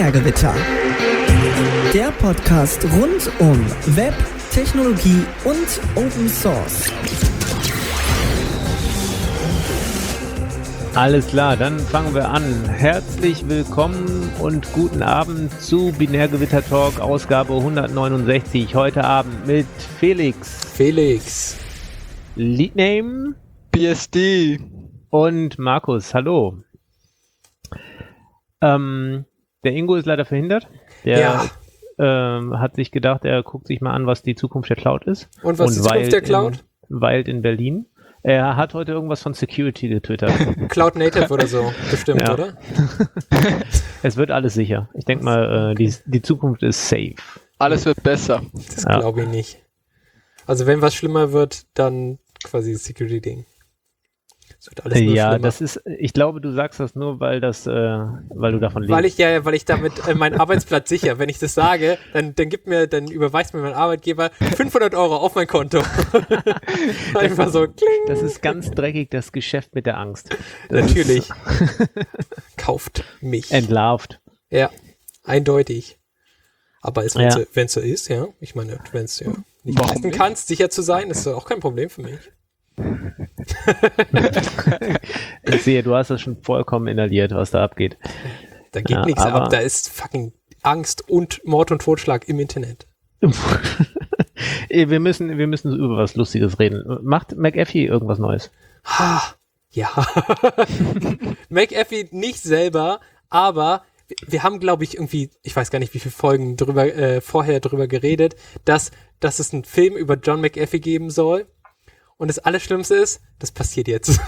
Binärgewitter. Der Podcast rund um Web, Technologie und Open Source. Alles klar, dann fangen wir an. Herzlich willkommen und guten Abend zu Binärgewitter Talk, Ausgabe 169. Heute Abend mit Felix, Leadname, PSD und Markus. Hallo. Der Ingo ist leider verhindert. Der hat sich gedacht, er guckt sich mal an, was die Zukunft der Cloud ist. Und was ist die Zukunft der Cloud? Weilt in Berlin. Er hat heute irgendwas von Security getwittert. Cloud Native oder so, bestimmt, ja. Oder? Es wird alles sicher. Ich denke mal, die Zukunft ist safe. Alles wird besser. Das glaube ich nicht. Also wenn was schlimmer wird, dann quasi das Security-Ding. Es wird alles nur schlimmer. Das ist, ich glaube, du sagst das nur, weil du davon lebst. Weil ich damit meinen Arbeitsplatz sicher. Wenn ich das sage, dann überweist mir mein Arbeitgeber 500 € auf mein Konto. Einfach so, kling. Das ist ganz dreckig, das Geschäft mit der Angst. Natürlich. Kauft mich. Entlarvt. Ja, eindeutig. Aber wenn es so ist, ja. Ich meine, wenn es ja nicht leisten kannst, sicher zu sein, ist das auch kein Problem für mich. Ich sehe, du hast das schon vollkommen inhaliert, was da abgeht. Da geht nichts ab, da ist fucking Angst und Mord und Totschlag im Internet. Wir müssen über was Lustiges reden. Macht McAfee irgendwas Neues? Ja. McAfee nicht selber, aber wir haben, glaube ich, irgendwie, ich weiß gar nicht, wie viele Folgen vorher drüber geredet, dass es einen Film über John McAfee geben soll. Und das Allerschlimmste ist, das passiert jetzt.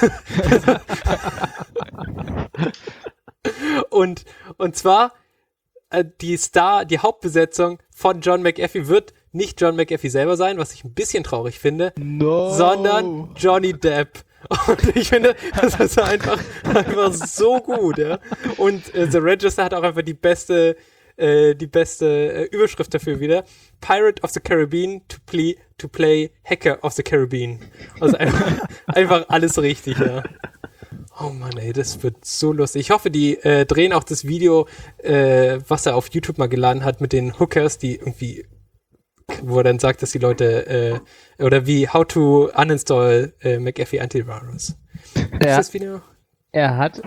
und zwar die Hauptbesetzung von John McAfee wird nicht John McAfee selber sein, was ich ein bisschen traurig finde, sondern Johnny Depp. Und ich finde, das ist einfach so gut, ja. Und The Register hat auch einfach die beste Überschrift dafür wieder. Pirate of the Caribbean to play Hacker of the Caribbean. Also einfach alles richtig, ja. Oh Mann, ey, das wird so lustig. Ich hoffe, die drehen auch das Video, was er auf YouTube mal geladen hat mit den Hookers, die irgendwie, wo er dann sagt, dass die Leute, oder wie How to uninstall McAfee Antivirus. Ist das Video? Er hat...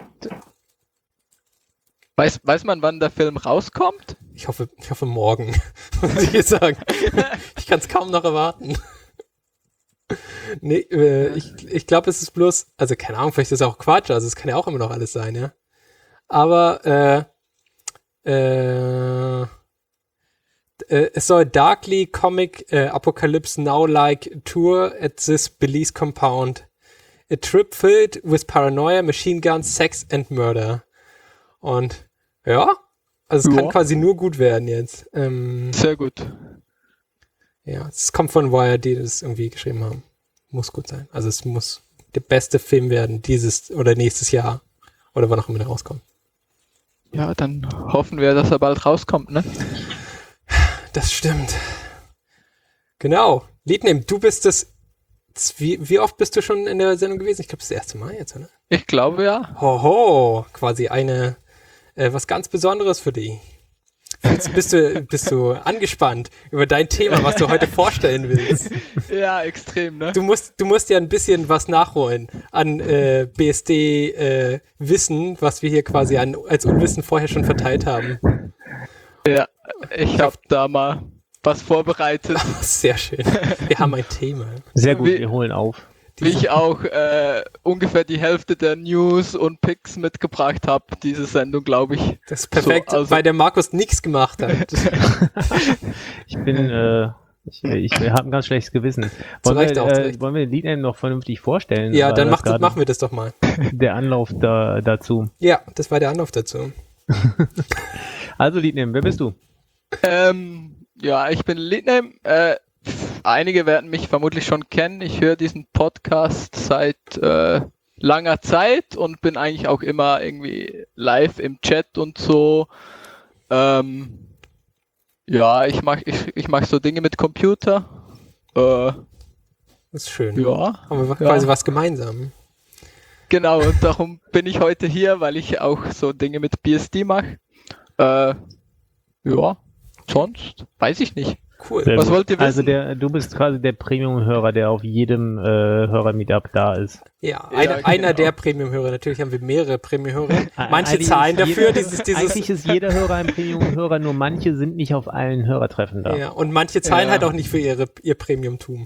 Weiß man, wann der Film rauskommt? Ich hoffe morgen, muss ich jetzt sagen. Ich kann es kaum noch erwarten. Nee, ich glaube, es ist bloß, also keine Ahnung, vielleicht ist es auch Quatsch, also es kann ja auch immer noch alles sein, ja. Aber es soll Darkly Comic Apocalypse Now-like tour at this Belize compound. A trip filled with paranoia, machine guns, sex and murder. Und ja, also es kann quasi nur gut werden jetzt. Sehr gut. Ja, es kommt von Wired, die das irgendwie geschrieben haben. Muss gut sein. Also es muss der beste Film werden, dieses oder nächstes Jahr. Oder wann auch immer der rauskommt. Ja, dann hoffen wir, dass er bald rauskommt, ne? Das stimmt. Genau. Leadname, du bist wie oft bist du schon in der Sendung gewesen? Ich glaube, das erste Mal jetzt, oder? Ich glaube, ja. Hoho, quasi was ganz Besonderes für dich. Bist du angespannt über dein Thema, was du heute vorstellen willst? Ja, extrem, ne? Du musst ja ein bisschen was nachholen an BSD Wissen, was wir hier quasi als Unwissen vorher schon verteilt haben. Ja, ich habe da mal was vorbereitet. Ach, sehr schön. Wir haben ein Thema. Sehr gut, wir holen auf. Wie ich auch ungefähr die Hälfte der News und Picks mitgebracht habe, diese Sendung, glaube ich. Das ist perfekt, weil der Markus nichts gemacht hat. Ich habe ein ganz schlechtes Gewissen. Wollen wir den Leadname noch vernünftig vorstellen? Ja, dann machen wir das doch mal. Der Anlauf dazu. Ja, das war der Anlauf dazu. Also Leadname, wer bist du? Ja, ich bin Leadname. Einige werden mich vermutlich schon kennen. Ich höre diesen Podcast seit langer Zeit und bin eigentlich auch immer irgendwie live im Chat und so. Ja, ich mag so Dinge mit Computer. Das ist schön. Ja. Haben wir quasi was gemeinsam. Genau, und darum bin ich heute hier, weil ich auch so Dinge mit BSD mache. Ja, sonst weiß ich nicht. Cool. Sehr Was gut. wollt ihr wissen? Also du bist quasi der Premium-Hörer, der auf jedem Hörer-Meetup da ist. Ja, Ja, einer genau. der Premium-Hörer. Natürlich haben wir mehrere Premium-Hörer. Manche Eigentlich zahlen ist dafür, jeder- dieses Eigentlich ist jeder Hörer ein Premium-Hörer, nur manche sind nicht auf allen Hörertreffen da. ja, und manche zahlen Ja. halt auch nicht für ihr Premium-Tum.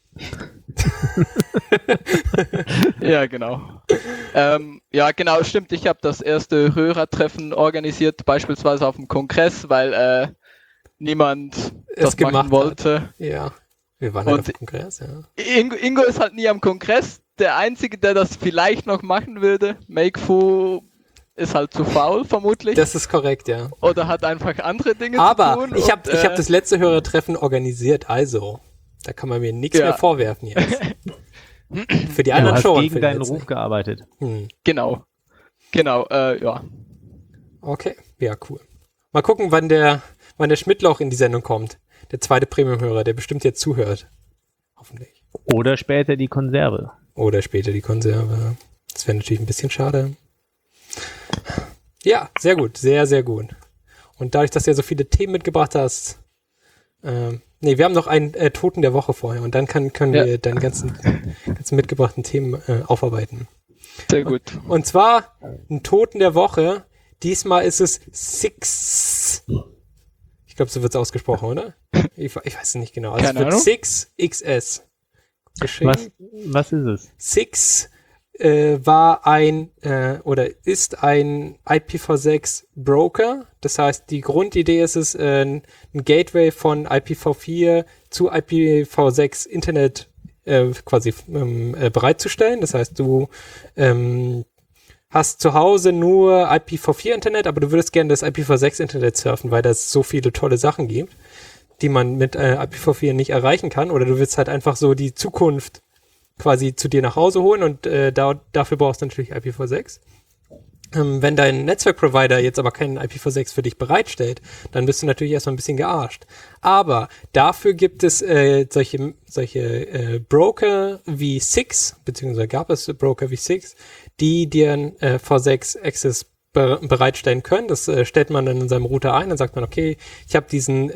Ja, genau. Ja, genau, stimmt. Ich habe das erste Hörertreffen organisiert, beispielsweise auf dem Kongress, weil niemand Es das gemacht machen wollte. Ja. Wir waren halt Und- auf dem Kongress, ja. Ingo ist halt nie am Kongress. Der Einzige, der das vielleicht noch machen würde, Makefu, ist halt zu faul, vermutlich. Das ist korrekt, ja. Oder hat einfach andere Dinge zu Aber tun. ich habe und, hab das letzte Hörertreffen organisiert, also da kann man mir nichts Ja. mehr vorwerfen jetzt. Für die Du anderen hast schon. gegen für deinen den letzten Ruf gearbeitet. nicht. Genau, ja. Okay, ja, cool. Mal gucken, wann der Schmidtloch in die Sendung kommt. Der zweite Premium-Hörer, der bestimmt jetzt zuhört. Hoffentlich. Oder später die Konserve. Oder später die Konserve. Das wäre natürlich ein bisschen schade. Ja, sehr gut. Sehr, sehr gut. Und dadurch, dass du ja so viele Themen mitgebracht hast, wir haben noch einen Toten der Woche vorher und dann können wir deine ganzen mitgebrachten Themen aufarbeiten. Sehr gut. Und zwar ein Toten der Woche. Diesmal ist es Six. Ich glaube, so wird es ausgesprochen, oder? Ich weiß es nicht genau. Also Keine es wird Ahnung. 6XS geschrieben. Was ist es? Six war ist ein IPv6 Broker. Das heißt, die Grundidee ist es, ein Gateway von IPv4 zu IPv6 Internet bereitzustellen. Das heißt, du hast zu Hause nur IPv4 Internet, aber du würdest gerne das IPv6 Internet surfen, weil das so viele tolle Sachen gibt, die man mit IPv4 nicht erreichen kann. Oder du willst halt einfach so die Zukunft quasi zu dir nach Hause holen und dafür brauchst du natürlich IPv6. Wenn dein Netzwerkprovider jetzt aber keinen IPv6 für dich bereitstellt, dann bist du natürlich erstmal ein bisschen gearscht. Aber dafür gibt es solche Broker wie Six, beziehungsweise gab es Broker wie Six, die dir ein V6 Access bereitstellen können. Das stellt man dann in seinem Router ein, dann sagt man, okay, ich habe diesen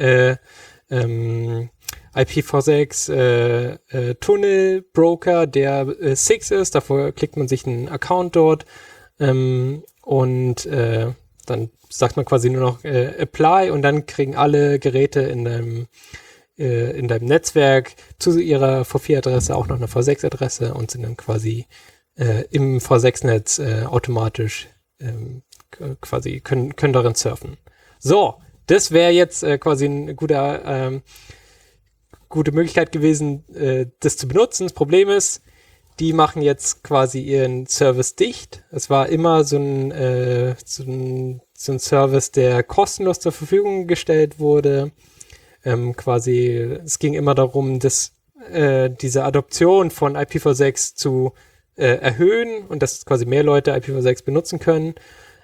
IPv6 Tunnel-Broker, der Six ist, davor klickt man sich einen Account dort und dann sagt man quasi nur noch Apply und dann kriegen alle Geräte in deinem Netzwerk zu ihrer V4-Adresse auch noch eine V6-Adresse und sind dann quasi im V6-Netz automatisch quasi können darin surfen. So, das wäre jetzt quasi eine gute Möglichkeit gewesen, das zu benutzen. Das Problem ist, die machen jetzt quasi ihren Service dicht. Es war immer so ein Service, der kostenlos zur Verfügung gestellt wurde. Es ging immer darum, dass diese Adoption von IPv6 zu erhöhen und dass quasi mehr Leute IPv6 benutzen können.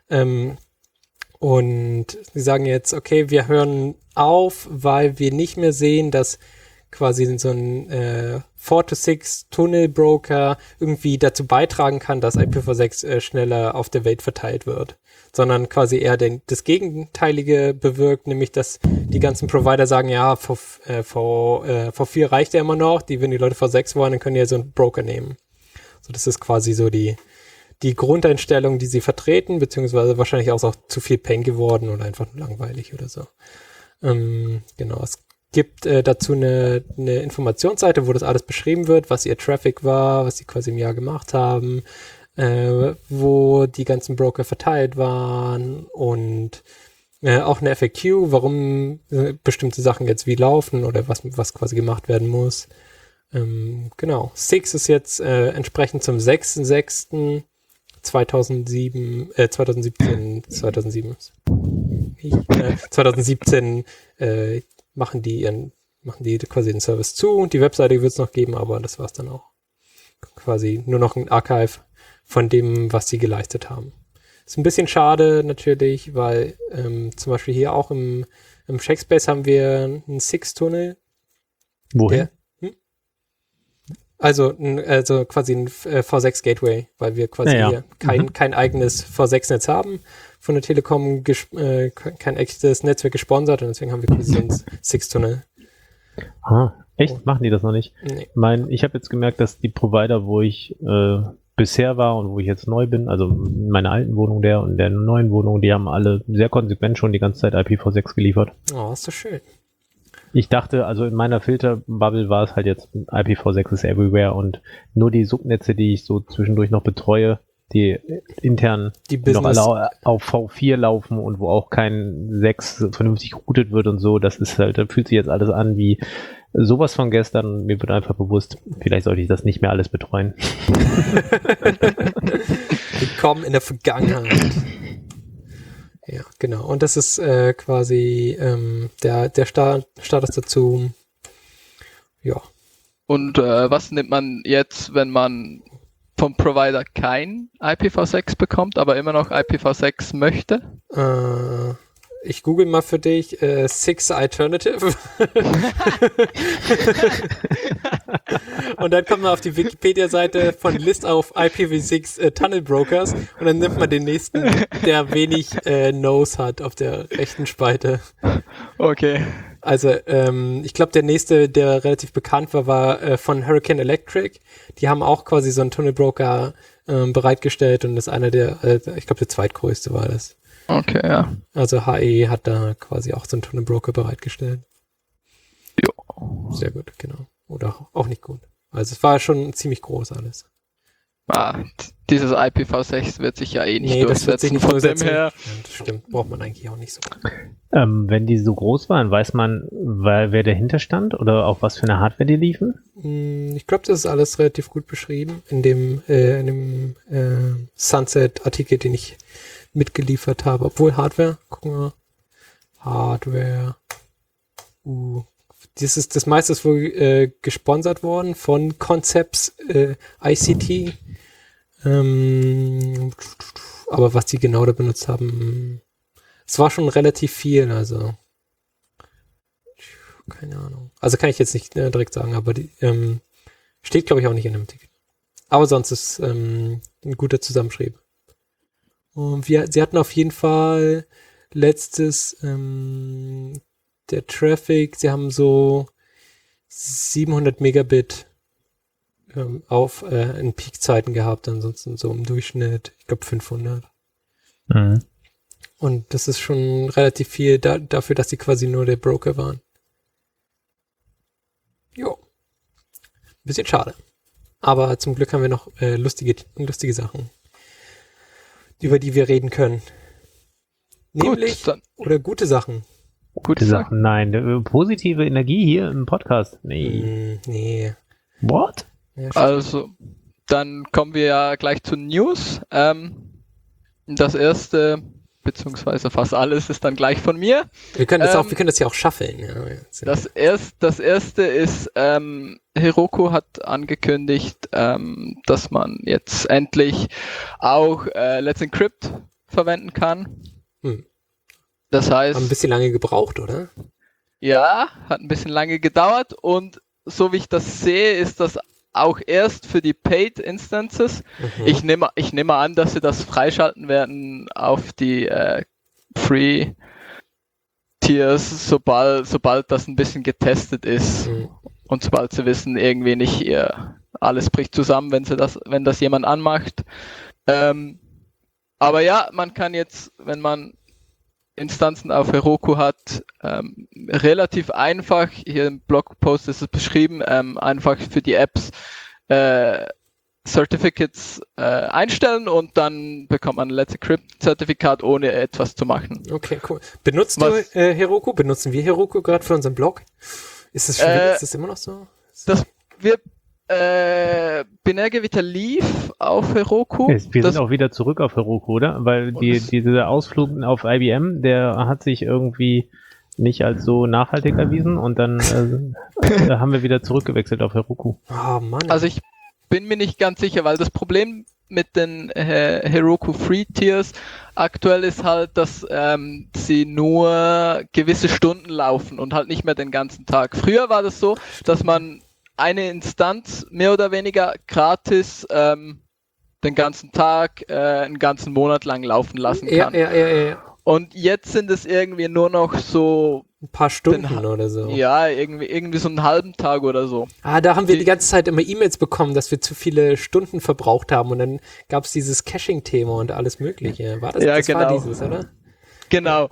Und sie sagen jetzt, okay, wir hören auf, weil wir nicht mehr sehen, dass quasi so ein 4-to-6 Tunnelbroker irgendwie dazu beitragen kann, dass IPv6 schneller auf der Welt verteilt wird, sondern quasi eher das Gegenteilige bewirkt, nämlich dass die ganzen Provider sagen, ja, V4 reicht ja immer noch, wenn die Leute V6 wollen, dann können die ja so einen Broker nehmen. So, das ist quasi so die Grundeinstellung, die sie vertreten, beziehungsweise wahrscheinlich auch zu viel Pain geworden oder einfach nur langweilig oder so. Genau, es gibt dazu eine Informationsseite, wo das alles beschrieben wird, was ihr Traffic war, was sie quasi im Jahr gemacht haben, wo die ganzen Broker verteilt waren und auch eine FAQ, warum bestimmte Sachen jetzt wie laufen oder was quasi gemacht werden muss. Genau, Six ist jetzt entsprechend zum 6.6. 2017 machen die quasi den Service zu und die Webseite wird es noch geben, aber das war es dann auch. Quasi nur noch ein Archive von dem, was sie geleistet haben. Ist ein bisschen schade natürlich, weil zum Beispiel hier auch im Checkspace haben wir einen Six-Tunnel. Wohin? Also quasi ein V6 Gateway, weil wir quasi hier kein eigenes V6-Netz haben. von der Telekom kein echtes Netzwerk gesponsert und deswegen haben wir quasi so einen SIX-Tunnel. Echt? Machen die das noch nicht? Nee. Ich habe jetzt gemerkt, dass die Provider, wo ich bisher war und wo ich jetzt neu bin, also in meiner alten Wohnung und der neuen Wohnung, die haben alle sehr konsequent schon die ganze Zeit IPv6 geliefert. Oh, ist doch schön. Ich dachte, also in meiner Filterbubble war es halt jetzt IPv6 is everywhere und nur die Subnetze, die ich so zwischendurch noch betreue, die intern noch alle auf V4 laufen und wo auch kein 6 vernünftig routet wird und so, das ist halt, da fühlt sich jetzt alles an wie sowas von gestern. Mir wird einfach bewusst, vielleicht sollte ich das nicht mehr alles betreuen. Willkommen in der Vergangenheit. Ja, genau. Und das ist quasi der Status dazu. Ja. Und was nimmt man jetzt, wenn man vom Provider kein IPv6 bekommt, aber immer noch IPv6 möchte? Ich google mal für dich Six Alternative. Und dann kommt man auf die Wikipedia-Seite von List of IPv6 Tunnel Brokers und dann nimmt man den nächsten, der wenig No's hat auf der rechten Spalte. Okay. Also ich glaube, der nächste, der relativ bekannt war von Hurricane Electric. Die haben auch quasi so einen Tunnelbroker bereitgestellt und das ist einer der, ich glaube, der zweitgrößte war das. Okay, ja. Also HE hat da quasi auch so einen Tunnelbroker bereitgestellt. Jo. Sehr gut, genau. Oder auch nicht gut. Also es war schon ziemlich groß alles. Dieses IPv6 wird sich ja nicht durchsetzen. Das wird sich nicht durchsetzen. Dem her. Ja, das stimmt, braucht man eigentlich auch nicht so. Wenn die so groß waren, weiß man, wer dahinter stand oder auf was für eine Hardware die liefen? Ich glaube, das ist alles relativ gut beschrieben in dem Sunset-Artikel, den ich mitgeliefert habe. Obwohl Hardware, gucken wir mal. Hardware. Das meiste ist wohl gesponsert worden von Concepts ICT. Aber was die genau da benutzt haben, es war schon relativ viel, also keine Ahnung. Also kann ich jetzt nicht direkt sagen, aber die steht, glaube ich, auch nicht in dem Ticket. Aber sonst ist ein guter Zusammenschrieb. Und sie hatten auf jeden Fall letztes der Traffic, sie haben so 700 Megabit in Peakzeiten gehabt, ansonsten so im Durchschnitt, ich glaube 500. Mhm. Und das ist schon relativ viel dafür, dass sie quasi nur der Broker waren. Jo. Bisschen schade. Aber zum Glück haben wir noch lustige Sachen, über die wir reden können. Nämlich, oder gute Sachen. Gute Sachen, nein. Positive Energie hier im Podcast? Nee. Nee. What? Ja, also, dann kommen wir ja gleich zu News. Das erste, beziehungsweise fast alles, ist dann gleich von mir. Wir können das ja auch shuffeln. Ja. Das erste ist, Heroku hat angekündigt, dass man jetzt endlich auch Let's Encrypt verwenden kann. Das heißt... Haben ein bisschen lange gebraucht, oder? Ja, hat ein bisschen lange gedauert und so wie ich das sehe, ist das auch erst für die Paid Instances. Ich nehme an, dass sie das freischalten werden auf die Free Tiers, sobald das ein bisschen getestet ist und sobald sie wissen, irgendwie nicht alles bricht zusammen, wenn das jemand anmacht. Aber ja, man kann jetzt, wenn man Instanzen auf Heroku hat, relativ einfach, hier im Blogpost ist es beschrieben, einfach für die Apps Certificates einstellen und dann bekommt man ein Let's Encrypt Zertifikat, ohne etwas zu machen. Okay, cool. Benutzt du Heroku? Benutzen wir Heroku gerade für unseren Blog? Ist das immer noch so? Binärgewitter lief auf Heroku. Wir sind auch wieder zurück auf Heroku, oder? Weil dieser Ausflug auf IBM, der hat sich irgendwie nicht als so nachhaltig erwiesen und dann haben wir wieder zurückgewechselt auf Heroku. Oh Mann. Also ich bin mir nicht ganz sicher, weil das Problem mit den Heroku Free Tiers aktuell ist halt, dass sie nur gewisse Stunden laufen und halt nicht mehr den ganzen Tag. Früher war das so, dass man eine Instanz mehr oder weniger gratis den ganzen Tag, einen ganzen Monat lang laufen lassen kann. Ja. Und jetzt sind es irgendwie nur noch so ein paar Stunden oder so. Ja, irgendwie so einen halben Tag oder so. Da haben wir die ganze Zeit immer E-Mails bekommen, dass wir zu viele Stunden verbraucht haben und dann gab es dieses Caching-Thema und alles mögliche. War das? Ja, das genau. War dieses, oder? Genau.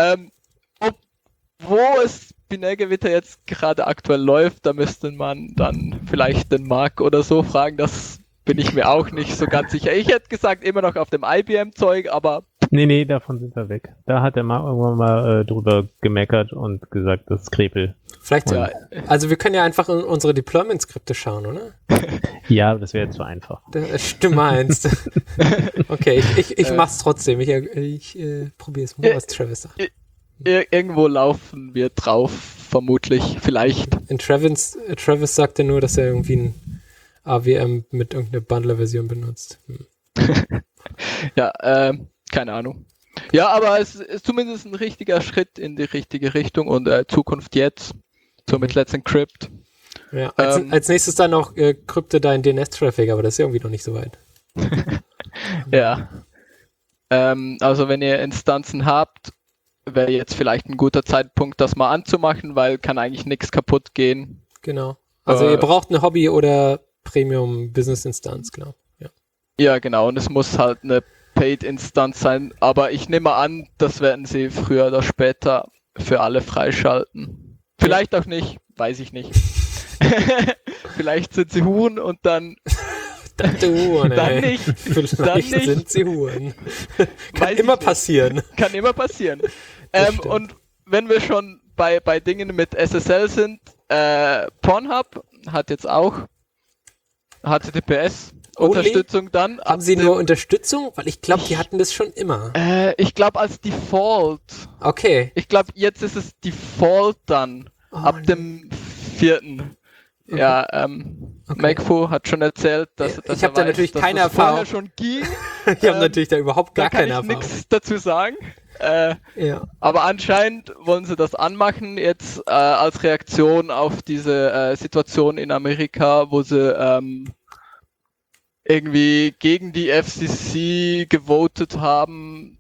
Wo es Binärgewitter jetzt gerade aktuell läuft, da müsste man dann vielleicht den Marc oder so fragen, das bin ich mir auch nicht so ganz sicher. Ich hätte gesagt, immer noch auf dem IBM-Zeug, aber... Nee, davon sind wir weg. Da hat der Marc irgendwann mal drüber gemeckert und gesagt, das ist Krepel. Vielleicht ja. Also wir können ja einfach in unsere Deployment-Skripte schauen, oder? Ja, das wäre jetzt zu einfach. Du meinst. Okay, ich mach's trotzdem. Ich probiere es mal, was Travis sagt. Irgendwo laufen wir drauf, vermutlich, vielleicht. Travis sagte nur, dass er irgendwie ein AWM mit irgendeiner Bundler-Version benutzt. Ja, keine Ahnung. Ja, aber es ist zumindest ein richtiger Schritt in die richtige Richtung und Zukunft jetzt. So mit Let's Encrypt. Ja, als nächstes dann noch krypte dein DNS-Traffic, aber das ist ja irgendwie noch nicht so weit. Ja. Also wenn ihr Instanzen habt, wäre jetzt vielleicht ein guter Zeitpunkt, das mal anzumachen, weil kann eigentlich nichts kaputt gehen. Genau. Also ihr braucht eine Hobby- oder Premium-Business-Instanz, genau. Ja, genau. Und es muss halt eine Paid-Instanz sein. Aber ich nehme an, das werden sie früher oder später für alle freischalten. Vielleicht auch nicht, weiß ich nicht. Vielleicht sind sie Huren und dann... dann nicht. Vielleicht sind sie Huren. Kann immer passieren. Kann immer passieren. Und wenn wir schon bei Dingen mit SSL sind, Pornhub hat jetzt auch HTTPS Unterstützung dann. Haben sie nur Unterstützung? Weil ich glaube, die hatten das schon immer. Ich glaube als Default. Okay. Ich glaube, jetzt ist es Default dann. Ab dem 4. Ja, okay. Macfu hat schon erzählt, dass ich habe da natürlich keine Erfahrung. Schon ging. Ich habe natürlich da überhaupt gar keine Erfahrung. Da kann ich nichts dazu sagen. Aber anscheinend wollen sie das anmachen jetzt als Reaktion auf diese Situation in Amerika, wo sie irgendwie gegen die FCC gewotet haben,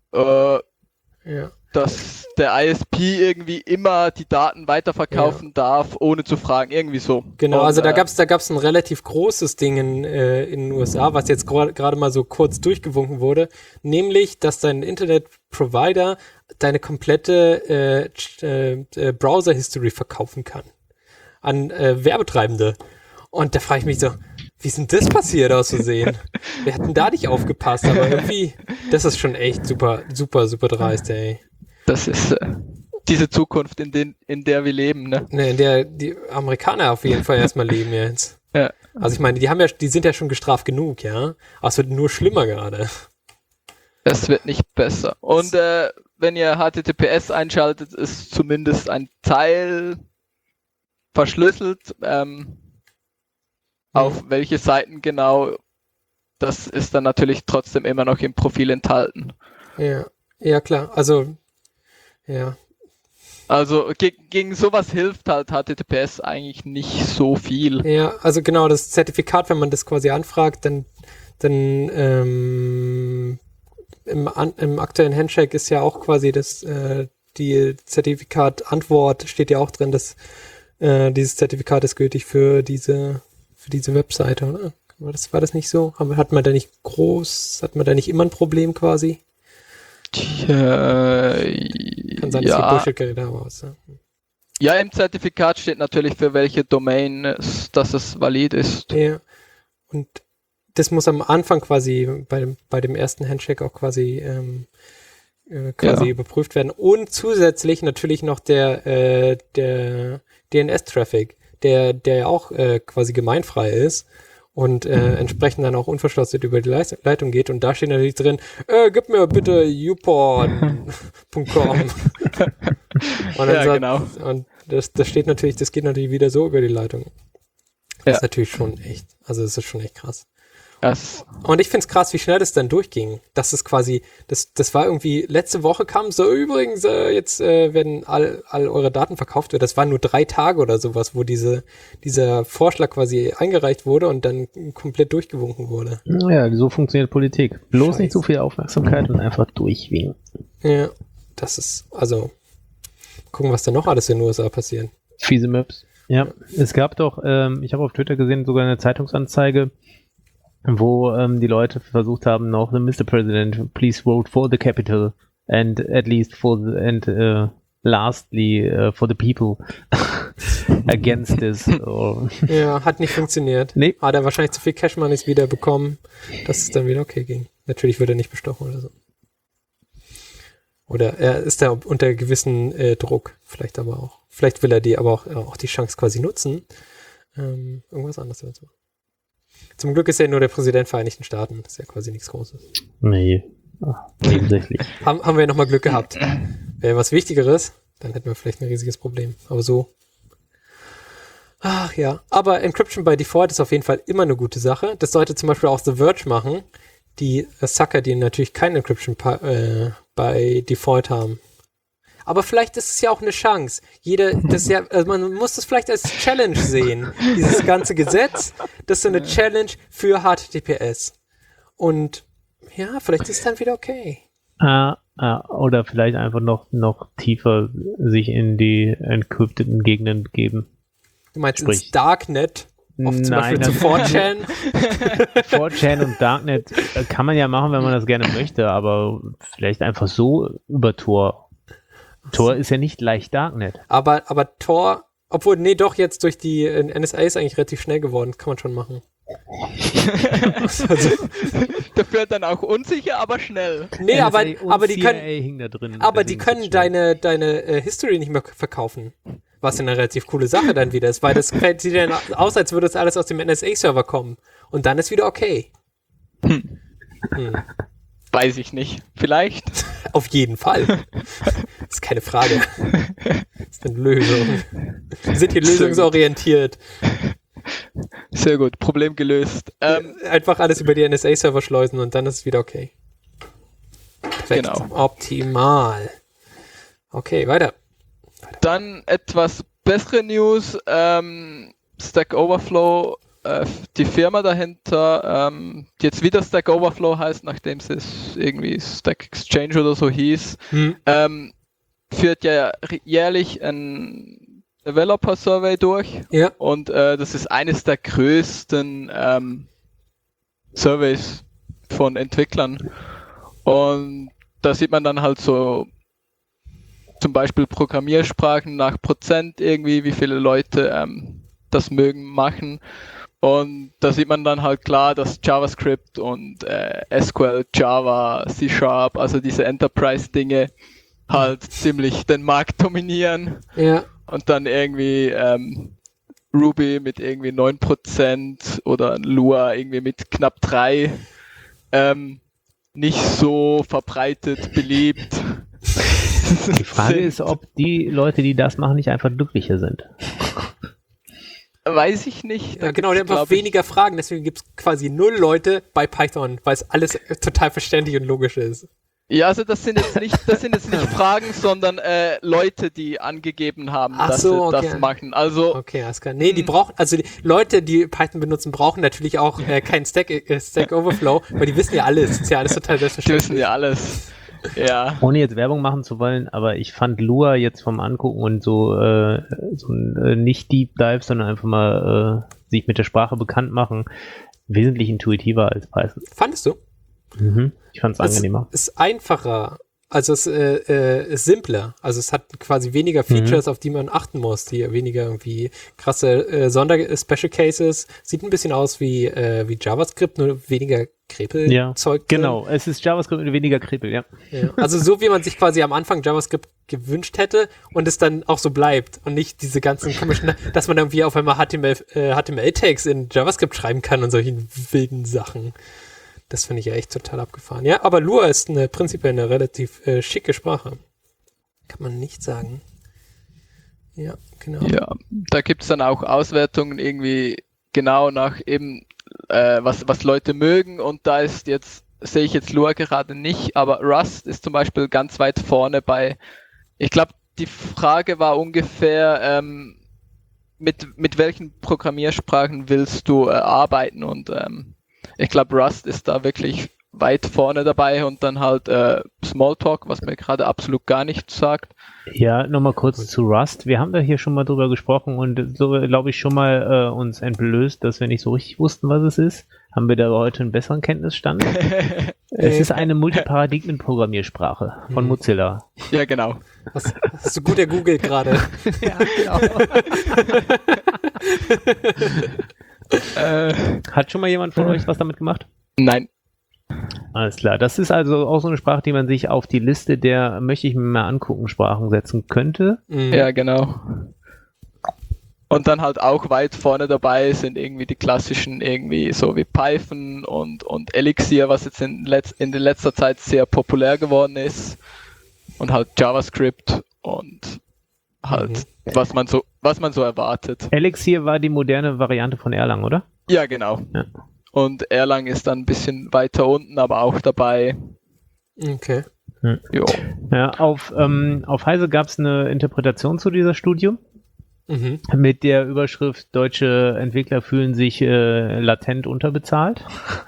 dass der ISP irgendwie immer die Daten weiterverkaufen darf, ohne zu fragen, irgendwie so. Genau, und, also da gab's ein relativ großes Ding in den USA, was jetzt gerade mal so kurz durchgewunken wurde, nämlich, dass dein Internet-Provider deine komplette Browser-History verkaufen kann an Werbetreibende. Und da frage ich mich so, wie ist denn das passiert aus Versehen? Wir hatten da nicht aufgepasst, aber irgendwie, das ist schon echt super dreist, ey. Das ist diese Zukunft, in der wir leben, ne? Ne, in der die Amerikaner auf jeden Fall erstmal leben jetzt. Ja. Also ich meine, die sind ja schon gestraft genug, ja? Aber es wird nur schlimmer gerade. Es wird nicht besser. Und wenn ihr HTTPS einschaltet, ist zumindest ein Teil verschlüsselt. Auf welche Seiten genau, das ist dann natürlich trotzdem immer noch im Profil enthalten. Ja klar, also ja. Also gegen sowas hilft halt HTTPS eigentlich nicht so viel. Ja, also genau, das Zertifikat, wenn man das quasi anfragt, dann im aktuellen Handshake ist ja auch quasi die Zertifikat-Antwort steht ja auch drin, dass dieses Zertifikat ist gültig für diese Webseite, oder? War das nicht so? Hat man da nicht immer ein Problem quasi? Kann sein, dass die Bullshit-Geräte heraus. Ja, im Zertifikat steht natürlich, für welche Domain dass es valid ist. Ja, und das muss am Anfang quasi bei dem ersten Handshake auch quasi überprüft werden. Und zusätzlich natürlich noch der DNS-Traffic, der ja auch quasi gemeinfrei ist und entsprechend dann auch unverschlüsselt über die Leitung geht. Und da steht natürlich drin, gib mir bitte uport.com. Genau. Und das geht natürlich wieder so über die Leitung. Das ist natürlich schon echt, also das ist schon echt krass. Und ich finde es krass, wie schnell das dann durchging. Das ist quasi, das war irgendwie, letzte Woche kam so, übrigens, jetzt werden all eure Daten verkauft werden. Das waren nur 3 Tage oder sowas, wo dieser Vorschlag quasi eingereicht wurde und dann komplett durchgewunken wurde. Ja, so funktioniert Politik. Bloß nicht so viel Aufmerksamkeit und einfach durchwinken. Ja, das ist, also, gucken, was da noch alles in den USA passiert. Fiese Maps. Ja, es gab doch, ich habe auf Twitter gesehen, sogar eine Zeitungsanzeige, wo die Leute versucht haben, noch Mr. President, please vote for the Capitol and at least lastly for the people against this. Ja, hat nicht funktioniert. Nee. Hat er wahrscheinlich zu viel Cash Moneys wieder bekommen, dass es dann wieder okay ging. Natürlich wird er nicht bestochen oder so. Oder er ist da unter gewissen Druck, vielleicht aber auch. Vielleicht will er aber auch die Chance quasi nutzen, irgendwas anderes damit zu machen. Zum Glück ist er nur der Präsident der Vereinigten Staaten. Das ist ja quasi nichts Großes. Nee. Nebensächlich. Haben wir ja nochmal Glück gehabt. Wäre was Wichtigeres, dann hätten wir vielleicht ein riesiges Problem. Aber so. Ach ja. Aber Encryption by Default ist auf jeden Fall immer eine gute Sache. Das sollte zum Beispiel auch The Verge machen. Die Sucker, die natürlich kein Encryption by Default haben. Aber vielleicht ist es ja auch eine Chance. Man muss das vielleicht als Challenge sehen. Dieses ganze Gesetz, das ist so eine Challenge für HTTPS. Und ja, vielleicht ist es dann wieder okay. Oder vielleicht einfach noch tiefer sich in die encrypteten Gegenden begeben. Du meinst ins Darknet? Zum Beispiel zu 4chan? 4chan und Darknet kann man ja machen, wenn man das gerne möchte, aber vielleicht einfach so über Tor. Tor ist ja nicht leicht Darknet. Aber Tor, obwohl, doch, jetzt durch die NSA ist eigentlich relativ schnell geworden. Kann man schon machen. Dafür dann auch unsicher, aber schnell. Nee, aber die können, hing da drin, aber die können deine History nicht mehr verkaufen. Was eine relativ coole Sache dann wieder ist, weil das sieht dann aus, als würde das alles aus dem NSA-Server kommen. Und dann ist wieder okay. Weiß ich nicht. Vielleicht. Auf jeden Fall. Das ist keine Frage. Das ist eine Lösung. Wir sind hier lösungsorientiert. Sehr gut. Problem gelöst. Einfach alles über die NSA-Server schleusen und dann ist es wieder okay. Perfekt. Genau. Optimal. Okay, weiter. Dann etwas bessere News. Stack Overflow, die Firma dahinter, die jetzt wieder Stack Overflow heißt, nachdem es irgendwie Stack Exchange oder so hieß, führt ja jährlich ein Developer Survey durch. Ja. Und das ist eines der größten Surveys von Entwicklern. Und da sieht man dann halt so zum Beispiel Programmiersprachen nach Prozent irgendwie, wie viele Leute das mögen, machen. Und da sieht man dann halt klar, dass JavaScript und SQL, Java, C#, also diese Enterprise-Dinge halt ziemlich den Markt dominieren. Ja. Und dann irgendwie Ruby mit irgendwie 9% oder Lua irgendwie mit knapp 3%. Nicht so verbreitet, beliebt. Die Frage ist, ob die Leute, die das machen, nicht einfach glücklicher sind. Weiß ich nicht. Ja, genau, die haben einfach weniger Fragen, deswegen gibt es quasi 0 Leute bei Python, weil es alles total verständlich und logisch ist. Ja, also das sind jetzt nicht Fragen, sondern Leute, die angegeben haben, dass sie das machen. Also okay, alles klar. Nee, die Leute, die Python benutzen, brauchen natürlich auch keinen Stack Overflow, weil die wissen ja alles. Das ist ja alles total selbstverständlich. Die wissen ja alles. Ja. Ohne jetzt Werbung machen zu wollen, aber ich fand Lua jetzt vom Angucken und so nicht Deep Dive, sondern einfach mal sich mit der Sprache bekannt machen, wesentlich intuitiver als Python. Fandest du? Ich fand es angenehmer. Es ist einfacher, also es ist simpler. Also es hat quasi weniger Features, auf die man achten muss, die weniger irgendwie krasse Special Cases. Sieht ein bisschen aus wie JavaScript, nur weniger Krepelzeug. Ja, genau. Es ist JavaScript mit weniger Krepel, ja. Also so, wie man sich quasi am Anfang JavaScript gewünscht hätte und es dann auch so bleibt und nicht diese ganzen komischen, dass man irgendwie auf einmal HTML-Tags in JavaScript schreiben kann und solchen wilden Sachen. Das finde ich ja echt total abgefahren. Ja, aber Lua ist prinzipiell eine relativ schicke Sprache. Kann man nicht sagen. Ja, genau. Ja, da gibt es dann auch Auswertungen irgendwie genau nach eben was Leute mögen, und da ist jetzt, sehe ich jetzt Lua gerade nicht, aber Rust ist zum Beispiel ganz weit vorne bei, ich glaube, die Frage war ungefähr, mit welchen Programmiersprachen willst du arbeiten, und ich glaube, Rust ist da wirklich weit vorne dabei, und dann halt Smalltalk, was mir gerade absolut gar nichts sagt. Ja, nochmal kurz zu Rust. Wir haben da hier schon mal drüber gesprochen und so, glaube ich, schon mal uns entblößt, dass wir nicht so richtig wussten, was es ist. Haben wir da heute einen besseren Kenntnisstand? Es ist eine Multiparadigmen-Programmiersprache von Mozilla. Ja, genau. Hast du gut ergoogelt gerade? Ja, genau. Hat schon mal jemand von euch was damit gemacht? Nein. Alles klar. Das ist also auch so eine Sprache, die man sich auf die Liste der möchte ich mir mal angucken Sprachen setzen könnte. Ja, genau. Und dann halt auch weit vorne dabei sind irgendwie die klassischen, irgendwie so wie Python und Elixir, was jetzt in der letzter Zeit sehr populär geworden ist. Und halt JavaScript und halt, was man so erwartet. Elixir war die moderne Variante von Erlang, oder? Ja, genau. Ja. Und Erlang ist dann ein bisschen weiter unten, aber auch dabei. Okay. Jo. Ja, auf Heise gab es eine Interpretation zu dieser Studie mit der Überschrift deutsche Entwickler fühlen sich latent unterbezahlt.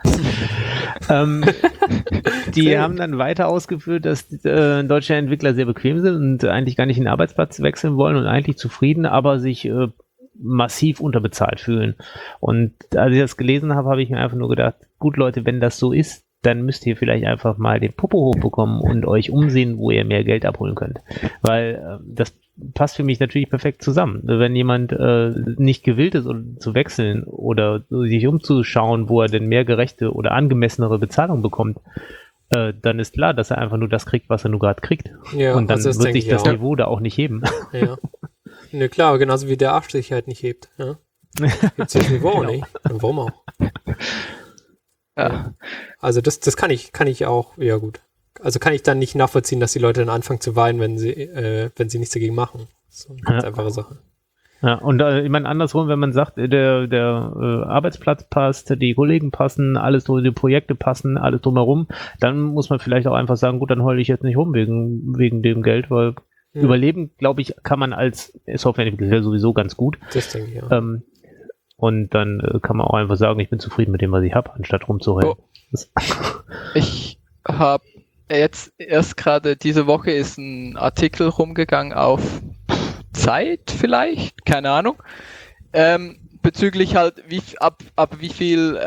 Die haben dann weiter ausgeführt, dass deutsche Entwickler sehr bequem sind und eigentlich gar nicht den Arbeitsplatz wechseln wollen und eigentlich zufrieden, aber sich massiv unterbezahlt fühlen. Und als ich das gelesen habe, habe ich mir einfach nur gedacht, gut Leute, wenn das so ist, dann müsst ihr vielleicht einfach mal den Popo hochbekommen und euch umsehen, wo ihr mehr Geld abholen könnt. Weil das passt für mich natürlich perfekt zusammen. Wenn jemand nicht gewillt ist, zu wechseln oder sich umzuschauen, wo er denn mehr gerechte oder angemessenere Bezahlung bekommt, dann ist klar, dass er einfach nur das kriegt, was er nur gerade kriegt. Ja, und dann also wird sich das Niveau da auch nicht heben. Ja. Ne, klar, genauso wie der Arsch sich halt nicht hebt. Ja? Gibt's das Niveau auch nicht. Und warum auch? Ja. Also das kann ich auch, ja gut. Also kann ich dann nicht nachvollziehen, dass die Leute dann anfangen zu weinen, wenn sie nichts dagegen machen. Das ist eine ganz einfache Sache. Ja, und ich meine andersrum, wenn man sagt, der Arbeitsplatz passt, die Kollegen passen, alles die Projekte passen, alles drumherum, dann muss man vielleicht auch einfach sagen, gut, dann heule ich jetzt nicht rum wegen dem Geld, weil überleben, glaube ich, kann man als Softwareentwickler sowieso ganz gut. Das denke ich, ja. Und dann kann man auch einfach sagen, ich bin zufrieden mit dem, was ich habe, anstatt rumzuheulen. Ich habe jetzt erst gerade diese Woche ist ein Artikel rumgegangen auf Zeit vielleicht, keine Ahnung, bezüglich halt ab wie viel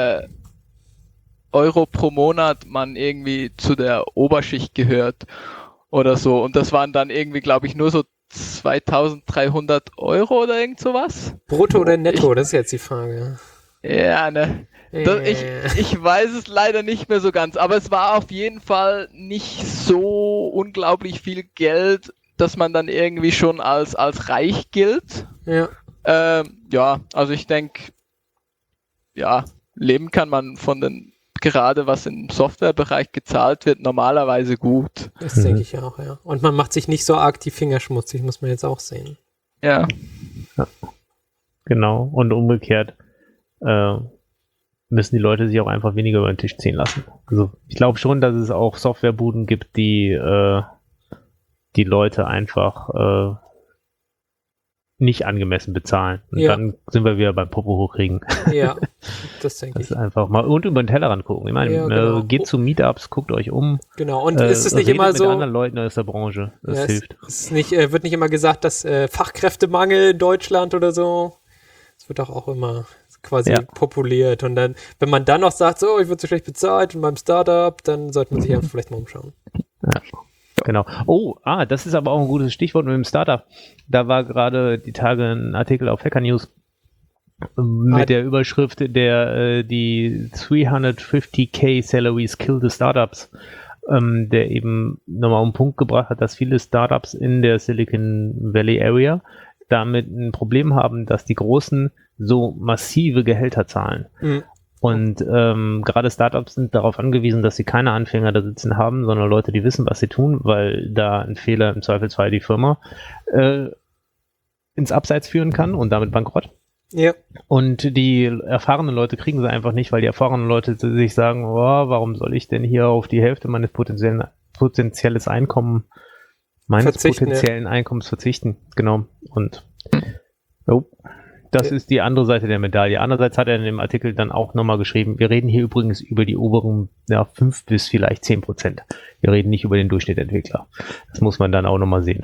Euro pro Monat man irgendwie zu der Oberschicht gehört oder so. Und das waren dann irgendwie, glaube ich, nur so 2.300 Euro oder irgend sowas. Brutto oder netto, das ist jetzt die Frage. Ja, ne. Ich weiß es leider nicht mehr so ganz, aber es war auf jeden Fall nicht so unglaublich viel Geld, dass man dann irgendwie schon als reich gilt. Ja. Ja, also ich denke, ja, leben kann man von den, gerade was im Softwarebereich gezahlt wird, normalerweise gut. Das denke ich auch, ja. Und man macht sich nicht so arg die Finger schmutzig, muss man jetzt auch sehen. Ja. Genau, und umgekehrt müssen die Leute sich auch einfach weniger über den Tisch ziehen lassen. Also ich glaube schon, dass es auch Softwarebuden gibt, die Leute einfach nicht angemessen bezahlen. Und dann sind wir wieder beim Popo hochkriegen. Ja, das denke ich. Das ist einfach mal und über den Tellerrand gucken. Ich meine, genau. Geht zu Meetups, guckt euch um. Genau, und ist es nicht immer so... mit anderen Leuten aus der Branche, das hilft. Es wird nicht immer gesagt, dass Fachkräftemangel in Deutschland oder so, das wird auch immer quasi populiert. Und dann, wenn man dann noch sagt, so, ich würde so schlecht bezahlt und beim Startup, dann sollte man sich ja vielleicht mal umschauen. Ja. Genau. Oh, das ist aber auch ein gutes Stichwort mit dem Startup. Da war gerade die Tage ein Artikel auf Hacker News mit der Überschrift, die 350k Salaries kill the Startups, der eben nochmal um den Punkt gebracht hat, dass viele Startups in der Silicon Valley Area damit ein Problem haben, dass die Großen so massive Gehälter zahlen. Mhm. Und gerade Startups sind darauf angewiesen, dass sie keine Anfänger da sitzen haben, sondern Leute, die wissen, was sie tun, weil da ein Fehler im Zweifelsfall die Firma ins Abseits führen kann und damit bankrott. Ja. Und die erfahrenen Leute kriegen sie einfach nicht, weil die erfahrenen Leute sich sagen, oh, warum soll ich denn hier auf die Hälfte meines potenziellen Einkommens verzichten. Genau. Und das ist die andere Seite der Medaille. Andererseits hat er in dem Artikel dann auch nochmal geschrieben, wir reden hier übrigens über die oberen 5 bis vielleicht 10%. Wir reden nicht über den Durchschnittentwickler. Das muss man dann auch nochmal sehen.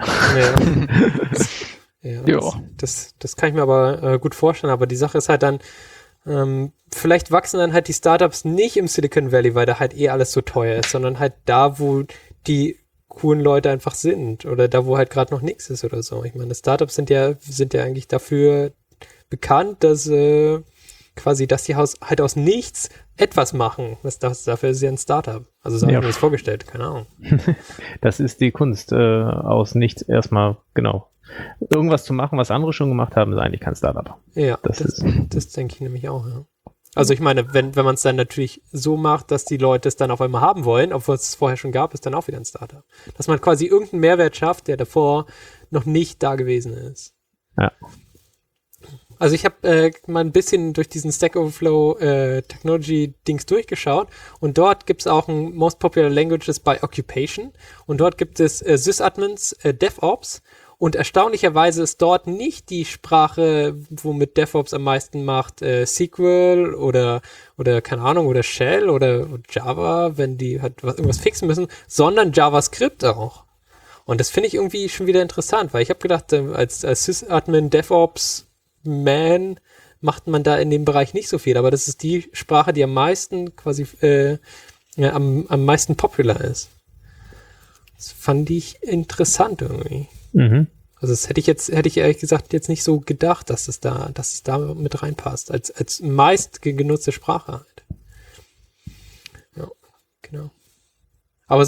Das kann ich mir aber gut vorstellen. Aber die Sache ist halt dann, vielleicht wachsen dann halt die Startups nicht im Silicon Valley, weil da halt alles so teuer ist, sondern halt da, wo die coolen Leute einfach sind oder da, wo halt gerade noch nichts ist oder so. Ich meine, Startups sind ja eigentlich dafür bekannt, dass dass die halt aus nichts etwas machen. Dafür ist ja ein Startup. Also so habe ich mir das vorgestellt, keine Ahnung. Das ist die Kunst, aus nichts erstmal, genau. Irgendwas zu machen, was andere schon gemacht haben, ist eigentlich kein Startup. Ja, das denke ich nämlich auch, ja. Also ich meine, wenn man es dann natürlich so macht, dass die Leute es dann auf einmal haben wollen, obwohl es vorher schon gab, ist dann auch wieder ein Startup. Dass man quasi irgendeinen Mehrwert schafft, der davor noch nicht da gewesen ist. Ja. Also ich habe mal ein bisschen durch diesen Stack Overflow Technology-Dings durchgeschaut und dort gibt es auch ein Most Popular Languages by Occupation und dort gibt es Sysadmins, DevOps und erstaunlicherweise ist dort nicht die Sprache, womit DevOps am meisten macht, SQL oder keine Ahnung, oder Shell oder Java, wenn die halt irgendwas fixen müssen, sondern JavaScript auch. Und das finde ich irgendwie schon wieder interessant, weil ich habe gedacht, als Sysadmin, DevOps Man macht man da in dem Bereich nicht so viel, aber das ist die Sprache, die am meisten quasi am meisten popular ist. Das fand ich interessant irgendwie. Mhm. Also das hätte ich ehrlich gesagt jetzt nicht so gedacht, dass es da mit reinpasst, als meist genutzte Sprache halt. Ja, genau. Aber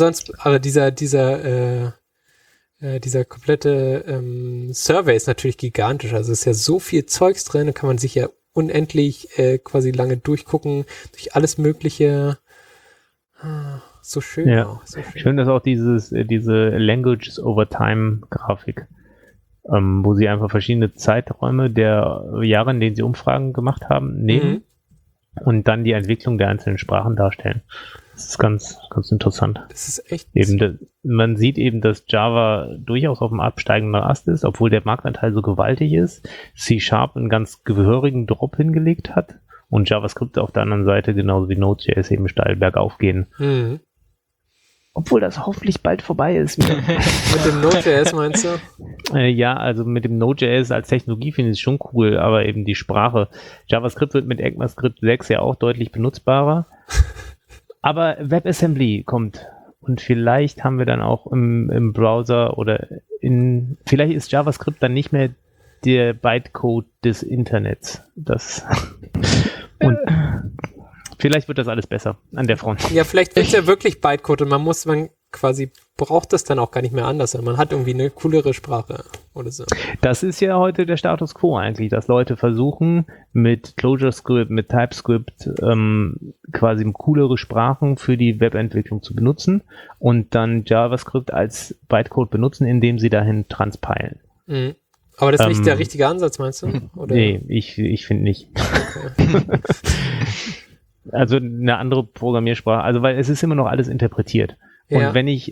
dieser komplette Survey ist natürlich gigantisch. Also es ist ja so viel Zeugs drin, da kann man sich ja unendlich quasi lange durchgucken, durch alles Mögliche. So schön auch. So schön ist auch diese Languages over Time Grafik, wo sie einfach verschiedene Zeiträume der Jahre, in denen sie Umfragen gemacht haben, nehmen und dann die Entwicklung der einzelnen Sprachen darstellen. Das ist ganz, ganz interessant. Das ist echt. Man sieht eben, dass Java durchaus auf dem absteigenden Ast ist, obwohl der Marktanteil so gewaltig ist. C# einen ganz gehörigen Drop hingelegt hat und JavaScript auf der anderen Seite genauso wie Node.js eben steil bergauf gehen. Mhm. Obwohl das hoffentlich bald vorbei ist. Mit dem Node.js meinst du? Ja, also mit dem Node.js als Technologie finde ich es schon cool, aber eben die Sprache. JavaScript wird mit ECMAScript 6 ja auch deutlich benutzbarer. Aber WebAssembly kommt und vielleicht haben wir dann auch im Browser oder vielleicht ist JavaScript dann nicht mehr der Bytecode des Internets. Und vielleicht wird das alles besser an der Front. Ja, vielleicht wird es ja wirklich Bytecode und man braucht das dann auch gar nicht mehr anders. Man hat irgendwie eine coolere Sprache oder so. Das ist ja heute der Status Quo eigentlich, dass Leute versuchen, mit ClojureScript, mit TypeScript quasi coolere Sprachen für die Webentwicklung zu benutzen und dann JavaScript als Bytecode benutzen, indem sie dahin transpilen. Mhm. Aber das ist nicht der richtige Ansatz, meinst du? Oder? Nee, ich finde nicht. Okay. Also eine andere Programmiersprache, also weil es ist immer noch alles interpretiert. Und wenn ich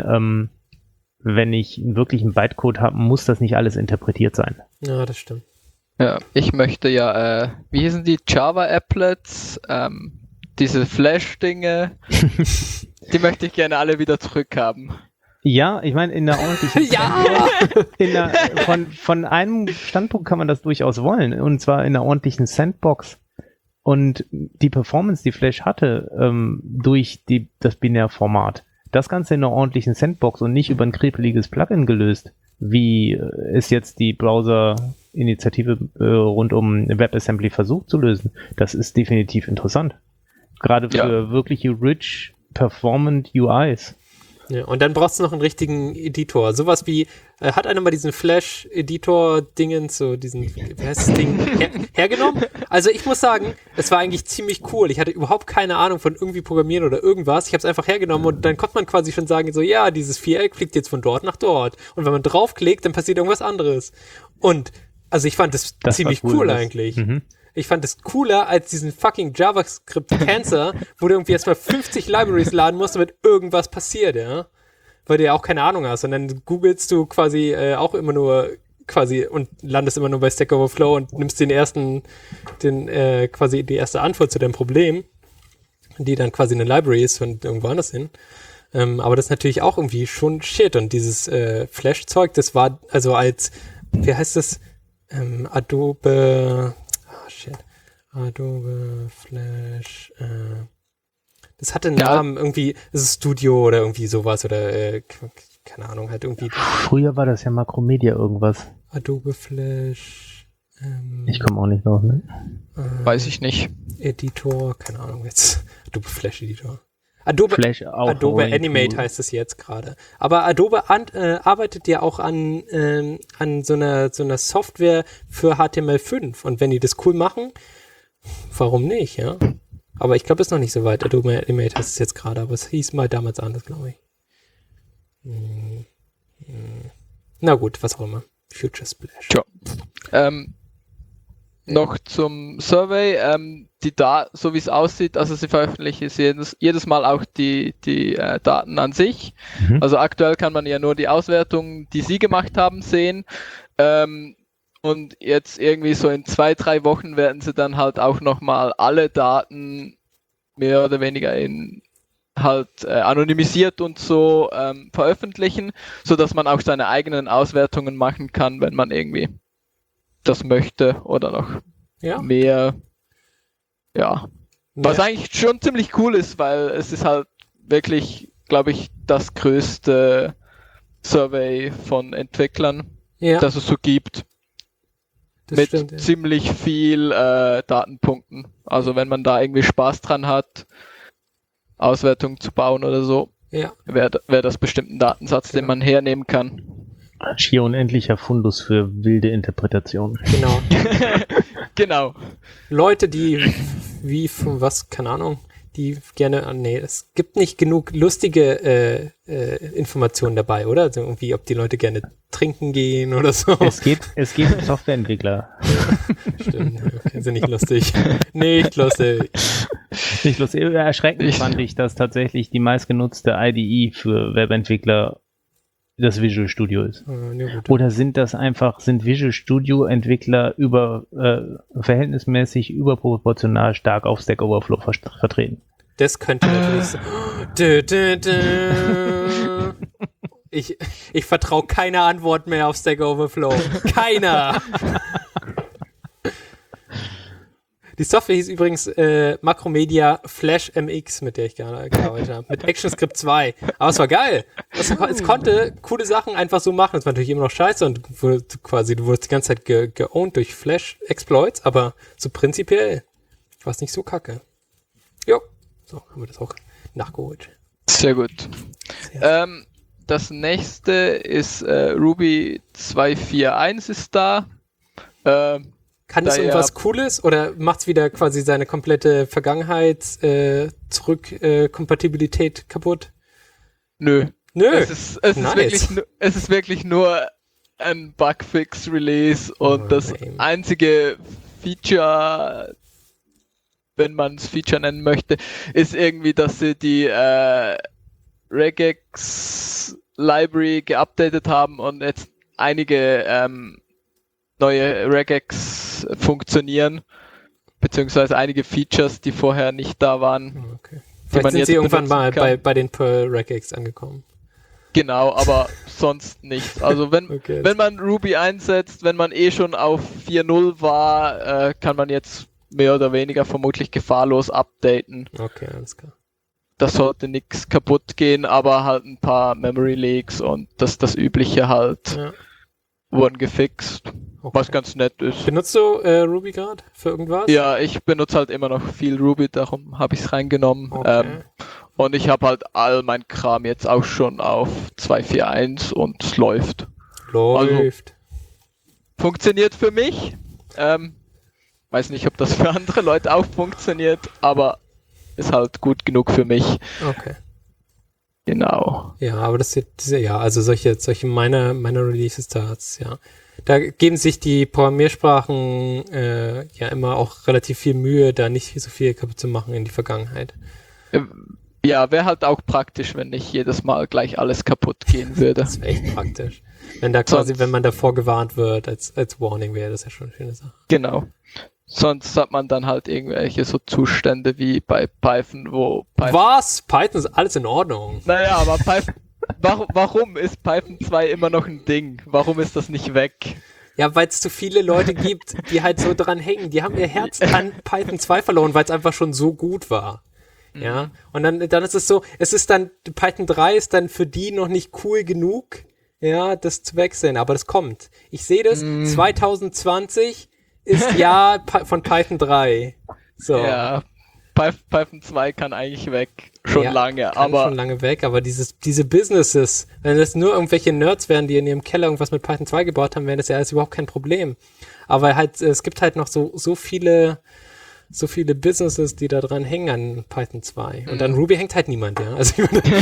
wirklich einen Bytecode habe, muss das nicht alles interpretiert sein. Ja, das stimmt. Ja, ich möchte wie hießen die Java-Applets, diese Flash-Dinge, die möchte ich gerne alle wieder zurückhaben. Ja, ich meine, in der ordentlichen von einem Standpunkt kann man das durchaus wollen, und zwar in einer ordentlichen Sandbox. Und die Performance, die Flash hatte, durch das Binärformat, das Ganze in einer ordentlichen Sandbox und nicht über ein krepeliges Plugin gelöst, wie es jetzt die Browser-Initiative rund um WebAssembly versucht zu lösen, das ist definitiv interessant. Gerade für wirkliche rich, performant UIs. Ja, und dann brauchst du noch einen richtigen Editor. Sowas wie, hat einer mal diesen Flash-Editor-Dingens, so diesen, wie heißt das Ding, hergenommen? Also ich muss sagen, es war eigentlich ziemlich cool. Ich hatte überhaupt keine Ahnung von irgendwie Programmieren oder irgendwas. Ich habe es einfach hergenommen und dann konnte man quasi schon sagen, so, ja, dieses Viereck fliegt jetzt von dort nach dort. Und wenn man draufklickt, dann passiert irgendwas anderes. Und Also ich fand das ziemlich cool eigentlich. Ich fand das cooler als diesen fucking JavaScript-Cancer, wo du irgendwie erstmal 50 Libraries laden musst, damit irgendwas passiert, ja. Weil du ja auch keine Ahnung hast. Und dann googelst du quasi auch immer nur quasi und landest immer nur bei Stack Overflow und nimmst quasi die erste Antwort zu deinem Problem, die dann quasi eine Library ist von irgendwo anders hin. Aber das ist natürlich auch irgendwie schon shit. Und dieses Flash-Zeug, das war also als, wie heißt das? Adobe Flash, das hatte einen Namen, irgendwie, das ist Studio oder irgendwie sowas oder, keine Ahnung, halt irgendwie. Früher war das ja Makromedia irgendwas. Adobe Flash, ich komme auch nicht drauf, ne? Weiß ich nicht. Editor, keine Ahnung jetzt. Adobe Flash Editor. Adobe Animate heißt es jetzt gerade. Aber Adobe arbeitet ja auch an so einer Software für HTML5. Und wenn die das cool machen, warum nicht, ja? Aber ich glaube, es ist noch nicht so weit. Adobe Animate heißt es jetzt gerade, aber es hieß mal damals anders, glaube ich. Na gut, was auch immer. Future Splash. Ja. Noch zum Survey, so wie es aussieht, also sie veröffentlichen jedes Mal auch die Daten an sich. Also aktuell kann man ja nur die Auswertungen, die sie gemacht haben, sehen. Und jetzt irgendwie so in 2-3 Wochen werden sie dann halt auch nochmal alle Daten mehr oder weniger in halt anonymisiert und so veröffentlichen, sodass man auch seine eigenen Auswertungen machen kann, wenn man irgendwie das möchte oder noch mehr, was eigentlich schon ziemlich cool ist, weil es ist halt wirklich, glaube ich, das größte Survey von Entwicklern, das es so gibt, das mit ziemlich viel Datenpunkten. Also wenn man da irgendwie Spaß dran hat, Auswertungen zu bauen oder so, wäre das bestimmt ein Datensatz, den man hernehmen kann. Ein schier unendlicher Fundus für wilde Interpretationen. Genau. Genau. Leute, die keine Ahnung, die gerne, es gibt nicht genug lustige Informationen dabei, oder? Also irgendwie, ob die Leute gerne trinken gehen oder so. Es geht um Softwareentwickler. Stimmt, okay, sind nicht lustig. Nicht lustig. Nicht lustig. Erschreckend fand ich, dass tatsächlich die meistgenutzte IDE für Webentwickler das Visual Studio ist. Oder sind Visual Studio Entwickler verhältnismäßig überproportional stark auf Stack Overflow vertreten? Das könnte natürlich sein. Ich vertraue keine Antwort mehr auf Stack Overflow. Keiner! Die Software hieß übrigens Makromedia Flash MX, mit der ich gearbeitet habe. Mit ActionScript 2. Aber es war geil. Es konnte coole Sachen einfach so machen. Es war natürlich immer noch scheiße und du wurdest die ganze Zeit geowned durch Flash-Exploits, aber so prinzipiell war es nicht so kacke. Jo. So, haben wir das auch nachgeholt. Sehr gut. Das nächste ist Ruby 2.4.1 ist da. Kann es irgendwas Cooles oder macht es wieder quasi seine komplette Vergangenheit Kompatibilität kaputt? Nö. Es ist wirklich nur ein Bugfix-Release und das einzige Feature, wenn man es Feature nennen möchte, ist irgendwie, dass sie die Regex Library geupdatet haben und jetzt einige neue Regex funktionieren, beziehungsweise einige Features, die vorher nicht da waren. Okay. Vielleicht sind sie irgendwann mal bei den Perl Regex angekommen. Genau, aber sonst nicht. Also wenn man Ruby einsetzt, wenn man schon auf 4.0 war, kann man jetzt mehr oder weniger vermutlich gefahrlos updaten. Okay, alles klar. Das sollte nichts kaputt gehen, aber halt ein paar Memory Leaks und das Übliche halt wurden gefixt. Okay. Was ganz nett ist. Benutzt du Ruby gerade für irgendwas? Ja, ich benutze halt immer noch viel Ruby, darum habe ich es reingenommen. Okay. Und ich habe halt all mein Kram jetzt auch schon auf 2.4.1 und es läuft. Also, funktioniert für mich. Weiß nicht, ob das für andere Leute auch funktioniert, aber ist halt gut genug für mich. Okay. Genau. Ja, aber das ist also solche meiner Releases da hat's, Da geben sich die Programmiersprachen ja immer auch relativ viel Mühe, da nicht so viel kaputt zu machen in die Vergangenheit. Ja, wäre halt auch praktisch, wenn nicht jedes Mal gleich alles kaputt gehen würde. Das wäre echt praktisch. Wenn da quasi, wenn man davor gewarnt wird, als Warning wäre das ja schon eine schöne Sache. Genau. Sonst hat man dann halt irgendwelche so Zustände wie bei Python, wo Python... Was? Python ist alles in Ordnung. Naja, aber Python... Warum ist Python 2 immer noch ein Ding? Warum ist das nicht weg? Ja, weil es zu viele Leute gibt, die halt so dran hängen. Die haben ihr Herz an Python 2 verloren, weil es einfach schon so gut war. Ja, und dann ist es so, Python 3 ist dann für die noch nicht cool genug, ja, das zu wechseln, aber das kommt. Ich sehe das, 2020 ist Jahr von Python 3. So. Ja, Python 2 kann eigentlich weg, schon lange, aber... schon lange weg, aber diese Businesses, wenn das nur irgendwelche Nerds wären, die in ihrem Keller irgendwas mit Python 2 gebaut haben, wäre das ja alles überhaupt kein Problem. Aber halt, es gibt halt noch so viele Businesses, die da dran hängen an Python 2. Und an Ruby hängt halt niemand, ja. Also,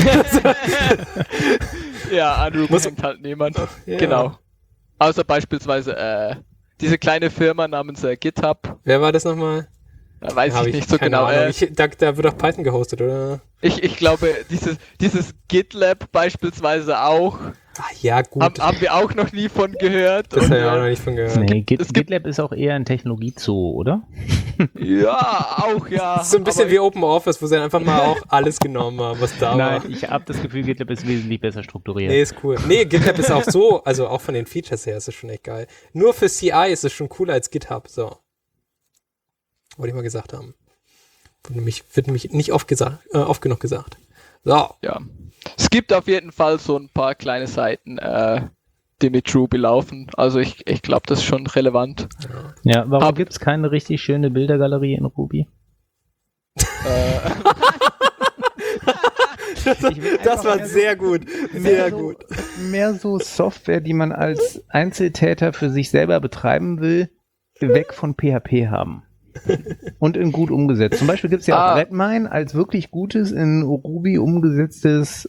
ja, an Ruby hängt halt niemand. Ja. Genau. Außer beispielsweise diese kleine Firma namens GitHub. Wer war das nochmal? Da weiß ich nicht so genau. Da wird auch Python gehostet, oder? Ich glaube, dieses GitLab beispielsweise auch. Ach ja, gut. Haben wir auch noch nie von gehört. Das habe ich auch noch nicht von gehört. Nee, GitLab ist auch eher ein Technologiezoo, oder? Ja, auch, ja. Das ist so ein bisschen wie OpenOffice, wo sie einfach mal auch alles genommen haben, was da war. Nein, ich habe das Gefühl, GitLab ist wesentlich besser strukturiert. Nee, ist cool. Nee, GitLab ist auch so, also auch von den Features her ist es schon echt geil. Nur für CI ist es schon cooler als GitHub, so. Wollte ich mal gesagt haben. Wird nämlich nicht oft genug gesagt. So. Ja. Es gibt auf jeden Fall so ein paar kleine Seiten, die mit Ruby laufen. Also ich glaube, das ist schon relevant. Ja, warum gibt es keine richtig schöne Bildergalerie in Ruby? Das war sehr gut. Sehr gut. Mehr so Software, die man als Einzeltäter für sich selber betreiben will, weg von PHP haben. Und in gut umgesetzt. Zum Beispiel gibt es ja auch Redmine als wirklich gutes in Ruby umgesetztes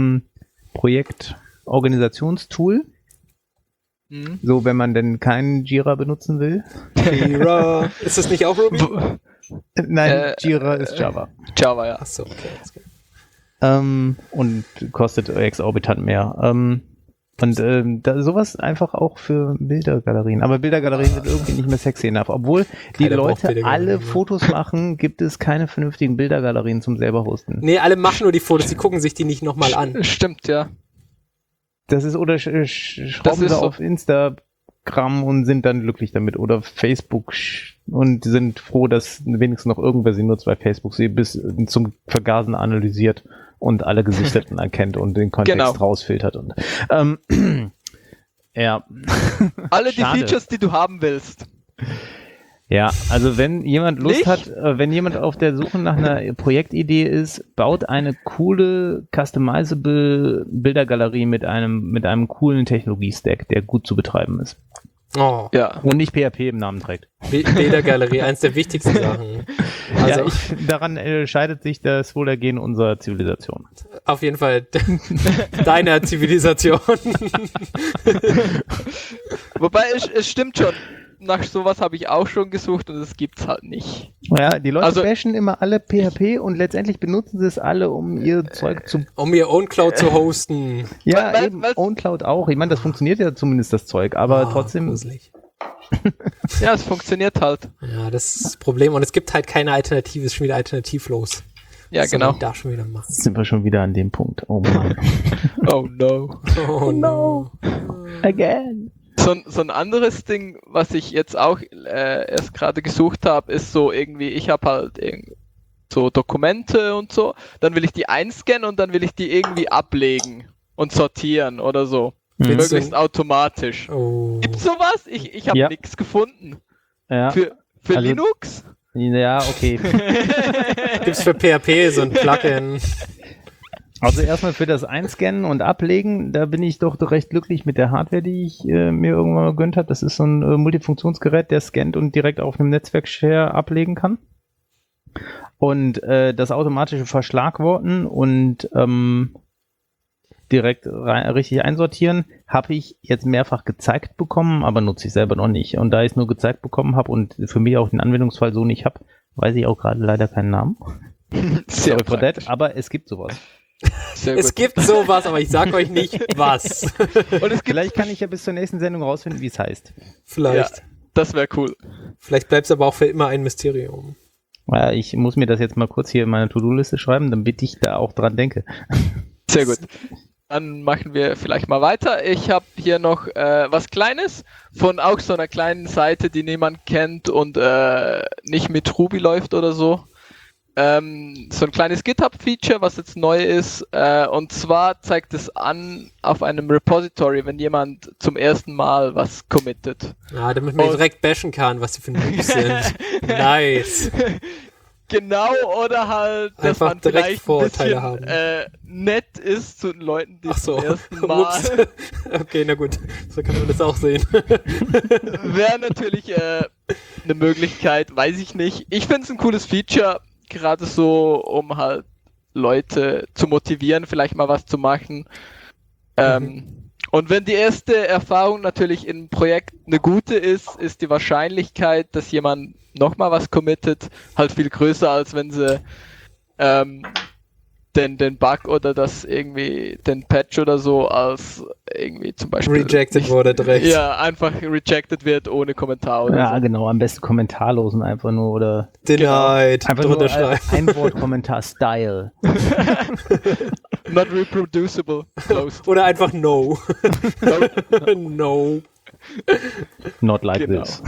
Projektorganisationstool. So, wenn man denn keinen Jira benutzen will. Jira. Ist das nicht auch Ruby? Nein, Jira ist Java. Java, ja. Achso, okay. Und kostet exorbitant mehr. Sowas einfach auch für Bildergalerien. Aber Bildergalerien sind irgendwie nicht mehr sexy enough. Obwohl die Leute alle Fotos machen, gibt es keine vernünftigen Bildergalerien zum selber hosten. Nee, alle machen nur die Fotos, die gucken sich die nicht nochmal an. Stimmt, ja. Das ist, oder schrauben sie auf Instagram und sind dann glücklich damit. Oder Facebook und sind froh, dass wenigstens noch irgendwer sie nur 2 Facebooks bis zum Vergasen analysiert und alle Gesichteten erkennt und den Kontext rausfiltert. Und ja. Alle die Features, die du haben willst. Ja, also wenn jemand Lust hat, wenn jemand auf der Suche nach einer Projektidee ist, baut eine coole, customizable Bildergalerie mit einem coolen Technologie-Stack, der gut zu betreiben ist. Oh. Ja. Und nicht PHP im Namen trägt. Bildergalerie, eins der wichtigsten Sachen. Also ja, daran scheidet sich das Wohlergehen unserer Zivilisation. Auf jeden Fall deiner Zivilisation. Wobei, es stimmt schon. Nach sowas habe ich auch schon gesucht und es gibt's halt nicht. Ja, die Leute bashen immer alle PHP und letztendlich benutzen sie es alle, um ihr Zeug um ihr OwnCloud zu hosten. Ja, eben, OwnCloud auch. Ich meine, das funktioniert ja zumindest, das Zeug, aber trotzdem... Gruselig. Ja, es funktioniert halt. Ja, das ist das Problem. Und es gibt halt keine Alternative, es ist schon wieder alternativlos. Ja, was genau. soll man da schon wieder machen? Jetzt sind wir schon wieder an dem Punkt. Oh Mann. Oh no. Oh no. Again. So ein anderes Ding, was ich jetzt auch erst gerade gesucht habe, ist so irgendwie, ich habe halt so Dokumente und so, dann will ich die einscannen und dann will ich die irgendwie ablegen und sortieren oder so. Möglichst automatisch. Oh. Gibt's sowas? Ich habe nichts gefunden. Ja. Für Linux? Ja, okay. Gibt's für PHP so ein Plugin? Also erstmal für das Einscannen und Ablegen, da bin ich doch recht glücklich mit der Hardware, die ich mir irgendwann mal gegönnt habe. Das ist so ein Multifunktionsgerät, der scannt und direkt auf einem Netzwerkshare ablegen kann. Und das automatische Verschlagworten und direkt richtig einsortieren. Habe ich jetzt mehrfach gezeigt bekommen, aber nutze ich selber noch nicht. Und da ich es nur gezeigt bekommen habe und für mich auch den Anwendungsfall so nicht habe, weiß ich auch gerade leider keinen Namen. Sehr that, aber es gibt sowas. Es gibt sowas, aber ich sag euch nicht, was. Und vielleicht kann ich ja bis zur nächsten Sendung rausfinden, wie es heißt. Vielleicht. Ja, das wäre cool. Vielleicht bleibt es aber auch für immer ein Mysterium. Ja, ich muss mir das jetzt mal kurz hier in meine To-Do-Liste schreiben, damit ich da auch dran denke. Sehr gut. Dann machen wir vielleicht mal weiter. Ich habe hier noch was Kleines von auch so einer kleinen Seite, die niemand kennt und nicht mit Ruby läuft oder so. So ein kleines GitHub-Feature, was jetzt neu ist. Und zwar zeigt es an auf einem Repository, wenn jemand zum ersten Mal was committet. Ja, damit man direkt bashen kann, was die für Noobs sind. Nice. Genau, oder halt, dass einfach man direkt vielleicht Vorurteile ein bisschen haben. Nett ist zu den Leuten, die zum ersten Mal... Ups. Okay, na gut. So kann man das auch sehen. Wäre natürlich eine Möglichkeit, weiß ich nicht. Ich finde es ein cooles Feature, gerade so, um halt Leute zu motivieren, vielleicht mal was zu machen. Und wenn die erste Erfahrung natürlich im Projekt eine gute ist, ist die Wahrscheinlichkeit, dass jemand nochmal was committet, halt viel größer, als wenn sie den Bug oder das irgendwie, den Patch oder so als irgendwie zum Beispiel rejected wurde direkt. Ja, einfach rejected wird ohne Kommentar oder Ja, so. Genau, am besten kommentarlosen einfach nur oder Denied. einfach nur schreiben. ein Wort-Kommentar Style. Not reproducible. Closed. Oder einfach no. No. Not like Genau. this.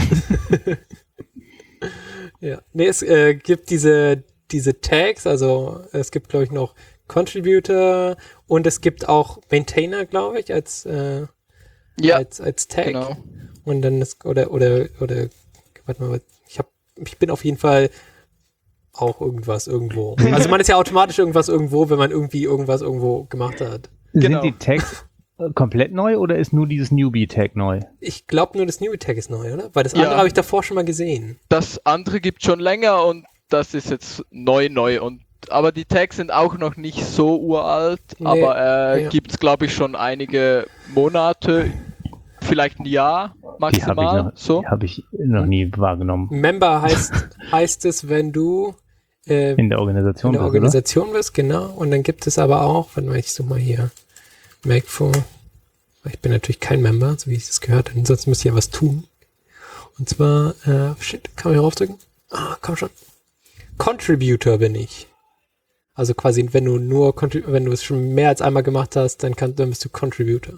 Ja. Nee, es gibt diese Tags, also es gibt, glaube ich, noch Contributor und es gibt auch Maintainer, glaube ich, als Tag. Genau. Und dann ist, oder, warte mal, ich bin auf jeden Fall auch irgendwas irgendwo. Also man ist ja automatisch irgendwas irgendwo, wenn man irgendwie irgendwas irgendwo gemacht hat. Genau. Sind die Tags komplett neu oder ist nur dieses Newbie-Tag neu? Ich glaube nur das Newbie-Tag ist neu, oder? Weil das andere habe ich davor schon mal gesehen. Das andere gibt schon länger und das ist jetzt neu. Aber die Tags sind auch noch nicht so uralt, aber gibt's glaube ich schon einige Monate, vielleicht ein Jahr maximal. Die habe ich noch nie wahrgenommen. Member heißt es, wenn du in der Organisation bist, genau. Und dann gibt es aber auch, warte mal, ich suche mal hier Make4. Ich bin natürlich kein Member, so wie ich das gehört habe. Ansonsten müsste ich ja was tun. Und zwar, kann man hier raufdrücken? Komm schon. Contributor bin ich. Also quasi, wenn du es schon mehr als einmal gemacht hast, dann bist du Contributor.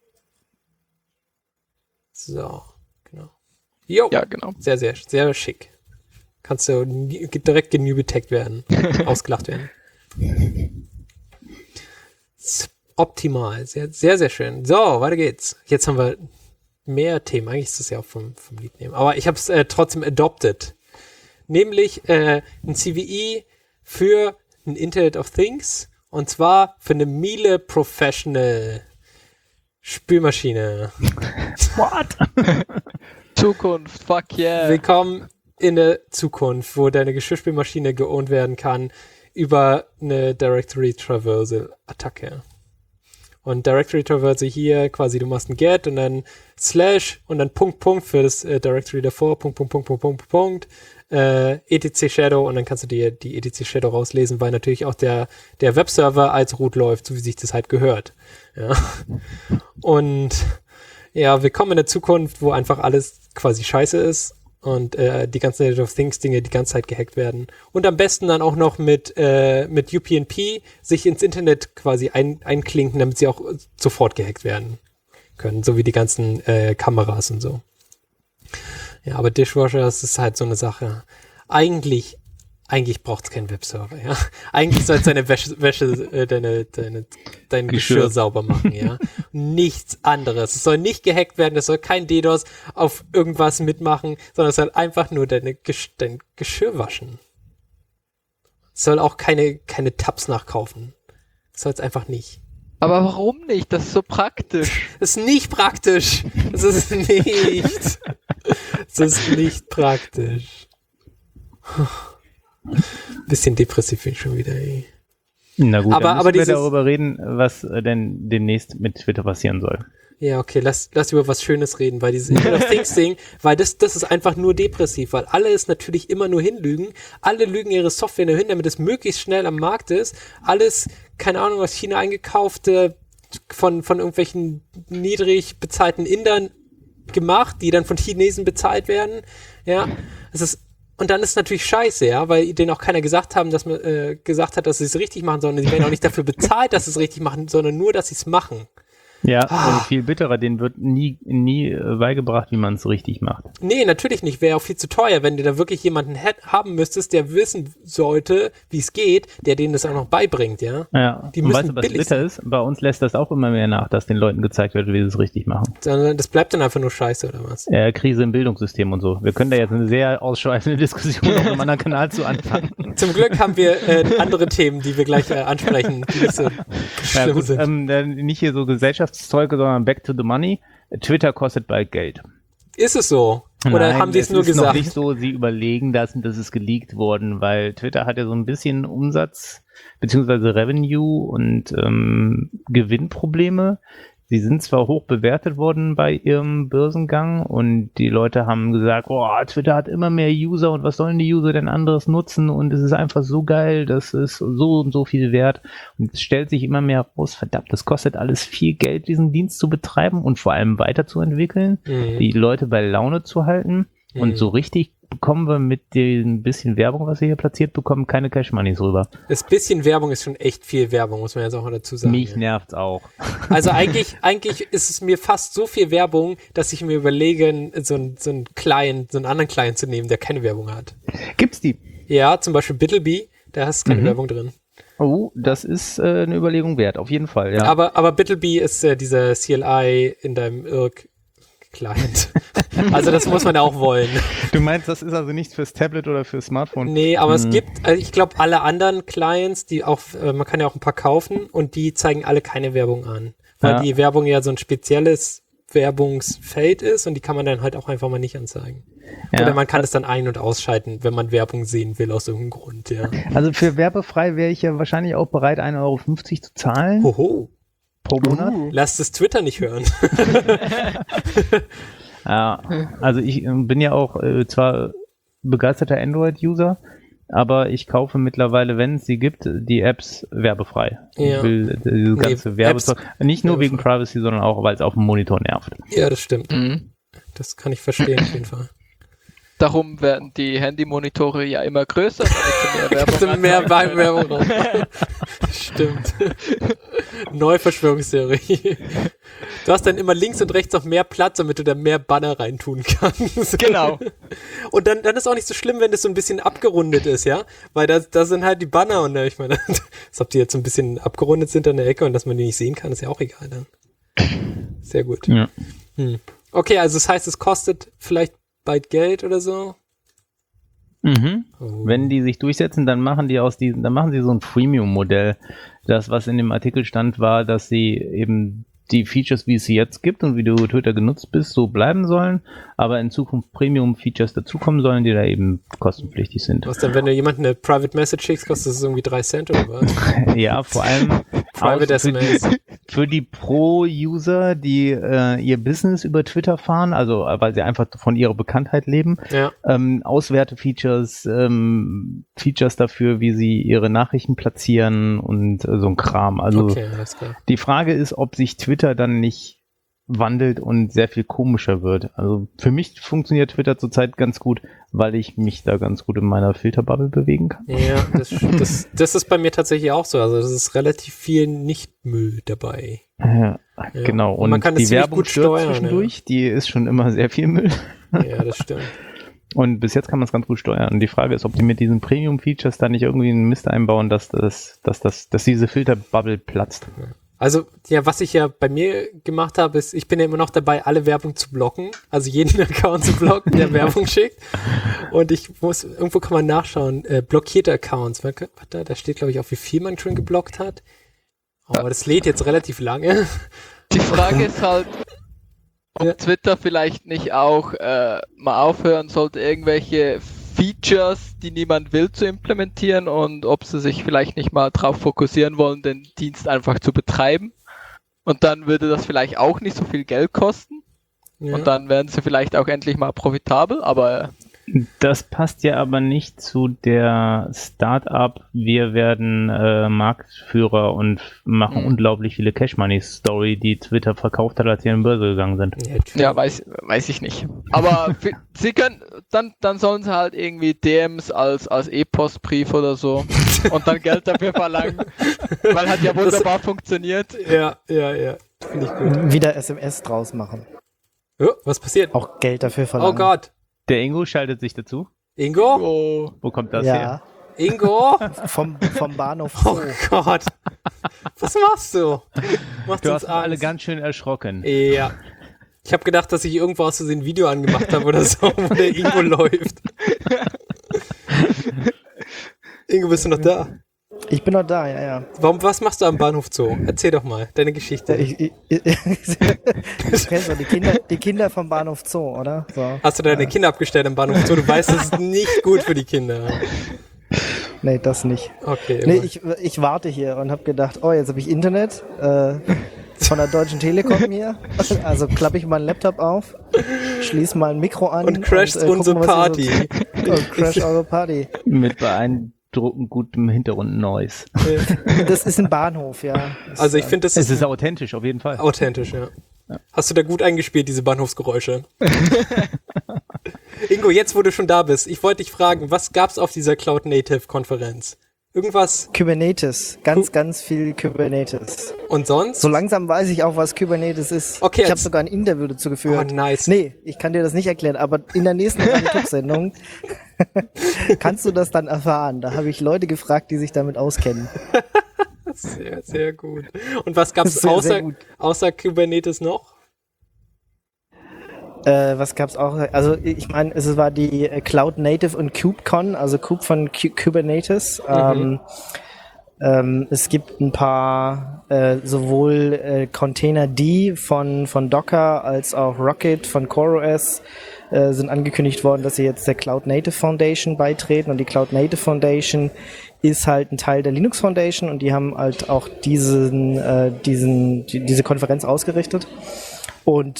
So, genau. Jo. Ja, genau. Sehr, sehr, sehr schick. Kannst du direkt genübeteckt werden, ausgelacht werden. Optimal, sehr, sehr, sehr schön. So, weiter geht's. Jetzt haben wir mehr Themen. Eigentlich ist das ja auch vom Lied nehmen. Aber ich habe es trotzdem adopted. Nämlich ein CVE für ein Internet of Things. Und zwar für eine Miele Professional Spülmaschine. What? Zukunft, fuck yeah. Willkommen in der Zukunft, wo deine Geschirrspülmaschine geowned werden kann über eine Directory Traversal Attacke. Und Directory Traversal hier quasi, du machst ein Get und dann Slash und dann Punkt für das Directory davor, Punkt, etc Shadow und dann kannst du dir die etc Shadow rauslesen, weil natürlich auch der Webserver als Root läuft, so wie sich das halt gehört. Ja. Und ja, willkommen in der Zukunft, wo einfach alles quasi scheiße ist und die ganzen Internet of Things Dinge die ganze Zeit gehackt werden. Und am besten dann auch noch mit UPnP sich ins Internet quasi einklinken, damit sie auch sofort gehackt werden können, so wie die ganzen Kameras und so. Ja, aber Dishwasher, das ist halt so eine Sache. Eigentlich braucht es keinen Webserver, ja. Eigentlich soll es deine dein Geschirr sauber machen, ja. Nichts anderes. Es soll nicht gehackt werden, es soll kein DDoS auf irgendwas mitmachen, sondern es soll einfach nur dein Geschirr waschen. Es soll auch keine Tabs nachkaufen. Es soll es einfach nicht. Aber warum nicht? Das ist so praktisch. Das ist nicht praktisch. Das ist nicht. Das ist nicht praktisch. Bisschen depressiv bin ich schon wieder, ey. Na gut, aber dann müssen wir dieses, darüber reden, was denn demnächst mit Twitter passieren soll. Ja, okay, lass über was Schönes reden, weil dieses Internet of Things Ding, weil das ist einfach nur depressiv, weil alle es natürlich immer nur hinlügen, alle lügen ihre Software nur hin, damit es möglichst schnell am Markt ist, alles, keine Ahnung, aus China eingekaufte, von irgendwelchen niedrig bezahlten Indern gemacht, die dann von Chinesen bezahlt werden, ja, und dann ist es natürlich scheiße, ja, weil denen auch keiner gesagt hat, dass sie es richtig machen, sondern sie werden auch nicht dafür bezahlt, dass sie es richtig machen, sondern nur, dass sie es machen. Ja, und viel bitterer, denen wird nie beigebracht, wie man es richtig macht. Nee, natürlich nicht. Wäre auch viel zu teuer, wenn du da wirklich jemanden haben müsstest, der wissen sollte, wie es geht, der denen das auch noch beibringt, ja. Ja, die und müssen weißt du, was billig bitter sein. ist? Bei uns lässt das auch immer mehr nach, dass den Leuten gezeigt wird, wie sie es richtig machen. Das bleibt dann einfach nur scheiße, oder was? Krise im Bildungssystem und so. Wir können da jetzt eine sehr ausschweifende Diskussion auf einem anderen Kanal zu anfangen. Zum Glück haben wir andere Themen, die wir gleich ansprechen, die nicht so schlimm gut, sind. nicht hier so Gesellschaftszeug, sondern back to the money. Twitter kostet bald Geld. Ist es so? Oder Nein, haben die es nur ist gesagt? Noch nicht so, sie überlegen das und das ist geleakt worden, weil Twitter hat ja so ein bisschen Umsatz beziehungsweise Revenue und Gewinnprobleme. Sie sind zwar hoch bewertet worden bei ihrem Börsengang und die Leute haben gesagt, oh, Twitter hat immer mehr User und was sollen die User denn anderes nutzen und es ist einfach so geil, das ist so und so viel wert und es stellt sich immer mehr raus, verdammt, das kostet alles viel Geld, diesen Dienst zu betreiben und vor allem weiterzuentwickeln, die Leute bei Laune zu halten und so richtig bekommen wir mit dem bisschen Werbung, was wir hier platziert bekommen, keine Cash-Moneys rüber. Das bisschen Werbung ist schon echt viel Werbung, muss man jetzt auch mal dazu sagen. Mich nervt's auch. Also eigentlich ist es mir fast so viel Werbung, dass ich mir überlege, so einen anderen Client zu nehmen, der keine Werbung hat. Gibt's die? Ja, zum Beispiel Bittleby, da hast du keine Werbung drin. Oh, das ist eine Überlegung wert, auf jeden Fall, ja. Aber Bittleby ist dieser CLI in deinem Client. Also das muss man ja auch wollen. Du meinst, das ist also nichts fürs Tablet oder fürs Smartphone? Nee, aber es gibt, also ich glaube, alle anderen Clients, die auch, man kann ja auch ein paar kaufen und die zeigen alle keine Werbung an. Weil die Werbung ja so ein spezielles Werbungsfeld ist und die kann man dann halt auch einfach mal nicht anzeigen. Ja. Oder man kann es dann ein- und ausschalten, wenn man Werbung sehen will aus irgendeinem Grund, ja. Also für werbefrei wäre ich ja wahrscheinlich auch bereit, 1,50 € zu zahlen. Hoho. Pro Monat. Lass das Twitter nicht hören. Ja, also ich bin ja auch zwar begeisterter Android-User, aber ich kaufe mittlerweile, wenn es sie gibt, die Apps werbefrei. Ja. Ich will diese ganze Werbezeug, nicht nur wegen Privacy, sondern auch, weil es auf dem Monitor nervt. Ja, das stimmt. Das kann ich verstehen auf jeden Fall. Darum werden die Handymonitore ja immer größer, damit mehr Werbung drauf. Stimmt. Neue Verschwörungstheorie. Du hast dann immer links und rechts noch mehr Platz, damit du da mehr Banner reintun kannst. Genau. Und dann ist auch nicht so schlimm, wenn das so ein bisschen abgerundet ist, ja? Weil da sind halt die Banner und ich meine, als ob die jetzt so ein bisschen abgerundet sind an der Ecke und dass man die nicht sehen kann, ist ja auch egal dann. Sehr gut. Ja. Okay, also das heißt, es kostet vielleicht bald Geld oder so? Wenn die sich durchsetzen, dann machen sie so ein Freemium-Modell. Das, was in dem Artikel stand, war, dass sie eben die Features, wie es sie jetzt gibt und wie du Twitter genutzt bist, so bleiben sollen, aber in Zukunft Premium-Features dazukommen sollen, die da eben kostenpflichtig sind. Was denn, wenn du jemandem eine Private Message schickst, kostet das irgendwie 3 Cent oder was? Ja, vor allem Private SMS. Für die Pro-User, die ihr Business über Twitter fahren, also weil sie einfach von ihrer Bekanntheit leben, Auswerte-Features, Features dafür, wie sie ihre Nachrichten platzieren und so ein Kram. Also alles klar. Die Frage ist, ob sich Twitter dann nicht wandelt und sehr viel komischer wird. Also für mich funktioniert Twitter zurzeit ganz gut, weil ich mich da ganz gut in meiner Filterbubble bewegen kann. Ja, das ist bei mir tatsächlich auch so. Also das ist relativ viel Nicht-Müll dabei. Ja, genau. Und man kann das die Werbung gut steuern, zwischendurch, die ist schon immer sehr viel Müll. Ja, das stimmt. Und bis jetzt kann man es ganz gut steuern. Und die Frage ist, ob die mit diesen Premium-Features da nicht irgendwie einen Mist einbauen, dass diese Filterbubble platzt. Also, ja, was ich ja bei mir gemacht habe, ist, ich bin ja immer noch dabei, alle Werbung zu blocken. Also jeden Account zu blocken, der Werbung schickt. Und irgendwo kann man nachschauen, blockierte Accounts. Da steht, glaube ich, auch, wie viel man schon geblockt hat. Aber das lädt jetzt relativ lange. Die Frage ist halt, ob Twitter vielleicht nicht auch mal aufhören sollte, irgendwelche Features, die niemand will, zu implementieren und ob sie sich vielleicht nicht mal darauf fokussieren wollen, den Dienst einfach zu betreiben. Und dann würde das vielleicht auch nicht so viel Geld kosten. Ja. Und dann werden sie vielleicht auch endlich mal profitabel, aber... Das passt ja aber nicht zu der Start-up, wir werden Marktführer und machen unglaublich viele Cash-Money-Story, die Twitter verkauft hat, als sie an die Börse gegangen sind. Ja, weiß ich nicht. Aber sie können, dann sollen sie halt irgendwie DMs als E-Postbrief oder so und dann Geld dafür verlangen, weil hat ja wunderbar funktioniert. Ja. Finde ich gut. Wieder SMS draus machen. Oh, was passiert? Auch Geld dafür verlangen. Oh Gott. Der Ingo schaltet sich dazu. Ingo? Wo kommt das her? Ingo? Vom Bahnhof Zoo. Oh Gott. Was machst du? Du hast alle ganz schön erschrocken. Ja. Ich habe gedacht, dass ich irgendwo aus Versehen ein Video angemacht habe oder so, wo der Ingo läuft. Ingo, bist du noch da? Ich bin noch da, ja. Was machst du am Bahnhof Zoo? Erzähl doch mal, deine Geschichte. Du kennst doch die Kinder vom Bahnhof Zoo, oder? So. Hast du deine Kinder abgestellt am Bahnhof Zoo? Du weißt, das ist nicht gut für die Kinder. Nee, das nicht. Okay. Nee, ich warte hier und habe gedacht, jetzt habe ich Internet von der Deutschen Telekom hier. Also klappe ich meinen Laptop auf, schließe mal ein Mikro an. Und crasht unsere Party. Und crash eure Party. Mit beeindruckend gutem Hintergrund-Noise. Das ist ein Bahnhof, ja. Also ich finde, das ist authentisch, auf jeden Fall. Authentisch, ja. Hast du da gut eingespielt, diese Bahnhofsgeräusche? Ingo, jetzt wo du schon da bist, ich wollte dich fragen, was gab's auf dieser Cloud Native Konferenz? Irgendwas? Kubernetes. Ganz viel Kubernetes. Und sonst? So langsam weiß ich auch, was Kubernetes ist. Okay, ich habe sogar ein Interview dazu geführt. Oh, nice. Nee, ich kann dir das nicht erklären, aber in der nächsten Radio-Sendung kannst du das dann erfahren. Da habe ich Leute gefragt, die sich damit auskennen. Sehr, sehr gut. Und was gab's außer Kubernetes noch? Was gab's auch? Also ich meine, es war die Cloud Native und KubeCon, also Kube von Kubernetes. Es gibt ein paar sowohl Containerd von Docker als auch Rocket von CoreOS sind angekündigt worden, dass sie jetzt der Cloud Native Foundation beitreten, und die Cloud Native Foundation ist halt ein Teil der Linux Foundation, und die haben halt auch diese Konferenz ausgerichtet. Und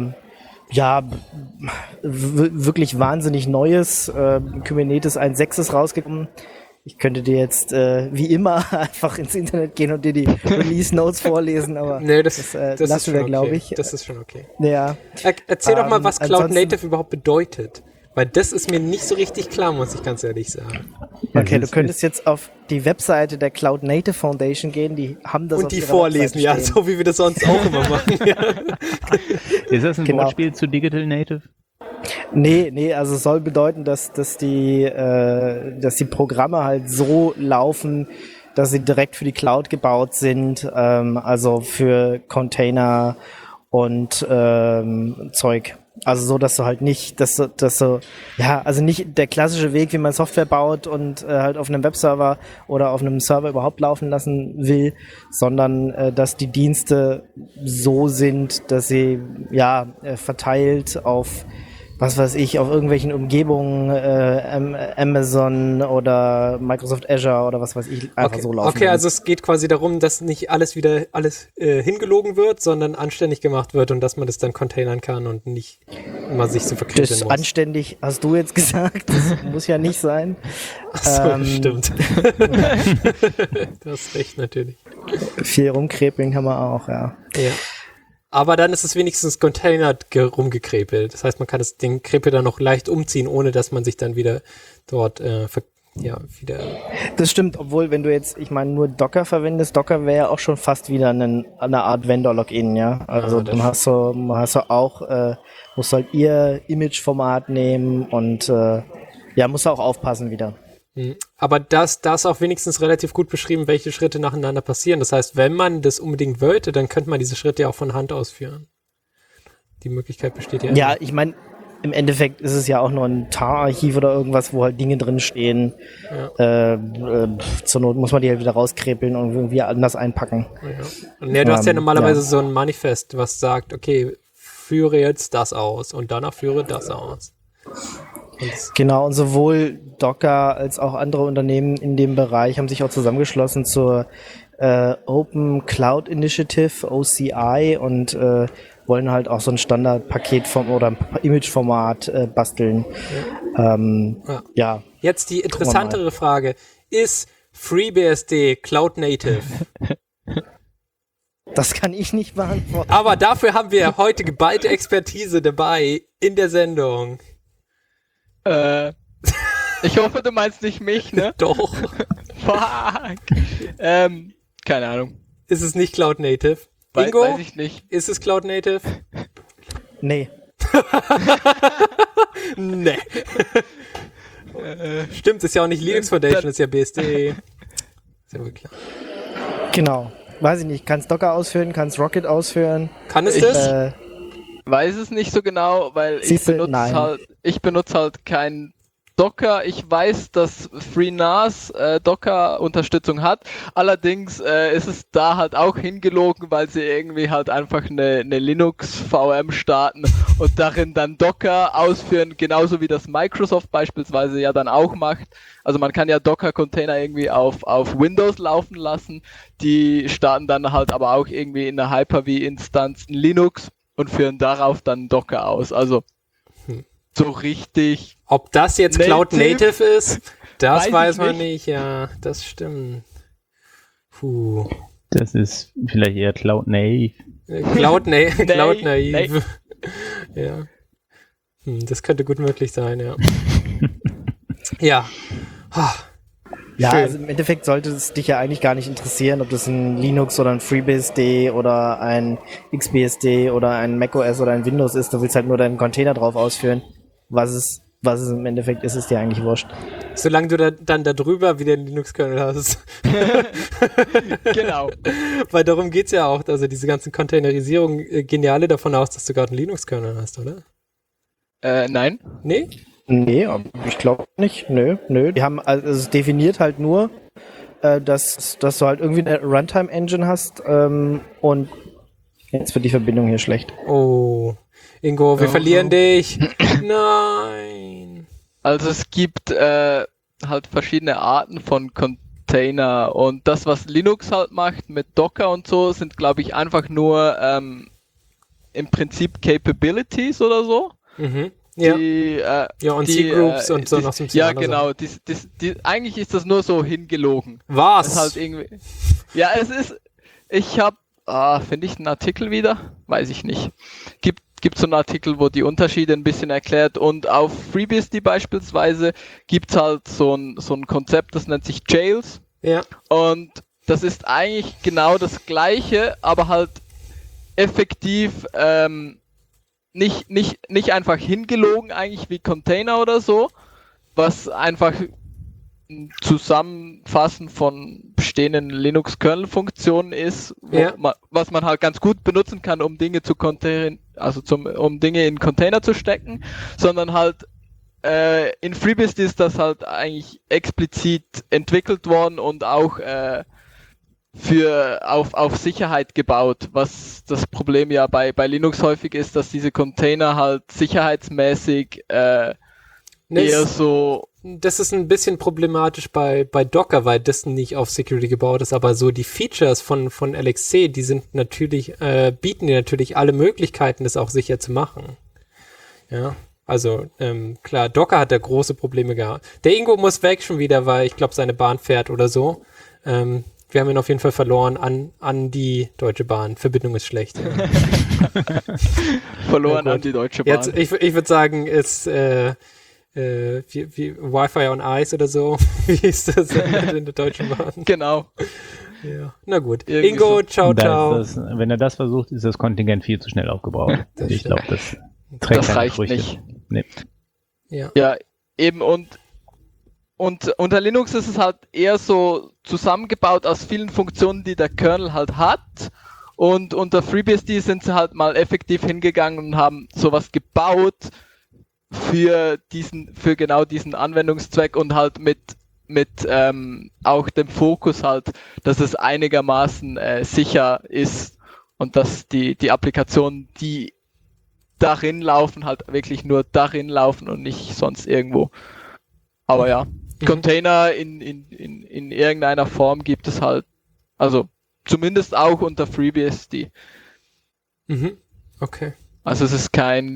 wirklich wahnsinnig Neues. Kubernetes 1.6 ist rausgekommen. Ich könnte dir jetzt wie immer einfach ins Internet gehen und dir die Release Notes vorlesen, aber nee, das lassen wir, glaube ich. Das ist schon okay. Ja. Erzähl doch mal, was Cloud Native überhaupt bedeutet. Weil das ist mir nicht so richtig klar, muss ich ganz ehrlich sagen. Okay, du könntest jetzt auf die Webseite der Cloud Native Foundation gehen, die haben das und die vorlesen, ja, so wie wir das sonst auch immer machen. Ja. Ist das ein Wortspiel zu Digital Native? Nee, also es soll bedeuten, dass die Programme halt so laufen, dass sie direkt für die Cloud gebaut sind, also für Container und Zeug. Also so, dass du halt nicht, also nicht der klassische Weg, wie man Software baut und halt auf einem Webserver oder auf einem Server überhaupt laufen lassen will, sondern dass die Dienste so sind, dass sie verteilt auf, was weiß ich, auf irgendwelchen Umgebungen, Amazon oder Microsoft Azure oder was weiß ich, einfach so laufen. Okay, also es geht quasi darum, dass nicht alles hingelogen wird, sondern anständig gemacht wird und dass man das dann containern kann und nicht immer sich so verknüpfen muss. Das anständig, hast du jetzt gesagt, das muss ja nicht sein. Ach so, stimmt. Du hast recht, natürlich. Viel rumkrepeln kann man auch, ja. Ja. Aber dann ist es wenigstens Container rumgekrepelt. Das heißt, man kann den Krepel dann noch leicht umziehen, ohne dass man sich dann wieder dort wieder... Das stimmt, obwohl, wenn du jetzt, ich meine, nur Docker verwendest, Docker wäre ja auch schon fast wieder eine Art Vendor-Login, ja. Also dann musst halt ihr Image-Format nehmen und musst du auch aufpassen wieder. Aber da ist auch wenigstens relativ gut beschrieben, welche Schritte nacheinander passieren. Das heißt, wenn man das unbedingt wollte, dann könnte man diese Schritte ja auch von Hand ausführen. Die Möglichkeit besteht ja. Ja, ich meine, im Endeffekt ist es ja auch nur ein TAR-Archiv oder irgendwas, wo halt Dinge drin stehen. Ja. Zur Not muss man die halt wieder rauskrepeln und irgendwie anders einpacken. Ja, du hast ja normalerweise so ein Manifest, was sagt, okay, führe jetzt das aus und danach führe das aus. Genau, und sowohl Docker als auch andere Unternehmen in dem Bereich haben sich auch zusammengeschlossen zur Open Cloud Initiative, OCI, und wollen halt auch so ein Standardpaket oder ein Imageformat basteln. Ja. Jetzt die interessantere Frage. Ist FreeBSD Cloud Native? Das kann ich nicht beantworten. Aber dafür haben wir heute geballte Expertise dabei in der Sendung. Ich hoffe, du meinst nicht mich, ne? Doch. Fuck. Keine Ahnung. Ist es nicht Cloud Native? Ingo? Weiß ich nicht. Ist es Cloud Native? Nee. Nee. Stimmt, ist ja auch nicht Linux Foundation, ist ja BSD. Ist ja wohl klar. Genau. Weiß ich nicht. Kann es Docker ausführen? Kann es Rocket ausführen? Kann es das? Weiß es nicht so genau, weil ich benutze halt kein Docker. Ich weiß, dass FreeNAS Docker-Unterstützung hat. Allerdings ist es da halt auch hingelogen, weil sie irgendwie halt einfach eine Linux-VM starten und darin dann Docker ausführen, genauso wie das Microsoft beispielsweise ja dann auch macht. Also man kann ja Docker-Container irgendwie auf Windows laufen lassen. Die starten dann halt aber auch irgendwie in einer Hyper-V-Instanz Linux und führen darauf dann Docker aus. Also so richtig. Ob das jetzt Cloud Native ist, das weiß man nicht. Ja, das stimmt. Puh. Das ist vielleicht eher Cloud Naive. Cloud Naive. Ja. Das könnte gut möglich sein, ja. Ja. Ja, Schön. also im Endeffekt sollte es dich ja eigentlich gar nicht interessieren, ob das ein Linux oder ein FreeBSD oder ein XBSD oder ein macOS oder ein Windows ist. Du willst halt nur deinen Container drauf ausführen. Was es im Endeffekt ist dir eigentlich wurscht. Solange du dann da drüber wieder einen Linux-Kernel hast. Genau. Weil darum geht's ja auch. Also diese ganzen Containerisierungen gehen ja alle davon aus, dass du gerade einen Linux-Kernel hast, oder? Nein. Nee? Nee, ich glaube nicht. Nö. Die haben, also es definiert halt nur, dass du halt irgendwie eine Runtime-Engine hast und jetzt wird die Verbindung hier schlecht. Oh. Ingo, wir verlieren dich. Nein. Also es gibt halt verschiedene Arten von Container und das, was Linux halt macht mit Docker und so, sind glaube ich einfach nur im Prinzip Capabilities oder so. Mhm. Ja. Und C-Groups und so noch so ein bisschen. Ja, genau. Eigentlich ist das nur so hingelogen. Was? Das ist halt irgendwie, ja, ich habe, finde ich einen Artikel wieder? Weiß ich nicht. Gibt so einen Artikel, wo die Unterschiede ein bisschen erklärt und auf FreeBSD beispielsweise gibt's halt so ein Konzept, das nennt sich Jails. Ja. Und das ist eigentlich genau das Gleiche, aber halt effektiv nicht einfach hingelogen eigentlich wie Container oder so, was einfach ein Zusammenfassen von bestehenden Linux-Kernel-Funktionen ist, was man halt ganz gut benutzen kann, um Dinge um Dinge in Container zu stecken, sondern halt in FreeBSD ist das halt eigentlich explizit entwickelt worden und auch auf Sicherheit gebaut, was das Problem ja bei Linux häufig ist, dass diese Container halt sicherheitsmäßig eher so. Das ist ein bisschen problematisch bei Docker, weil das nicht auf Security gebaut ist, aber so die Features von LXC, die sind natürlich, bieten dir natürlich alle Möglichkeiten, das auch sicher zu machen. Ja, also klar, Docker hat da große Probleme gehabt. Der Ingo muss weg schon wieder, weil ich glaube, seine Bahn fährt oder so. Wir haben ihn auf jeden Fall verloren an die Deutsche Bahn. Verbindung ist schlecht. Ja. Verloren an die Deutsche Bahn. Jetzt, ich würde sagen, ist wie Wi-Fi on Ice oder so. Wie ist das in der Deutschen Bahn? Genau. Ja. Na gut. Irgendwie Ingo, so. ciao. Wenn er das versucht, ist das Kontingent viel zu schnell aufgebraucht. Ich glaube, das trägt keine reicht Früchte. nicht. Nee. Ja, eben und unter Linux ist es halt eher so zusammengebaut aus vielen Funktionen, die der Kernel halt hat. Und unter FreeBSD sind sie halt mal effektiv hingegangen und haben sowas gebaut für genau diesen Anwendungszweck und halt mit auch dem Fokus halt, dass es einigermaßen sicher ist und dass die Applikationen, die darin laufen, halt wirklich nur darin laufen und nicht sonst irgendwo. Aber ja, Container in irgendeiner Form gibt es halt, also zumindest auch unter FreeBSD. Mhm. Okay. Also es ist kein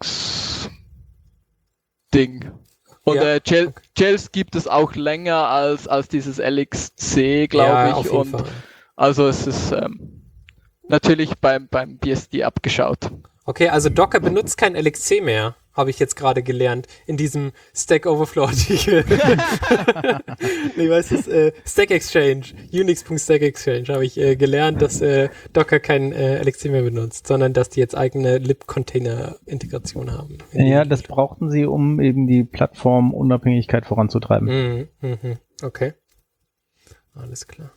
Linux-Ding. Und Gels gibt es auch länger als dieses LXC, glaube ich. Und Fall. Also es ist natürlich beim BSD abgeschaut. Okay, also Docker benutzt kein LXC mehr, habe ich jetzt gerade gelernt, in diesem Stack Overflow-Artikel. Nee, was ist Stack Exchange, Unix.Stack Exchange, habe ich gelernt, dass Docker kein LXC mehr benutzt, sondern dass die jetzt eigene lib-Container-Integration haben. Ja, das brauchten sie, um eben die Plattformunabhängigkeit voranzutreiben. Okay. Alles klar.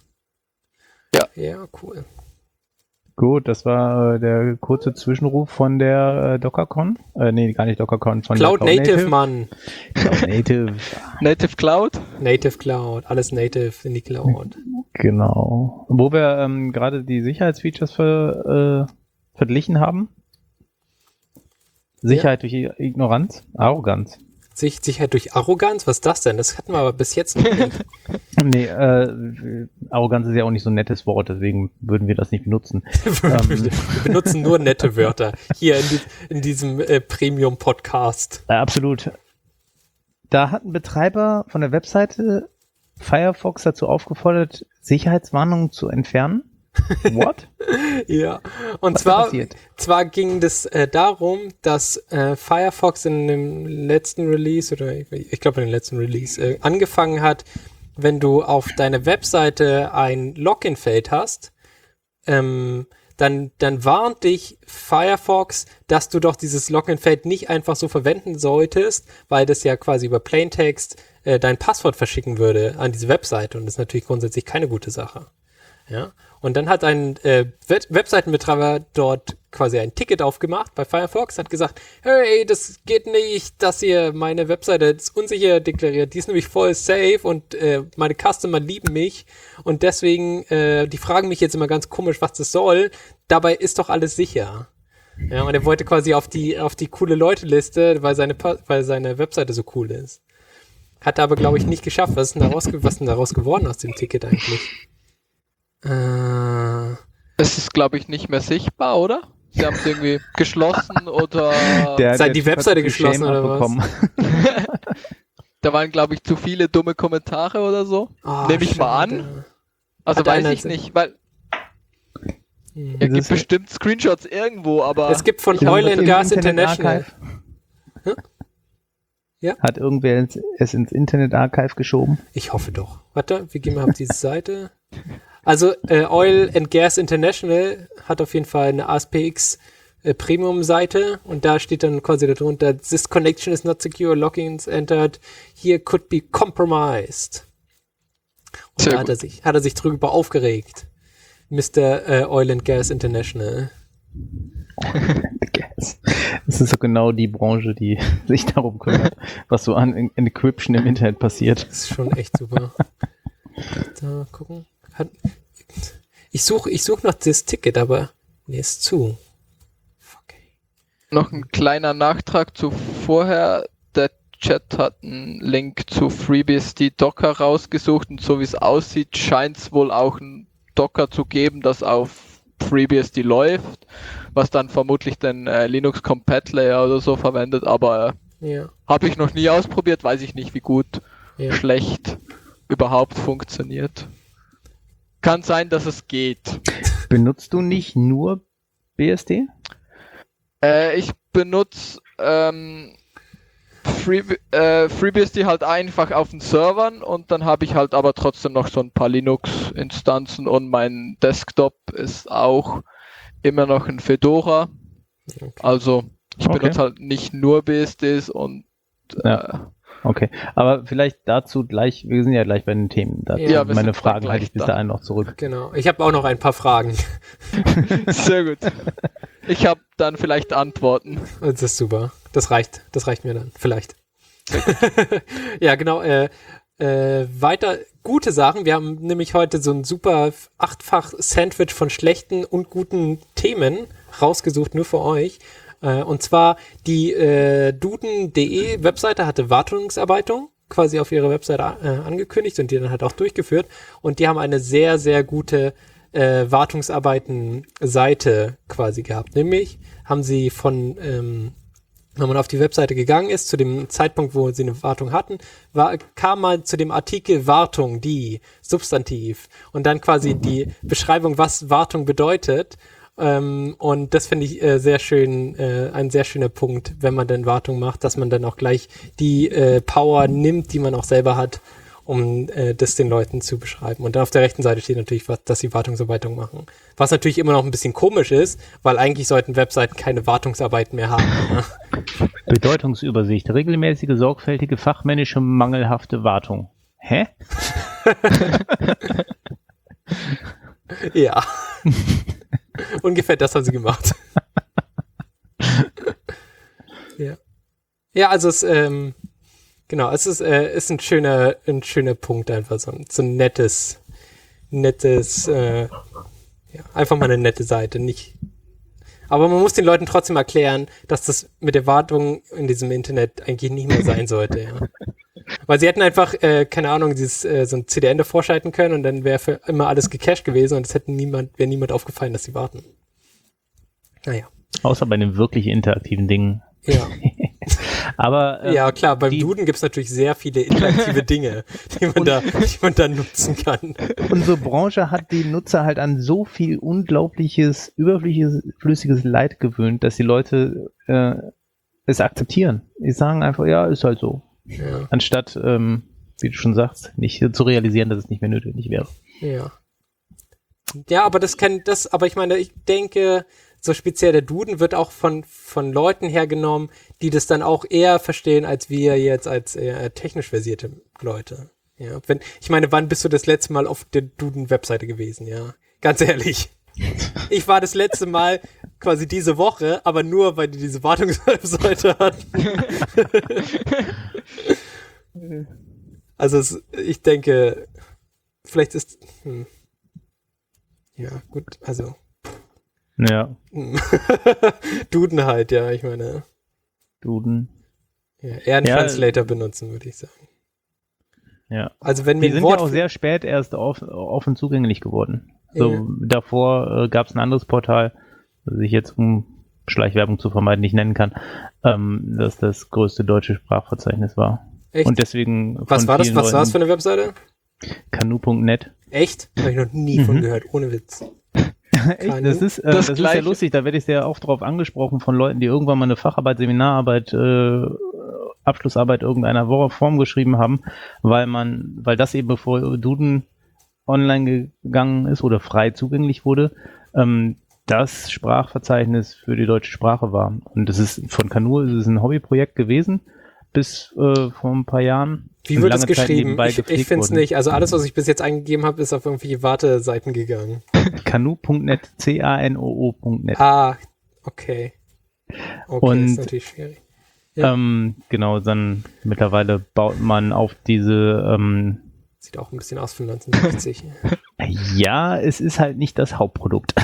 Ja, cool. Gut, das war der kurze Zwischenruf von der DockerCon. Nee, gar nicht DockerCon. Von Cloud Native, Mann. Cloud Native. Native Cloud? Native Cloud. Alles Native in die Cloud. Genau. Wo wir gerade die Sicherheitsfeatures verglichen haben. Sicherheit durch Ignoranz. Arroganz. Sicherheit durch Arroganz? Was ist das denn? Das hatten wir aber bis jetzt noch nicht. Nee, Arroganz ist ja auch nicht so ein nettes Wort, deswegen würden wir das nicht benutzen. Wir benutzen nur nette Wörter hier in diesem Premium-Podcast. Absolut. Da hat ein Betreiber von der Webseite Firefox dazu aufgefordert, Sicherheitswarnungen zu entfernen. What? Ja, und zwar ging das darum, dass Firefox in dem letzten Release, oder ich glaube in dem letzten Release, angefangen hat, wenn du auf deiner Webseite ein Login-Feld hast, dann warnt dich Firefox, dass du doch dieses Login-Feld nicht einfach so verwenden solltest, weil das ja quasi über Plaintext dein Passwort verschicken würde an diese Webseite, und das ist natürlich grundsätzlich keine gute Sache. Ja, und dann hat ein Webseitenbetreiber dort quasi ein Ticket aufgemacht bei Firefox, hat gesagt, hey, das geht nicht, dass ihr meine Webseite ist unsicher deklariert, die ist nämlich voll safe und meine Customer lieben mich und deswegen, die fragen mich jetzt immer ganz komisch, was das soll, dabei ist doch alles sicher. Ja, und er wollte quasi auf die coole Leute-Liste, weil seine Webseite so cool ist. Hat er aber, glaube ich, nicht geschafft. Was ist denn daraus geworden aus dem Ticket eigentlich? Es ist, glaube ich, nicht mehr sichtbar, oder? Sie haben es irgendwie geschlossen oder... Seit die Webseite geschlossen oder was? Da waren, glaube ich, zu viele dumme Kommentare oder so. Nehme ich mal an. Also weiß ich nicht, weil... Es gibt bestimmt Screenshots irgendwo, aber... Es gibt von Oil and Gas International... Ja? Hat irgendwer es ins Internet Archive geschoben? Ich hoffe doch. Warte, wir gehen mal auf diese Seite... Also Oil and Gas International hat auf jeden Fall eine ASPX Premium-Seite und da steht dann quasi darunter, this connection is not secure, logins entered, here could be compromised. Und da hat er sich drüber aufgeregt. Mr. Oil and Gas International. Oil and Gas. Das ist so genau die Branche, die sich darum kümmert, was so an Encryption im Internet passiert. Das ist schon echt super. Da gucken. Ich suche noch das Ticket, aber nee, ist zu. Okay. Noch ein kleiner Nachtrag zu vorher. Der Chat hat einen Link zu FreeBSD Docker rausgesucht und so wie es aussieht, scheint es wohl auch ein Docker zu geben, das auf FreeBSD läuft, was dann vermutlich den Linux Compat Layer oder so verwendet, aber habe ich noch nie ausprobiert, weiß ich nicht, wie gut, schlecht überhaupt funktioniert. Kann sein, dass es geht. Benutzt du nicht nur BSD? Ich benutze FreeBSD halt einfach auf den Servern und dann habe ich halt aber trotzdem noch so ein paar Linux-Instanzen und mein Desktop ist auch immer noch ein Fedora. Okay. Also ich benutze halt nicht nur BSDs und okay, aber vielleicht dazu gleich, wir sind ja gleich bei den Themen. Meine Fragen halte ich bis dahin noch zurück. Genau, ich habe auch noch ein paar Fragen. Sehr gut. Ich habe dann vielleicht Antworten. Das ist super, das reicht mir dann, vielleicht. Ja, genau, weiter gute Sachen. Wir haben nämlich heute so ein super 8-fach Sandwich von schlechten und guten Themen rausgesucht, nur für euch. Und zwar die Duden.de Webseite hatte Wartungsarbeitung quasi auf ihrer Webseite angekündigt und die dann halt auch durchgeführt. Und die haben eine sehr, sehr gute Wartungsarbeiten-Seite quasi gehabt. Nämlich haben sie wenn man auf die Webseite gegangen ist, zu dem Zeitpunkt, wo sie eine Wartung hatten, kam man zu dem Artikel Wartung, die Substantiv und dann quasi die Beschreibung, was Wartung bedeutet. Und das finde ich sehr schön, ein sehr schöner Punkt, wenn man dann Wartung macht, dass man dann auch gleich die Power nimmt, die man auch selber hat, um das den Leuten zu beschreiben. Und dann auf der rechten Seite steht natürlich, dass sie Wartungsarbeitung machen. Was natürlich immer noch ein bisschen komisch ist, weil eigentlich sollten Webseiten keine Wartungsarbeiten mehr haben. Ja? Bedeutungsübersicht. Regelmäßige, sorgfältige, fachmännische, mangelhafte Wartung. Hä? Ja. Ungefähr das haben sie gemacht. Ja. Ja, also es ist ein schöner Punkt einfach, so ein nettes, einfach mal eine nette Seite, nicht. Aber man muss den Leuten trotzdem erklären, dass das mit der Wartung in diesem Internet eigentlich nicht mehr sein sollte, ja. Weil sie hätten einfach, keine Ahnung, so ein CDN davor schalten können und dann wäre für immer alles gecached gewesen und es wäre niemand aufgefallen, dass sie warten. Naja. Außer bei den wirklich interaktiven Dingen. Ja. Aber ja, klar, beim Duden gibt es natürlich sehr viele interaktive Dinge, die man da nutzen kann. Unsere Branche hat die Nutzer halt an so viel unglaubliches, überflüssiges Leid gewöhnt, dass die Leute es akzeptieren. Die sagen einfach, ja, ist halt so. Ja. Anstatt, wie du schon sagst, nicht zu realisieren, dass es nicht mehr nötig wäre. Ja. Ja, aber ich meine, ich denke, so speziell der Duden wird auch von Leuten hergenommen, die das dann auch eher verstehen, als wir jetzt als eher technisch versierte Leute. Ja, wann bist du das letzte Mal auf der Duden-Webseite gewesen? Ja, ganz ehrlich. Ich war das letzte Mal quasi diese Woche, aber nur, weil die diese Wartungswebseite hatten. Also ich denke, vielleicht ist ja, gut, also ja. Duden halt, ja, ich meine. Duden. Ja, eher einen Translator benutzen, würde ich sagen. Ja. Also wenn die sind ja auch sehr spät erst offen zugänglich geworden. So, davor gab es ein anderes Portal, das ich jetzt, um Schleichwerbung zu vermeiden, nicht nennen kann, das das größte deutsche Sprachverzeichnis war. Echt? Und deswegen. Was war das? Was war das für eine Webseite? Kanu.net. Echt? Habe ich noch nie von gehört, ohne Witz. Echt? Das ist ja lustig, da werde ich sehr oft drauf angesprochen von Leuten, die irgendwann mal eine Facharbeit, Seminararbeit, Abschlussarbeit irgendeiner Form geschrieben haben, weil das eben bevor Duden online gegangen ist oder frei zugänglich wurde, das Sprachverzeichnis für die deutsche Sprache war. Und das ist von Kanu, ist es ein Hobbyprojekt gewesen, bis vor ein paar Jahren. Wie wird es geschrieben? Ich finde es nicht. Also alles, was ich bis jetzt eingegeben habe, ist auf irgendwelche Warteseiten gegangen. Kanu.net, Canoo.net. Ah, okay. Okay, und, ist natürlich schwierig. Ja. Genau, dann mittlerweile baut man auf diese sieht auch ein bisschen aus von 1960. Ja, es ist halt nicht das Hauptprodukt.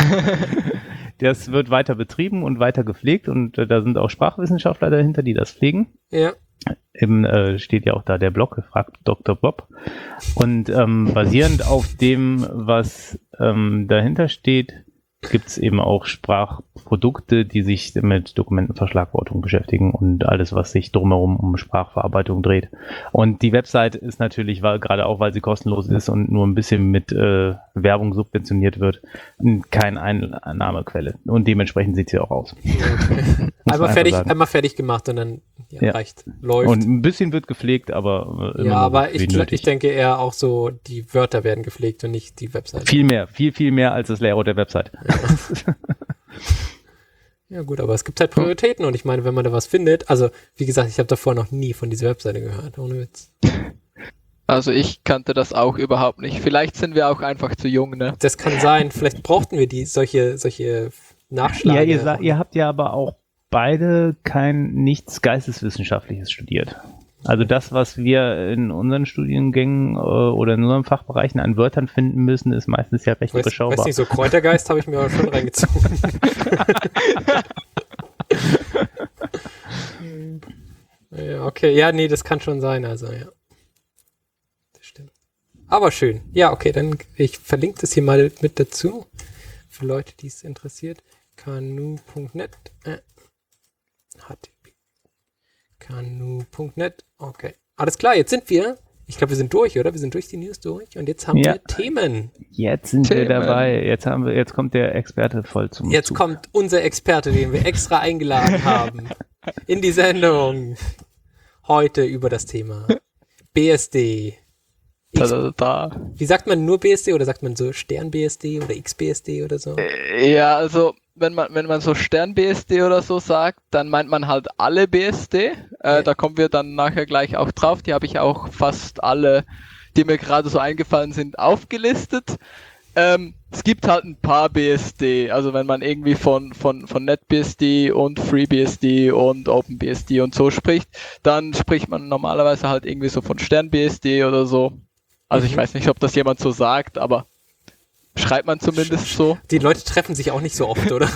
Das wird weiter betrieben und weiter gepflegt und da sind auch Sprachwissenschaftler dahinter, die das pflegen. Ja. Eben steht ja auch da der Blog, fragt Dr. Bob. Und basierend auf dem, was dahinter steht, gibt es eben auch Sprachprodukte, die sich mit Dokumentenverschlagwortung beschäftigen und alles, was sich drumherum um Sprachverarbeitung dreht. Und die Website ist natürlich, gerade auch, weil sie kostenlos ist und nur ein bisschen mit Werbung subventioniert wird, keine Einnahmequelle. Und dementsprechend sieht sie auch aus. Okay. einmal fertig gemacht und dann reicht, läuft. Und ein bisschen wird gepflegt, aber immer aber ich denke eher auch so, die Wörter werden gepflegt und nicht die Website. Viel mehr als das Layout der Website. Ja gut, aber es gibt halt Prioritäten und ich meine, wenn man da was findet, also wie gesagt, ich habe davor noch nie von dieser Webseite gehört, ohne Witz. Also ich kannte das auch überhaupt nicht. Vielleicht sind wir auch einfach zu jung, ne? Das kann sein, vielleicht brauchten wir solche Nachschläge. Ja, ihr habt ja aber auch beide nichts Geisteswissenschaftliches studiert. Also das, was wir in unseren Studiengängen oder in unseren Fachbereichen an Wörtern finden müssen, ist meistens ja recht überschaubar. Weiß nicht, so Kräutergeist habe ich mir aber schon reingezogen. Ja, okay. Ja, nee, das kann schon sein, also, ja. Das stimmt. Aber schön. Ja, okay, dann ich verlinke das hier mal mit dazu. Für Leute, die es interessiert. Kanu.net. HTTP. Kanu.net. Okay. Alles klar, jetzt sind wir. Ich glaube, wir sind durch, oder? Wir sind durch die News durch. Und jetzt haben wir Themen. Jetzt sind wir dabei. Jetzt kommt der Experte voll zum Zug. Jetzt kommt unser Experte, den wir extra eingeladen haben. In die Sendung. Heute über das Thema BSD. Wie sagt man, nur BSD oder sagt man so Stern-BSD oder X-BSD oder so? Ja, also wenn man so Stern-BSD oder so sagt, dann meint man halt alle BSD. Da kommen wir dann nachher gleich auch drauf. Die habe ich auch fast alle, die mir gerade so eingefallen sind, aufgelistet. Es gibt halt ein paar BSD, also wenn man irgendwie von NetBSD und FreeBSD und OpenBSD und so spricht, dann spricht man normalerweise halt irgendwie so von Stern-BSD oder so. Also ich weiß nicht, ob das jemand so sagt, aber schreibt man zumindest so. Die Leute treffen sich auch nicht so oft, oder?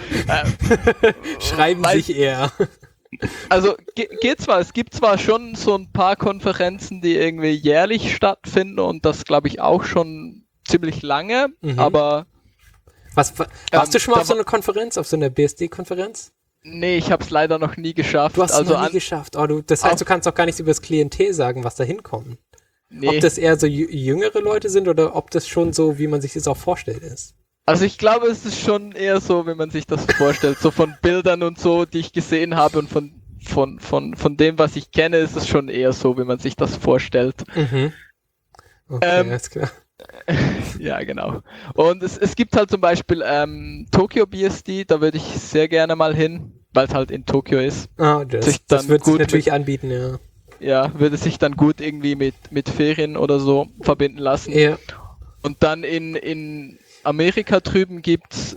Schreiben sich eher. Also geht zwar, es gibt zwar schon so ein paar Konferenzen, die irgendwie jährlich stattfinden und das glaube ich auch schon ziemlich lange, aber... Warst du schon mal auf so einer Konferenz, auf so einer BSD-Konferenz? Nee, ich habe es leider noch nie geschafft. Du hast es noch nie geschafft. Das heißt, du kannst auch gar nichts über das Klientel sagen, was da hinkommt. Nee. Ob das eher so jüngere Leute sind oder ob das schon so, wie man sich das auch vorstellt, ist. Also ich glaube, es ist schon eher so, wie man sich das vorstellt. So von Bildern und so, die ich gesehen habe und von dem, was ich kenne, ist es schon eher so, wie man sich das vorstellt. Mhm. Okay, alles klar. Ja, genau. Und es gibt halt zum Beispiel Tokyo BSD, da würde ich sehr gerne mal hin, weil es halt in Tokio ist. Das wird sich natürlich anbieten, ja. Ja, würde sich dann gut irgendwie mit Ferien oder so verbinden lassen. Ja. Und dann in Amerika drüben gibt's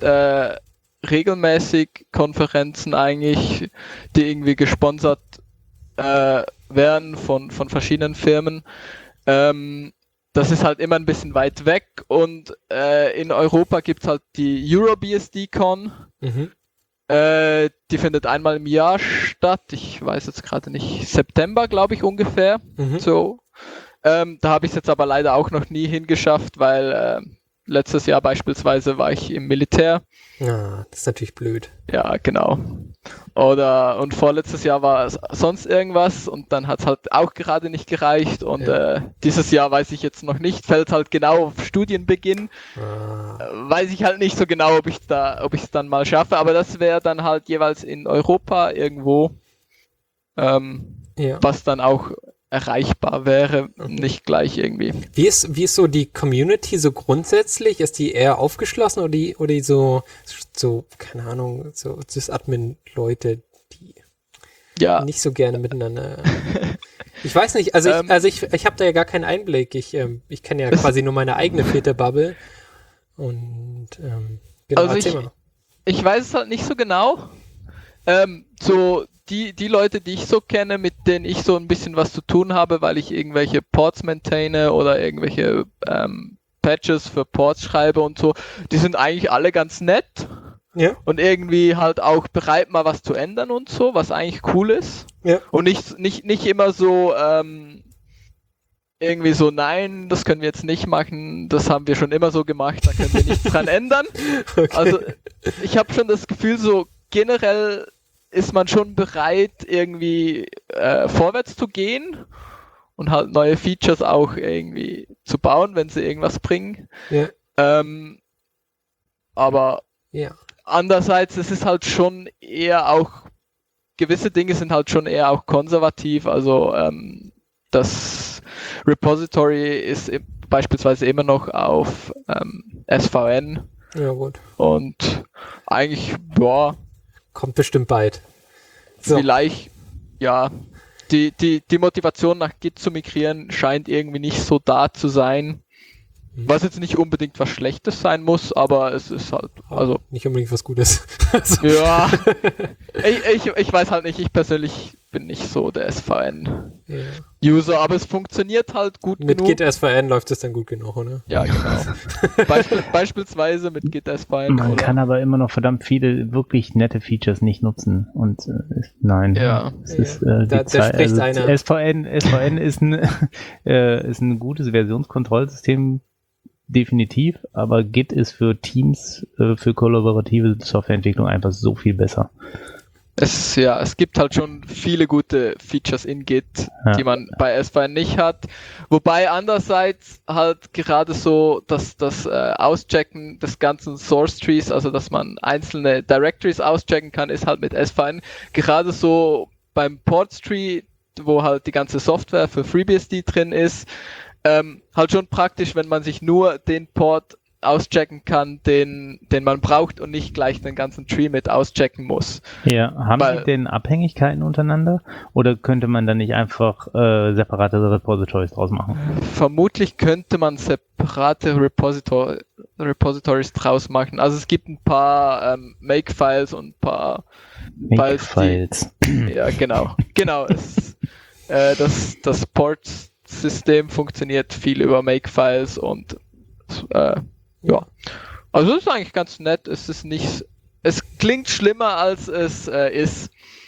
regelmäßig Konferenzen eigentlich, die irgendwie gesponsert werden von verschiedenen Firmen. Das ist halt immer ein bisschen weit weg und in Europa gibt's halt die EuroBSD-Con. Die findet einmal im Jahr statt. Ich weiß jetzt gerade nicht. September, glaube ich, ungefähr. So. Da habe ich es jetzt aber leider auch noch nie hingeschafft, weil letztes Jahr beispielsweise war ich im Militär. Ja, das ist natürlich blöd. Ja, genau. Und vorletztes Jahr war es sonst irgendwas und dann hat es halt auch gerade nicht gereicht und dieses Jahr weiß ich jetzt noch nicht, fällt halt genau auf Studienbeginn. Weiß ich halt nicht so genau, ob ich es dann mal schaffe, aber das wäre dann halt jeweils in Europa irgendwo, was dann auch erreichbar wäre, nicht gleich irgendwie. Wie ist so die Community so grundsätzlich? Ist die eher aufgeschlossen oder die so, keine Ahnung, so Sys-Admin-Leute, die nicht so gerne miteinander... Ich weiß nicht, also ich habe da ja gar keinen Einblick. Ich kenne ja quasi nur meine eigene Filterbubble. Und genau, also ich weiß es halt nicht so genau. So die Leute, die ich so kenne, mit denen ich so ein bisschen was zu tun habe, weil ich irgendwelche Ports maintaine oder irgendwelche Patches für Ports schreibe und so, die sind eigentlich alle ganz nett. Ja. Und irgendwie halt auch bereit, mal was zu ändern und so, was eigentlich cool ist. Ja. Und nicht immer so irgendwie so, nein, das können wir jetzt nicht machen, das haben wir schon immer so gemacht, da können wir nichts dran ändern. Okay. Also ich habe schon das Gefühl, so generell ist man schon bereit, irgendwie vorwärts zu gehen und halt neue Features auch irgendwie zu bauen, wenn sie irgendwas bringen. Ja. Aber andererseits, es ist halt schon eher auch, gewisse Dinge sind halt schon eher auch konservativ, also das Repository ist beispielsweise immer noch auf SVN. Ja, gut. Und eigentlich, kommt bestimmt bald. So. Vielleicht, die Motivation nach Git zu migrieren scheint irgendwie nicht so da zu sein. Was jetzt nicht unbedingt was Schlechtes sein muss, aber es ist halt, also... Nicht unbedingt was Gutes. Ja, ich weiß halt nicht, ich persönlich bin nicht so der SVN. User, aber es funktioniert halt gut mit genug. Mit GitSVN läuft es dann gut genug, oder? Ja, genau. Beispielsweise mit GitSVN. Man kann aber immer noch verdammt viele wirklich nette Features nicht nutzen. Und nein. Ja. Es ist, da spricht einer. SVN ist ein gutes Versionskontrollsystem, definitiv, aber Git ist für Teams, für kollaborative Softwareentwicklung einfach so viel besser. Es gibt halt schon viele gute Features in Git, die man bei SVN nicht hat. Wobei andererseits halt gerade so das Auschecken des ganzen Source Trees, also dass man einzelne Directories auschecken kann, ist halt mit SVN gerade so beim Ports Tree, wo halt die ganze Software für FreeBSD drin ist, halt schon praktisch, wenn man sich nur den Port auschecken kann, den man braucht und nicht gleich den ganzen Tree mit auschecken muss. Ja, haben Sie denn Abhängigkeiten untereinander oder könnte man da nicht einfach separate Repositories draus machen? Vermutlich könnte man separate Repositories draus machen. Also es gibt ein paar Make-Files und ein paar Make-Files. Ja, genau. Genau. Das Port-System funktioniert viel über Make-Files und ja, also es ist eigentlich ganz nett. Es klingt schlimmer als es ist,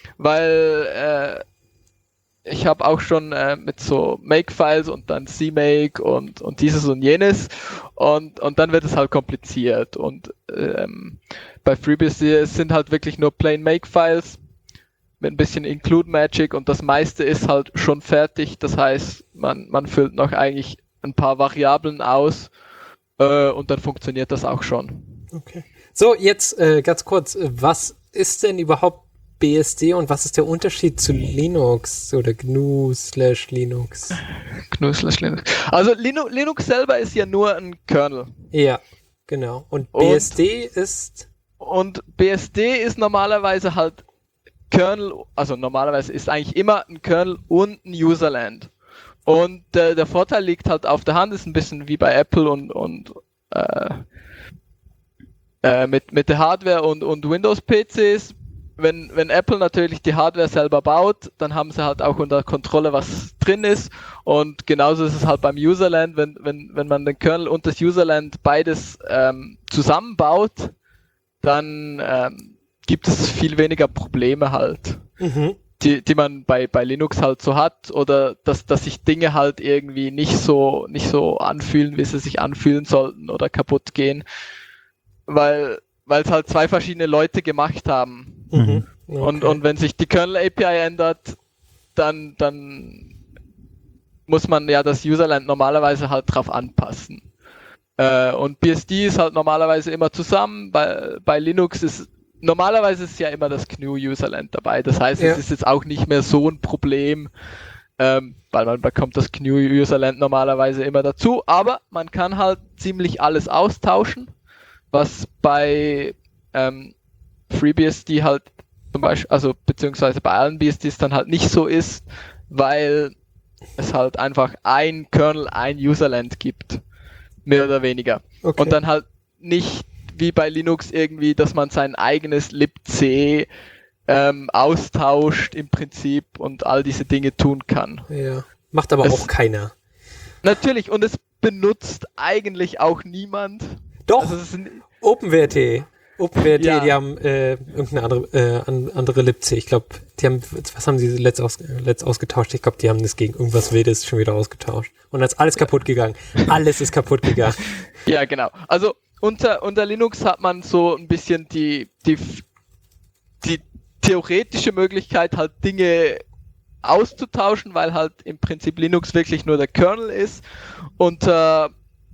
weil ich habe auch schon mit so Make-Files und dann CMake und dieses und jenes und dann wird es halt kompliziert und bei FreeBSD sind halt wirklich nur plain Make-Files mit ein bisschen Include Magic und das meiste ist halt schon fertig. Das heißt, man füllt noch eigentlich ein paar Variablen aus und dann funktioniert das auch schon. Okay. So, jetzt ganz kurz, was ist denn überhaupt BSD und was ist der Unterschied zu Linux oder GNU/Linux? GNU/Linux. Also Linux selber ist ja nur ein Kernel. Ja, genau. Und BSD ist? Und BSD ist normalerweise halt Kernel, also normalerweise ist eigentlich immer ein Kernel und ein Userland. Und der Vorteil liegt halt auf der Hand, ist ein bisschen wie bei Apple und mit der Hardware und Windows-PCs. Wenn Apple natürlich die Hardware selber baut, dann haben sie halt auch unter Kontrolle, was drin ist. Und genauso ist es halt beim Userland, wenn man den Kernel und das Userland beides zusammenbaut, dann gibt es viel weniger Probleme halt. Mhm. Die man bei Linux halt so hat oder dass sich Dinge halt irgendwie nicht so anfühlen, wie sie sich anfühlen sollten oder kaputt gehen, weil es halt zwei verschiedene Leute gemacht haben. Mhm. Okay. Und wenn sich die Kernel API ändert, dann muss man ja das Userland normalerweise halt drauf anpassen. Und BSD ist halt normalerweise immer zusammen, bei Linux ist normalerweise ist ja immer das GNU-Userland dabei. Das heißt, es ist jetzt auch nicht mehr so ein Problem, weil man bekommt das GNU-Userland normalerweise immer dazu. Aber man kann halt ziemlich alles austauschen, was bei FreeBSD halt zum Beispiel, also beziehungsweise bei allen BSDs dann halt nicht so ist, weil es halt einfach ein Kernel, ein Userland gibt. Mehr oder weniger. Okay. Und dann halt nicht wie bei Linux irgendwie, dass man sein eigenes libc austauscht im Prinzip und all diese Dinge tun kann. Ja, macht aber auch keiner. Natürlich, und es benutzt eigentlich auch niemand. Doch, also es ist OpenWrt, ja. Die haben irgendeine andere libc. Ich glaube, die haben, was haben sie letzt ausgetauscht? Ich glaube, die haben das gegen irgendwas Wildes schon wieder ausgetauscht. Und dann ist alles kaputt gegangen. Alles ist kaputt gegangen. Ja, genau. Also unter Linux hat man so ein bisschen die theoretische Möglichkeit, halt Dinge auszutauschen, weil halt im Prinzip Linux wirklich nur der Kernel ist. Unter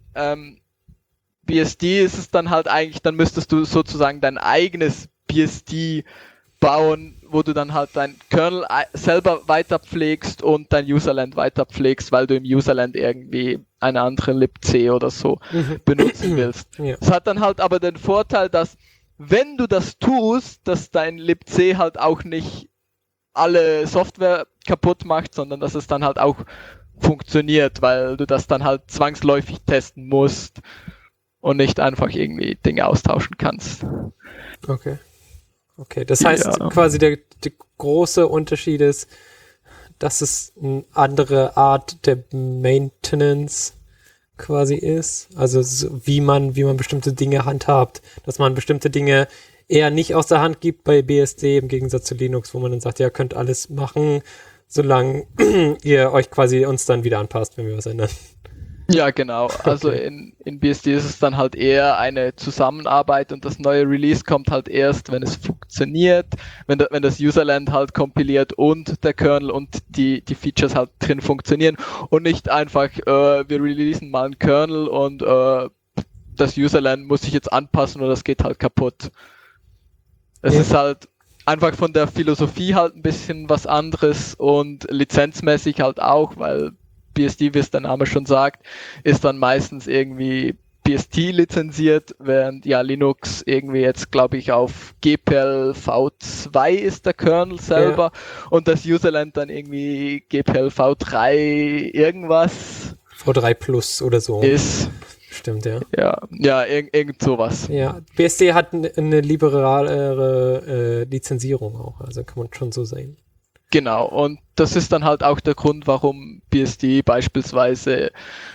BSD ist es dann halt eigentlich, dann müsstest du sozusagen dein eigenes BSD bauen, wo du dann halt dein Kernel selber weiterpflegst und dein Userland weiterpflegst, weil du im Userland irgendwie eine andere libc oder so benutzen willst. Ja. Es hat dann halt aber den Vorteil, dass wenn du das tust, dass dein libc halt auch nicht alle Software kaputt macht, sondern dass es dann halt auch funktioniert, weil du das dann halt zwangsläufig testen musst und nicht einfach irgendwie Dinge austauschen kannst. Okay, das heißt quasi der große Unterschied ist, dass es eine andere Art der Maintenance quasi ist. Also wie man bestimmte Dinge handhabt, dass man bestimmte Dinge eher nicht aus der Hand gibt bei BSD im Gegensatz zu Linux, wo man dann sagt, ja, könnt alles machen, solange ihr euch quasi uns dann wieder anpasst, wenn wir was ändern. Ja, genau. Also in BSD ist es dann halt eher eine Zusammenarbeit und das neue Release kommt halt erst, wenn es funktioniert, wenn das Userland halt kompiliert und der Kernel und die Features halt drin funktionieren und nicht einfach, wir releasen mal einen Kernel und das Userland muss sich jetzt anpassen oder das geht halt kaputt. Es ist halt einfach von der Philosophie halt ein bisschen was anderes und lizenzmäßig halt auch, weil BSD, wie es der Name schon sagt, ist dann meistens irgendwie BST lizenziert, während ja Linux irgendwie jetzt, glaube ich, auf GPL v2 ist der Kernel selber und das Userland dann irgendwie GPL v3 irgendwas. V3 Plus oder so. Ist. Stimmt, ja. Ja, irgend sowas. Ja, BSD hat eine liberalere Lizenzierung auch, also kann man schon so sehen. Genau, und das ist dann halt auch der Grund, warum BSD beispielsweise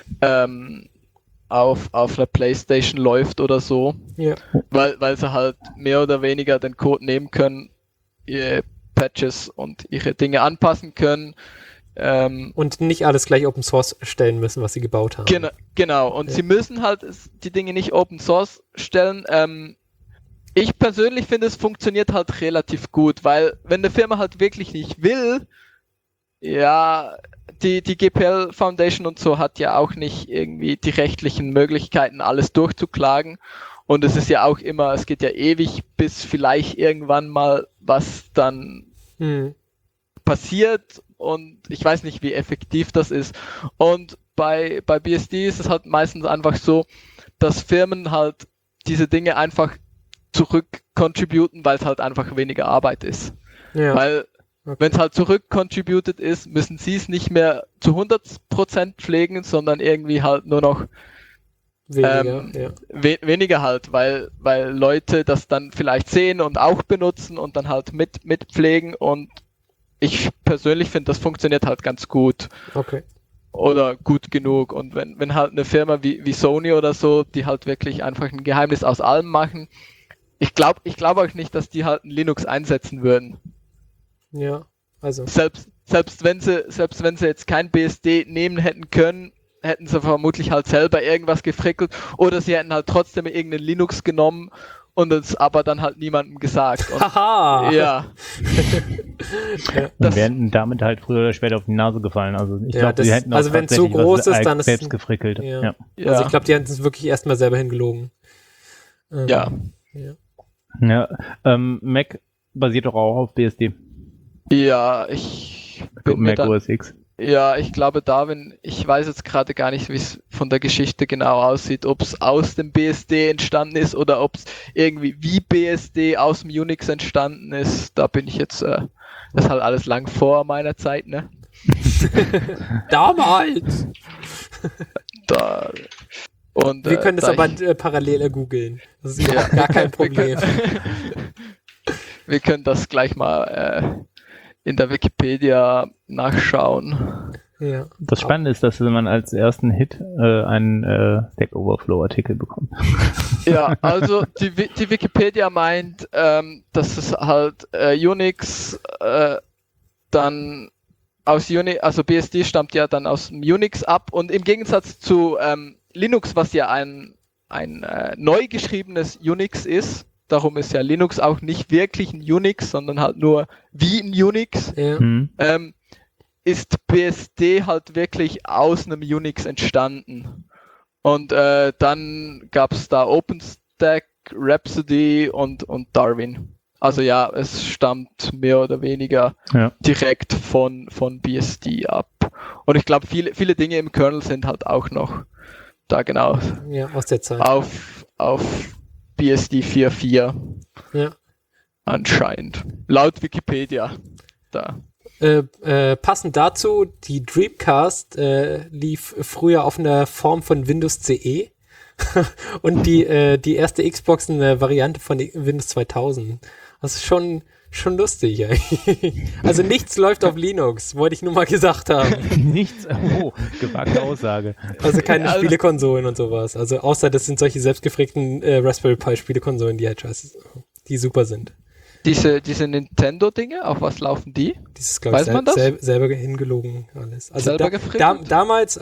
auf einer PlayStation läuft oder so. Ja. Weil sie halt mehr oder weniger den Code nehmen können, ihre Patches und ihre Dinge anpassen können. Und nicht alles gleich Open Source stellen müssen, was sie gebaut haben. Genau. Und sie müssen halt die Dinge nicht Open Source stellen. Ich persönlich finde, es funktioniert halt relativ gut, weil wenn eine Firma halt wirklich nicht will, ja, die GPL Foundation und so hat ja auch nicht irgendwie die rechtlichen Möglichkeiten, alles durchzuklagen. Und es ist ja auch immer, es geht ja ewig, bis vielleicht irgendwann mal was dann passiert. Und ich weiß nicht, wie effektiv das ist. Und bei BSD ist es halt meistens einfach so, dass Firmen halt diese Dinge einfach zurück-contributen, weil es halt einfach weniger Arbeit ist. Ja. Weil wenn es halt zurück-contributed ist, müssen sie es nicht mehr zu 100% pflegen, sondern irgendwie halt nur noch weniger halt, weil Leute das dann vielleicht sehen und auch benutzen und dann halt mitpflegen und ich persönlich finde, das funktioniert halt ganz gut. Okay. Oder gut genug. Und wenn halt eine Firma wie Sony oder so, die halt wirklich einfach ein Geheimnis aus allem machen, ich glaube auch nicht, dass die halt ein Linux einsetzen würden. Ja, also. Selbst wenn sie jetzt kein BSD nehmen hätten können, hätten sie vermutlich halt selber irgendwas gefrickelt oder sie hätten halt trotzdem irgendeinen Linux genommen und es aber dann halt niemandem gesagt. Und, haha! Ja. Und wären damit halt früher oder später auf die Nase gefallen. Also ich glaube, die hätten auch also wenn es so groß ist, dann ist selbst gefrickelt. Ja. Also ich glaube, die hätten es wirklich erstmal selber hingelogen. Ja. Mac basiert doch auch auf BSD. Ja, ich bin Mac OS X. Ja, ich glaube, Darwin, ich weiß jetzt gerade gar nicht, wie es von der Geschichte genau aussieht, ob es aus dem BSD entstanden ist oder ob es irgendwie wie BSD aus dem Unix entstanden ist. Da bin ich jetzt, das ist halt alles lang vor meiner Zeit, ne? Damals! Und, wir können das aber parallel googeln. Das ist überhaupt gar kein Problem. Wir können das gleich mal in der Wikipedia nachschauen. Ja. Das Spannende ist, dass man als ersten Hit einen Stack Overflow-Artikel bekommt. Ja, also die Wikipedia meint, dass es halt Unix dann aus Unix, also BSD stammt ja dann aus dem Unix ab und im Gegensatz zu Linux, was ja ein neu geschriebenes Unix ist, darum ist ja Linux auch nicht wirklich ein Unix, sondern halt nur wie ein Unix, ist BSD halt wirklich aus einem Unix entstanden. Und dann gab es da OpenStack, Rhapsody und Darwin. Also ja, es stammt mehr oder weniger direkt von BSD ab. Und ich glaube, viele Dinge im Kernel sind halt auch noch da genau aus der Zeit. Auf BSD 4.4. Ja. Anscheinend. Laut Wikipedia. Da. Passend dazu, die Dreamcast lief früher auf einer Form von Windows CE und die erste Xbox eine Variante von Windows 2000. Das ist schon lustig eigentlich. Also nichts läuft auf Linux, wollte ich nur mal gesagt haben. Nichts? Oh, gewagte Aussage. Also keine Spielekonsolen und sowas. Also außer das sind solche selbstgefrägten Raspberry Pi Spielekonsolen, die halt scheiße, die super sind. Diese Nintendo-Dinge, auf was laufen die? Dieses, glaube ich, selber hingelogen alles. Also selber gefrickelt? Damals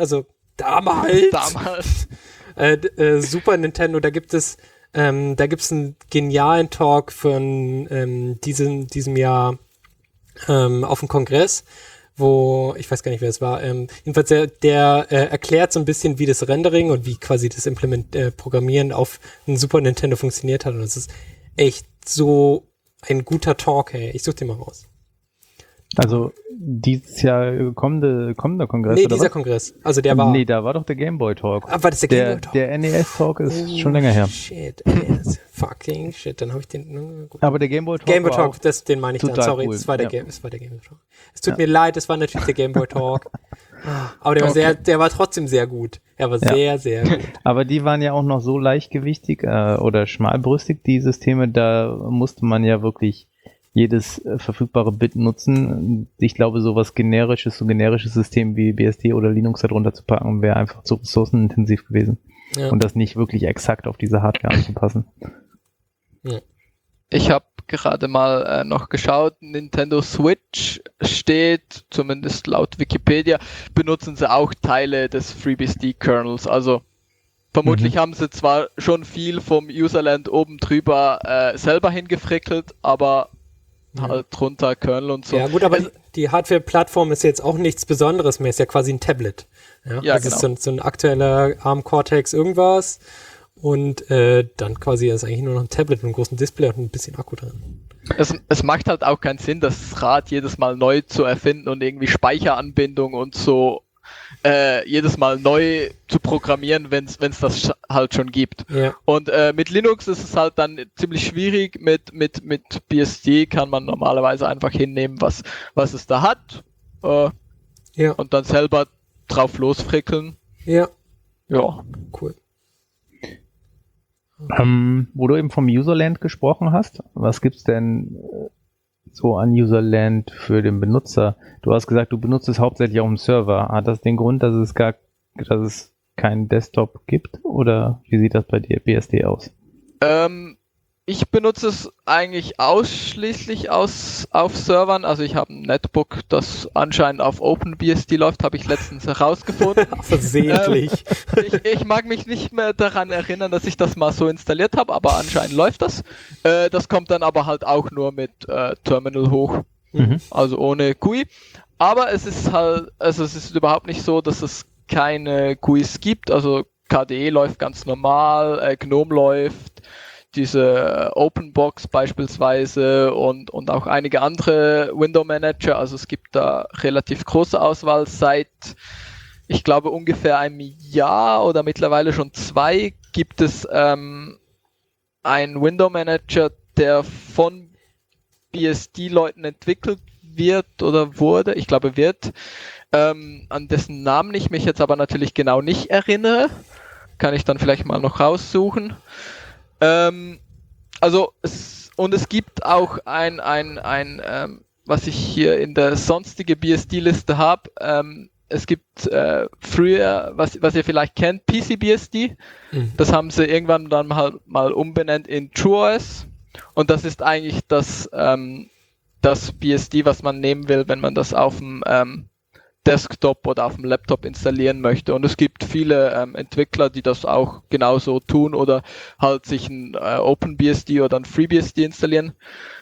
Super Nintendo, da gibt es einen genialen Talk von diesem Jahr auf dem Kongress, wo, ich weiß gar nicht, wer es war, jedenfalls der erklärt so ein bisschen, wie das Rendering und wie quasi das Programmieren auf einem Super Nintendo funktioniert hat. Und es ist echt so ein guter Talk, hey. Ich such den mal raus. Also dieses Jahr kommender Kongress, Nee, oder dieser was? Kongress. Also der war... Nee, da war doch der Gameboy Talk. Ah, war das der Gameboy Talk? Der NES-Talk ist schon länger her. Shit, NES. Fucking shit, dann habe ich den... Gut. Aber der Gameboy Talk den meine ich dann. Sorry, cool. das war der Gameboy Talk. Es tut mir leid, das war natürlich der Gameboy Talk. Aber der war trotzdem sehr gut. Er war sehr, sehr gut. Aber die waren ja auch noch so leichtgewichtig oder schmalbrüstig, die Systeme, da musste man ja wirklich jedes verfügbare Bit nutzen. Ich glaube, so ein generisches System wie BSD oder Linux darunter zu packen, wäre einfach zu ressourcenintensiv gewesen. Ja. Und das nicht wirklich exakt auf diese Hardware anzupassen. Ja. Ich habe gerade mal noch geschaut, Nintendo Switch steht, zumindest laut Wikipedia, benutzen sie auch Teile des FreeBSD-Kernels. Also vermutlich haben sie zwar schon viel vom Userland oben drüber selber hingefrickelt, aber halt drunter Kernel und so. Ja gut, aber die Hardware-Plattform ist jetzt auch nichts Besonderes mehr, ist ja quasi ein Tablet. Ja, das genau. ist so ein aktueller ARM Cortex irgendwas und dann quasi ist eigentlich nur noch ein Tablet mit einem großen Display und ein bisschen Akku drin. Es macht halt auch keinen Sinn, das Rad jedes Mal neu zu erfinden und irgendwie Speicheranbindung und so jedes Mal neu zu programmieren, wenn es das halt schon gibt. Ja. Und mit Linux ist es halt dann ziemlich schwierig. Mit BSD kann man normalerweise einfach hinnehmen, was es da hat und dann selber drauf losfrickeln. Ja. Ja. Cool. Wo du eben vom Userland gesprochen hast, was gibt's denn so an Userland für den Benutzer? Du hast gesagt, du benutzt es hauptsächlich auf dem Server. Hat das den Grund, dass es keinen Desktop gibt? Oder wie sieht das bei dir BSD aus? Ich benutze es eigentlich ausschließlich auf Servern. Also ich habe ein Netbook, das anscheinend auf OpenBSD läuft, habe ich letztens herausgefunden. Versehentlich. Ich mag mich nicht mehr daran erinnern, dass ich das mal so installiert habe, aber anscheinend läuft das. Das kommt dann aber halt auch nur mit Terminal hoch, also ohne GUI. Aber es ist überhaupt nicht so, dass es keine GUIs gibt. Also KDE läuft ganz normal, GNOME läuft, diese OpenBox beispielsweise und auch einige andere Window Manager. Also es gibt da relativ große Auswahl. Seit, ich glaube, ungefähr einem Jahr oder mittlerweile schon 2 gibt es einen Window Manager, der von BSD-Leuten entwickelt wird oder wurde. Ich glaube, an dessen Namen ich mich jetzt aber natürlich genau nicht erinnere. Kann ich dann vielleicht mal noch raussuchen. Es gibt auch ein was ich hier in der sonstige BSD-Liste habe. Es gibt früher, was ihr vielleicht kennt, PCBSD. Das haben sie irgendwann dann halt mal umbenannt in TrueOS. Und das ist eigentlich das BSD, was man nehmen will, wenn man das auf dem Desktop oder auf dem Laptop installieren möchte. Und es gibt viele Entwickler, die das auch genauso tun oder halt sich ein OpenBSD oder ein FreeBSD installieren.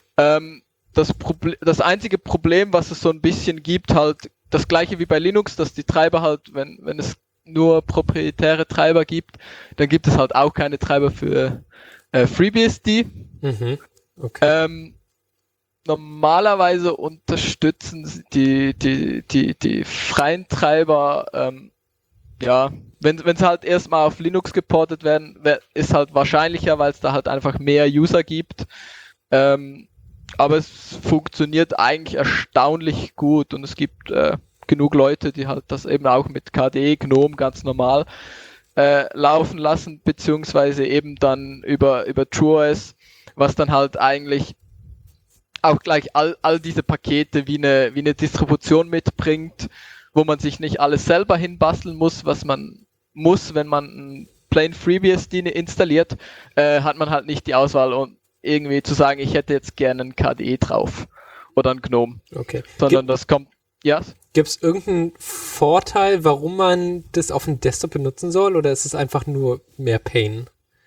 Das einzige Problem, was es so ein bisschen gibt, halt das gleiche wie bei Linux, dass die Treiber halt, wenn es nur proprietäre Treiber gibt, dann gibt es halt auch keine Treiber für FreeBSD. Okay. Normalerweise unterstützen die freien Treiber, wenn sie halt erstmal auf Linux geportet werden, ist halt wahrscheinlicher, weil es da halt einfach mehr User gibt. Aber es funktioniert eigentlich erstaunlich gut und es gibt genug Leute, die halt das eben auch mit KDE, GNOME ganz normal laufen lassen, beziehungsweise eben dann über TrueOS, was dann halt eigentlich auch gleich all diese Pakete wie eine Distribution mitbringt, wo man sich nicht alles selber hinbasteln muss, was man muss, wenn man ein plain FreeBSD installiert, hat man halt nicht die Auswahl und irgendwie zu sagen, ich hätte jetzt gerne ein KDE drauf oder ein GNOME. Okay. Sondern das kommt, ja. Gibt es irgendeinen Vorteil, warum man das auf dem Desktop benutzen soll, oder ist es einfach nur mehr Pain?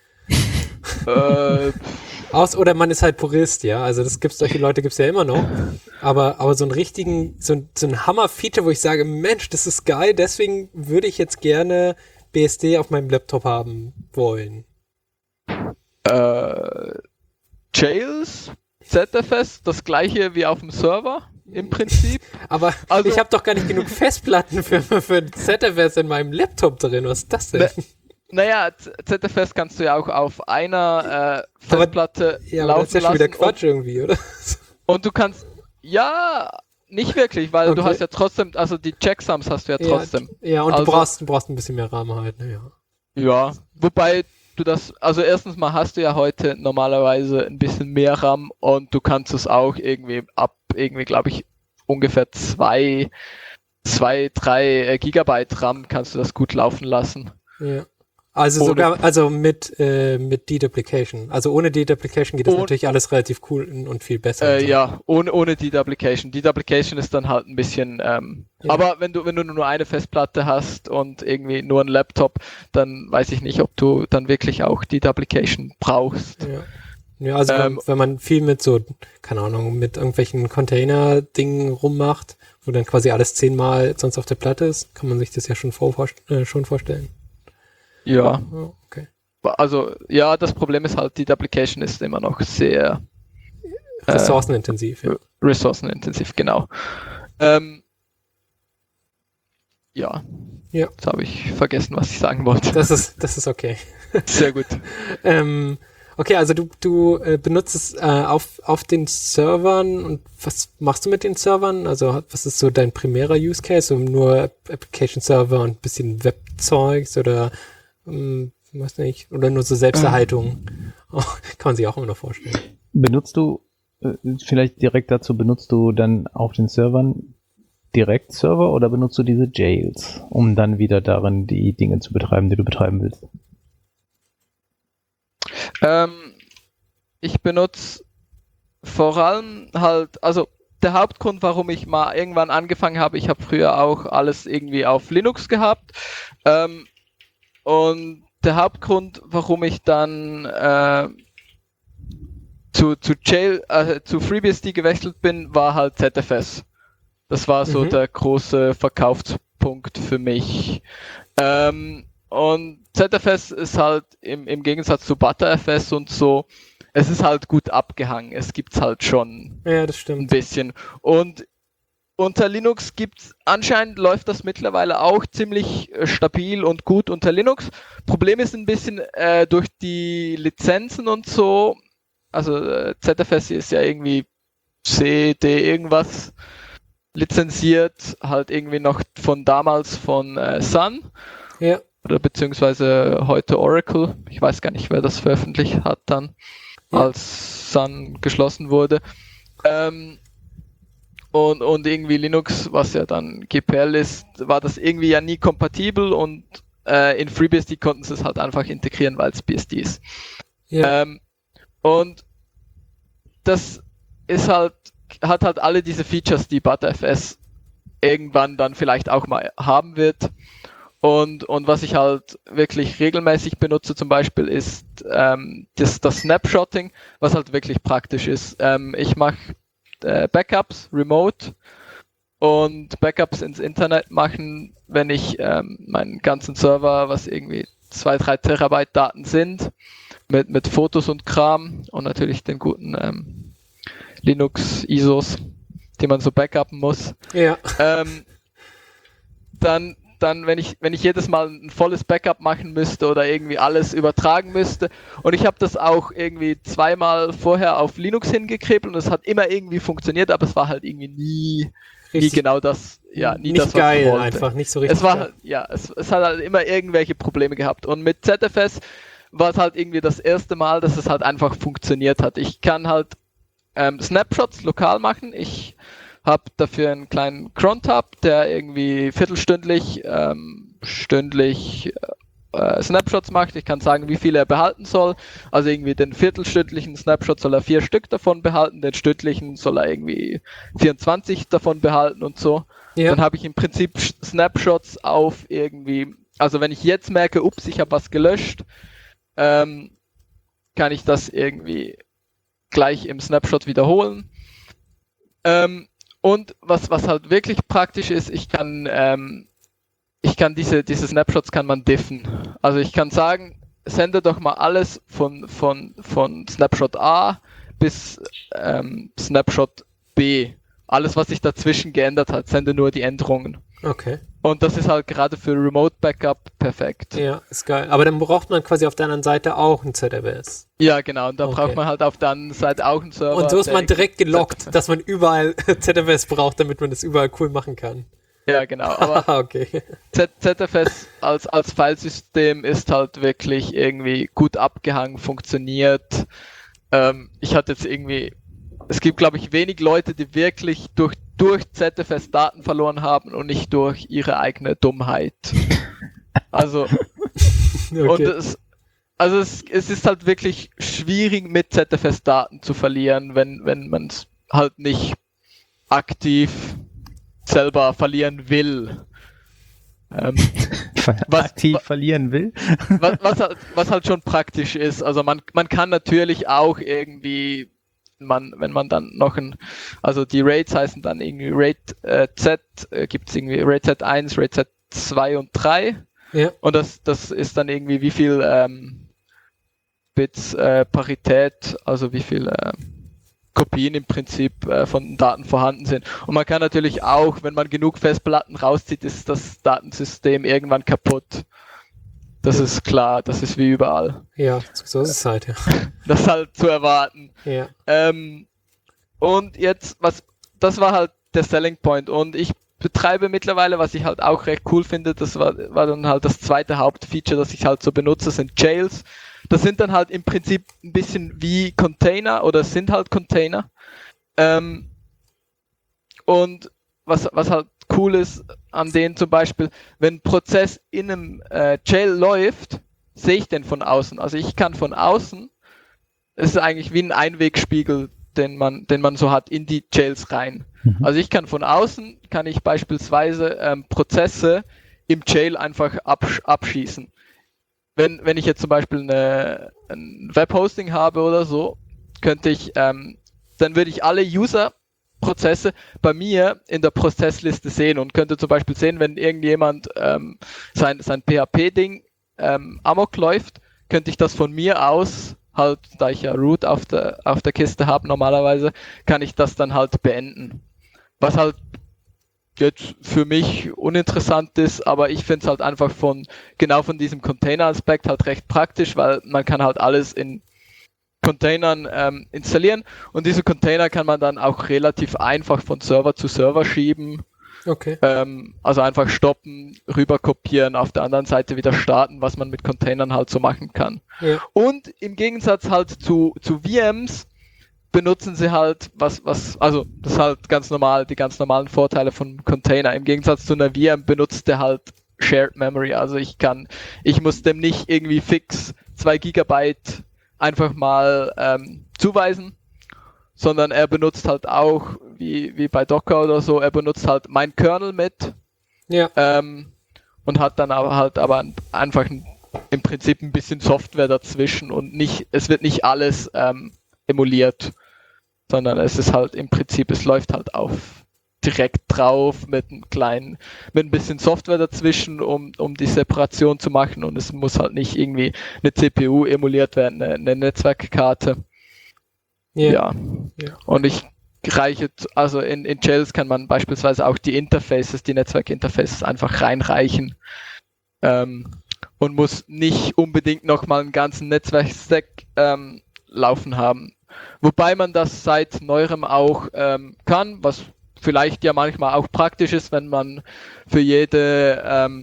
Oder man ist halt Purist, ja, also solche Leute gibt's ja immer noch, aber so einen richtigen, so ein Hammer-Feature, wo ich sage, Mensch, das ist geil, deswegen würde ich jetzt gerne BSD auf meinem Laptop haben wollen. Jails, ZFS, das gleiche wie auf dem Server im Prinzip. Aber also, ich habe doch gar nicht genug Festplatten für ZFS in meinem Laptop drin, was ist das denn? Naja, ZFS kannst du ja auch auf einer Festplatte laufen lassen. Das ist ja schon wieder Quatsch irgendwie, oder? Und du kannst, ja, nicht wirklich, weil du hast ja trotzdem, also die Checksums hast du ja trotzdem. Ja, und also, du brauchst ein bisschen mehr RAM halt, ne, ja. Ja, wobei du also erstens mal hast du ja heute normalerweise ein bisschen mehr RAM und du kannst es auch irgendwie glaube ich, ungefähr 2, 3 Gigabyte RAM kannst du das gut laufen lassen. Ja. Also mit Deduplication. Also ohne Deduplication geht das natürlich alles relativ cool und viel besser. Ja, ohne Deduplication. Deduplication ist dann halt ein bisschen, aber wenn du nur eine Festplatte hast und irgendwie nur einen Laptop, dann weiß ich nicht, ob du dann wirklich auch Deduplication brauchst. Ja, also wenn man viel mit so, keine Ahnung, mit irgendwelchen Container-Dingen rummacht, wo dann quasi alles 10-mal sonst auf der Platte ist, kann man sich das ja schon vorstellen. Ja. Oh, okay. Also, ja, das Problem ist halt, die Deduplication ist immer noch sehr ressourcenintensiv. Ressourcenintensiv, genau. Ja. Jetzt habe ich vergessen, was ich sagen wollte. Das ist okay. Sehr gut. Okay, also du benutzt es auf den Servern, und was machst du mit den Servern? Also was ist so dein primärer Use Case? Nur Application Server und ein bisschen Webzeugs oder weiß nicht, oder nur so Selbsterhaltung? Kann man sich auch immer noch vorstellen. Benutzt du dann auf den Servern direkt Server oder benutzt du diese Jails, um dann wieder darin die Dinge zu betreiben, die du betreiben willst? Ich benutze vor allem halt, also der Hauptgrund, warum ich mal irgendwann angefangen habe, ich habe früher auch alles irgendwie auf Linux gehabt, und der Hauptgrund, warum ich dann zu FreeBSD gewechselt bin, war halt ZFS. Das war so der große Verkaufspunkt für mich. Und ZFS ist halt im Gegensatz zu ButterFS und so, es ist halt gut abgehangen. Es gibt's halt schon das stimmt. Ein bisschen. Und unter Linux anscheinend läuft das mittlerweile auch ziemlich stabil und gut unter Linux. Problem ist ein bisschen durch die Lizenzen und so. Also ZFS ist ja irgendwie C, D irgendwas lizenziert, halt irgendwie noch von damals von Sun. Ja. Oder beziehungsweise heute Oracle. Ich weiß gar nicht, wer das veröffentlicht hat dann, als Sun geschlossen wurde. Und irgendwie Linux, was ja dann GPL ist, war das irgendwie ja nie kompatibel, und in FreeBSD konnten sie es halt einfach integrieren, weil es BSD ist. Ja. Und das ist halt, hat halt alle diese Features, die ButterFS irgendwann dann vielleicht auch mal haben wird. Und was ich halt wirklich regelmäßig benutze zum Beispiel ist das Snapshotting, was halt wirklich praktisch ist. Ich mache Backups remote, und Backups ins Internet machen, wenn ich meinen ganzen Server, was irgendwie 2-3 Terabyte Daten sind, mit Fotos und Kram und natürlich den guten Linux-ISOs, die man so backuppen muss. Ja. Dann, wenn ich jedes Mal ein volles Backup machen müsste oder irgendwie alles übertragen müsste, und ich habe das auch irgendwie 2-mal vorher auf Linux hingekriegt und es hat immer irgendwie funktioniert, aber es war halt irgendwie nie genau das, nie nicht das, was geil, ich wollte. einfach nicht so richtig. Es war es hat halt immer irgendwelche Probleme gehabt, und mit ZFS war es halt irgendwie das erste Mal, dass es halt einfach funktioniert hat. Ich kann halt Snapshots lokal machen. Ich habe dafür einen kleinen Cron-Tab, der irgendwie viertelstündlich, stündlich Snapshots macht. Ich kann sagen, wie viel er behalten soll. Also irgendwie den viertelstündlichen Snapshot soll er 4 Stück davon behalten, den stündlichen soll er irgendwie 24 davon behalten und so. Ja. Dann habe ich im Prinzip Snapshots auf irgendwie, also wenn ich jetzt merke, ups, ich habe was gelöscht, kann ich das irgendwie gleich im Snapshot wiederholen. Und was halt wirklich praktisch ist, ich kann diese Snapshots kann man diffen. Also ich kann sagen, sende doch mal alles von Snapshot A bis Snapshot B. Alles, was sich dazwischen geändert hat, sende nur die Änderungen. Okay. Und das ist halt gerade für Remote Backup perfekt. Ja, ist geil. Aber dann braucht man quasi auf der anderen Seite auch ein ZFS. Ja, genau. Und da braucht man halt auf der anderen Seite auch einen Server. Und so ist man direkt gelockt, dass man überall ZFS braucht, damit man das überall cool machen kann. Ja, genau. Aber okay. ZFS als Filesystem ist halt wirklich irgendwie gut abgehangen, funktioniert. Ich hatte jetzt irgendwie, es gibt, glaube ich, wenig Leute, die wirklich durch ZFS Daten verloren haben und nicht durch ihre eigene Dummheit. Also, okay. Und es ist halt wirklich schwierig, mit ZFS Daten zu verlieren, wenn man es halt nicht aktiv selber verlieren will. Verlieren will? Was halt schon praktisch ist. Also man kann natürlich auch irgendwie, wenn man dann noch also die Raids heißen dann irgendwie Raid Z, gibt es irgendwie Raid Z1, Raid Z2 und 3. Ja. Und das ist dann irgendwie wie viel Bits Parität, also wie viel Kopien im Prinzip von Daten vorhanden sind. Und man kann natürlich auch, wenn man genug Festplatten rauszieht, ist das Datensystem irgendwann kaputt. Das ist klar, das ist wie überall. Ja, so ist es halt, ja. Das ist halt zu erwarten. Ja. Und jetzt, das war halt der Selling Point. Und ich betreibe mittlerweile, was ich halt auch recht cool finde, das war dann halt das zweite Hauptfeature, das ich halt so benutze, sind Jails. Das sind dann halt im Prinzip ein bisschen wie Container oder sind halt Container. Und was halt cool ist an denen zum Beispiel, wenn ein Prozess in einem Jail läuft, sehe ich den von außen. Also ich kann von außen, es ist eigentlich wie ein Einwegspiegel, den man so hat in die Jails rein. Mhm. Also ich kann von außen, kann ich beispielsweise Prozesse im Jail einfach abschießen. Wenn ich jetzt zum Beispiel ein Webhosting habe oder so, könnte ich, dann würde ich alle User-Prozesse bei mir in der Prozessliste sehen und könnte zum Beispiel sehen, wenn irgendjemand sein PHP-Ding amok läuft, könnte ich das von mir aus, halt, da ich ja Root auf der Kiste habe normalerweise, kann ich das dann halt beenden. Was halt jetzt für mich uninteressant ist, aber ich finde es halt einfach genau von diesem Container-Aspekt halt recht praktisch, weil man kann halt alles in Containern installieren und diese Container kann man dann auch relativ einfach von Server zu Server schieben. Okay. Also einfach stoppen, rüber kopieren, auf der anderen Seite wieder starten, was man mit Containern halt so machen kann. Ja. Und im Gegensatz halt zu VMs benutzen sie halt also das ist halt ganz normal, die ganz normalen Vorteile von Container. Im Gegensatz zu einer VM benutzt der halt Shared Memory. Also ich muss dem nicht irgendwie fix 2 Gigabyte einfach mal zuweisen, sondern er benutzt halt auch, wie bei Docker oder so, er benutzt halt mein Kernel mit. Ja. Und hat dann aber einfach im Prinzip ein bisschen Software dazwischen und es wird nicht alles emuliert, sondern es ist halt im Prinzip, es läuft halt direkt drauf mit ein bisschen Software dazwischen, um die Separation zu machen und es muss halt nicht irgendwie eine CPU emuliert werden, eine Netzwerkkarte. Ja. Und also in Jails kann man beispielsweise auch die Netzwerkinterfaces einfach reinreichen und muss nicht unbedingt nochmal einen ganzen Netzwerkstack laufen haben. Wobei man das seit neuerem auch kann, was vielleicht ja manchmal auch praktisch ist, wenn man für jedes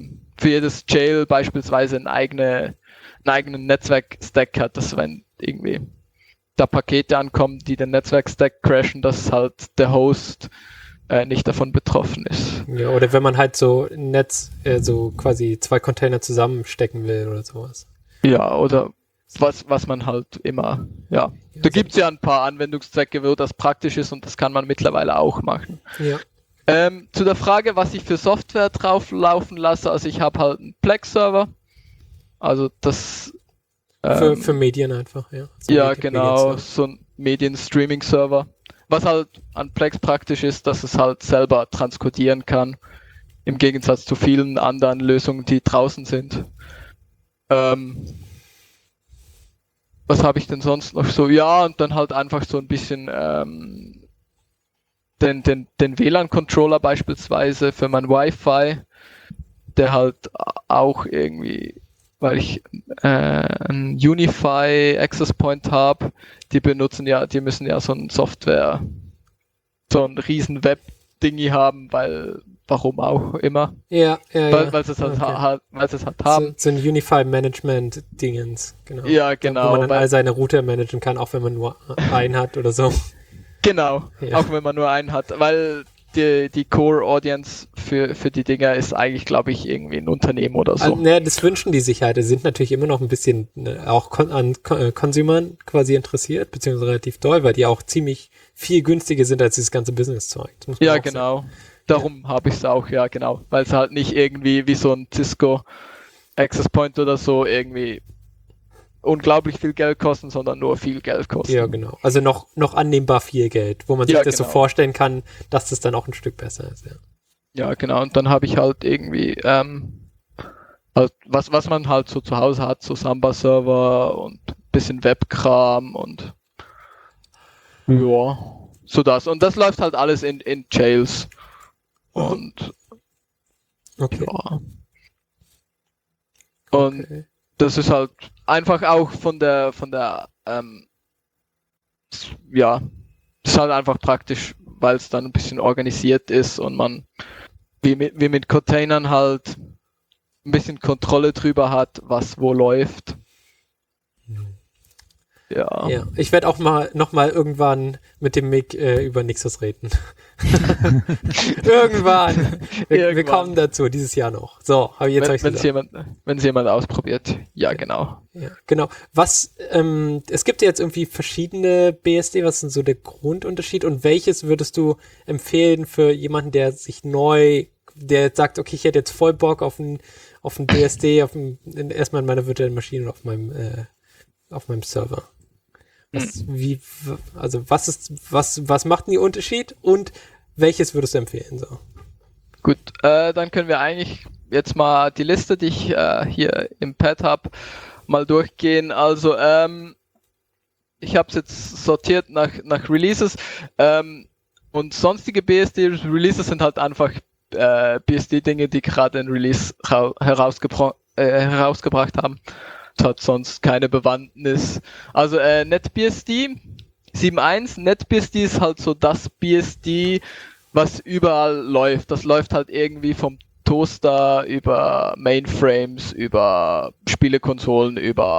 Jail beispielsweise einen eigenen Netzwerk-Stack hat, dass wenn irgendwie da Pakete ankommen, die den Netzwerkstack crashen, dass halt der Host nicht davon betroffen ist. Ja, oder wenn man halt so so quasi 2 Container zusammenstecken will oder sowas. Ja, oder was man halt immer, ja. Da gibt es ja ein paar Anwendungszwecke, wo das praktisch ist und das kann man mittlerweile auch machen. Ja. Zu der Frage, was ich für Software drauf laufen lasse, also ich habe halt einen Plex-Server, also das für Medien einfach, ja. So ja, genau, so ein Medien-Streaming-Server. Was halt an Plex praktisch ist, dass es halt selber transkodieren kann, im Gegensatz zu vielen anderen Lösungen, die draußen sind. Was habe ich denn sonst noch so? Ja, und dann halt einfach so ein bisschen den WLAN-Controller beispielsweise für mein Wi-Fi, der halt auch irgendwie, weil ich einen Unify Access Point habe, die müssen ja so ein Software, so ein riesen Web-Dingi haben, warum auch immer. Ja. Weil sie es halt haben. So ein Unify Management Dingens, genau. Ja, genau. Wo man dann all seine Router managen kann, auch wenn man nur einen hat oder so. Genau, ja. Auch wenn man nur einen hat, weil die Core Audience für die Dinger ist eigentlich, glaube ich, irgendwie ein Unternehmen oder so. Das wünschen die sich halt. Die sind natürlich immer noch ein bisschen auch an Consumern quasi interessiert, beziehungsweise relativ doll, weil die auch ziemlich viel günstiger sind als dieses ganze Business-Zeug. Ja, genau. Sagen. Darum habe ich es auch, ja, genau. Weil es halt nicht irgendwie wie so ein Cisco Access Point oder so irgendwie unglaublich viel Geld kosten, sondern nur viel Geld kosten. Ja, genau. Also noch annehmbar viel Geld, wo man sich das so vorstellen kann, dass das dann auch ein Stück besser ist, ja. Ja, genau. Und dann habe ich halt irgendwie halt was man halt so zu Hause hat, so Samba-Server und ein bisschen Webkram und ja, so das. Und das läuft halt alles in Jails. Und okay. Ja. Und das ist halt einfach auch von der ja, das ist halt einfach praktisch, weil es dann ein bisschen organisiert ist und man wie mit Containern halt ein bisschen Kontrolle drüber hat, was wo läuft. Ja. Ich werde auch noch mal irgendwann mit dem Mick über Nixos reden. Irgendwann. Wir kommen dazu, dieses Jahr noch. So, habe ich jetzt euch gesagt. Wenn es jemand ausprobiert. Ja, genau. Ja, genau. Es gibt ja jetzt irgendwie verschiedene BSD, was ist denn so der Grundunterschied und welches würdest du empfehlen für jemanden, der der sagt, okay, ich hätte jetzt voll Bock auf ein BSD, erstmal in meiner virtuellen Maschine und auf meinem Server. Was macht denn den Unterschied und welches würdest du empfehlen? So? Gut, dann können wir eigentlich jetzt mal die Liste, die ich hier im Pad habe, mal durchgehen. Also ich habe es jetzt sortiert nach Releases und sonstige BSD-Releases sind halt einfach BSD-Dinge, die gerade ein Release herausgebracht haben. Das hat sonst keine Bewandtnis. Also NetBSD 7.1, NetBSD ist halt so das BSD, was überall läuft. Das läuft halt irgendwie vom Toaster über Mainframes, über Spielekonsolen,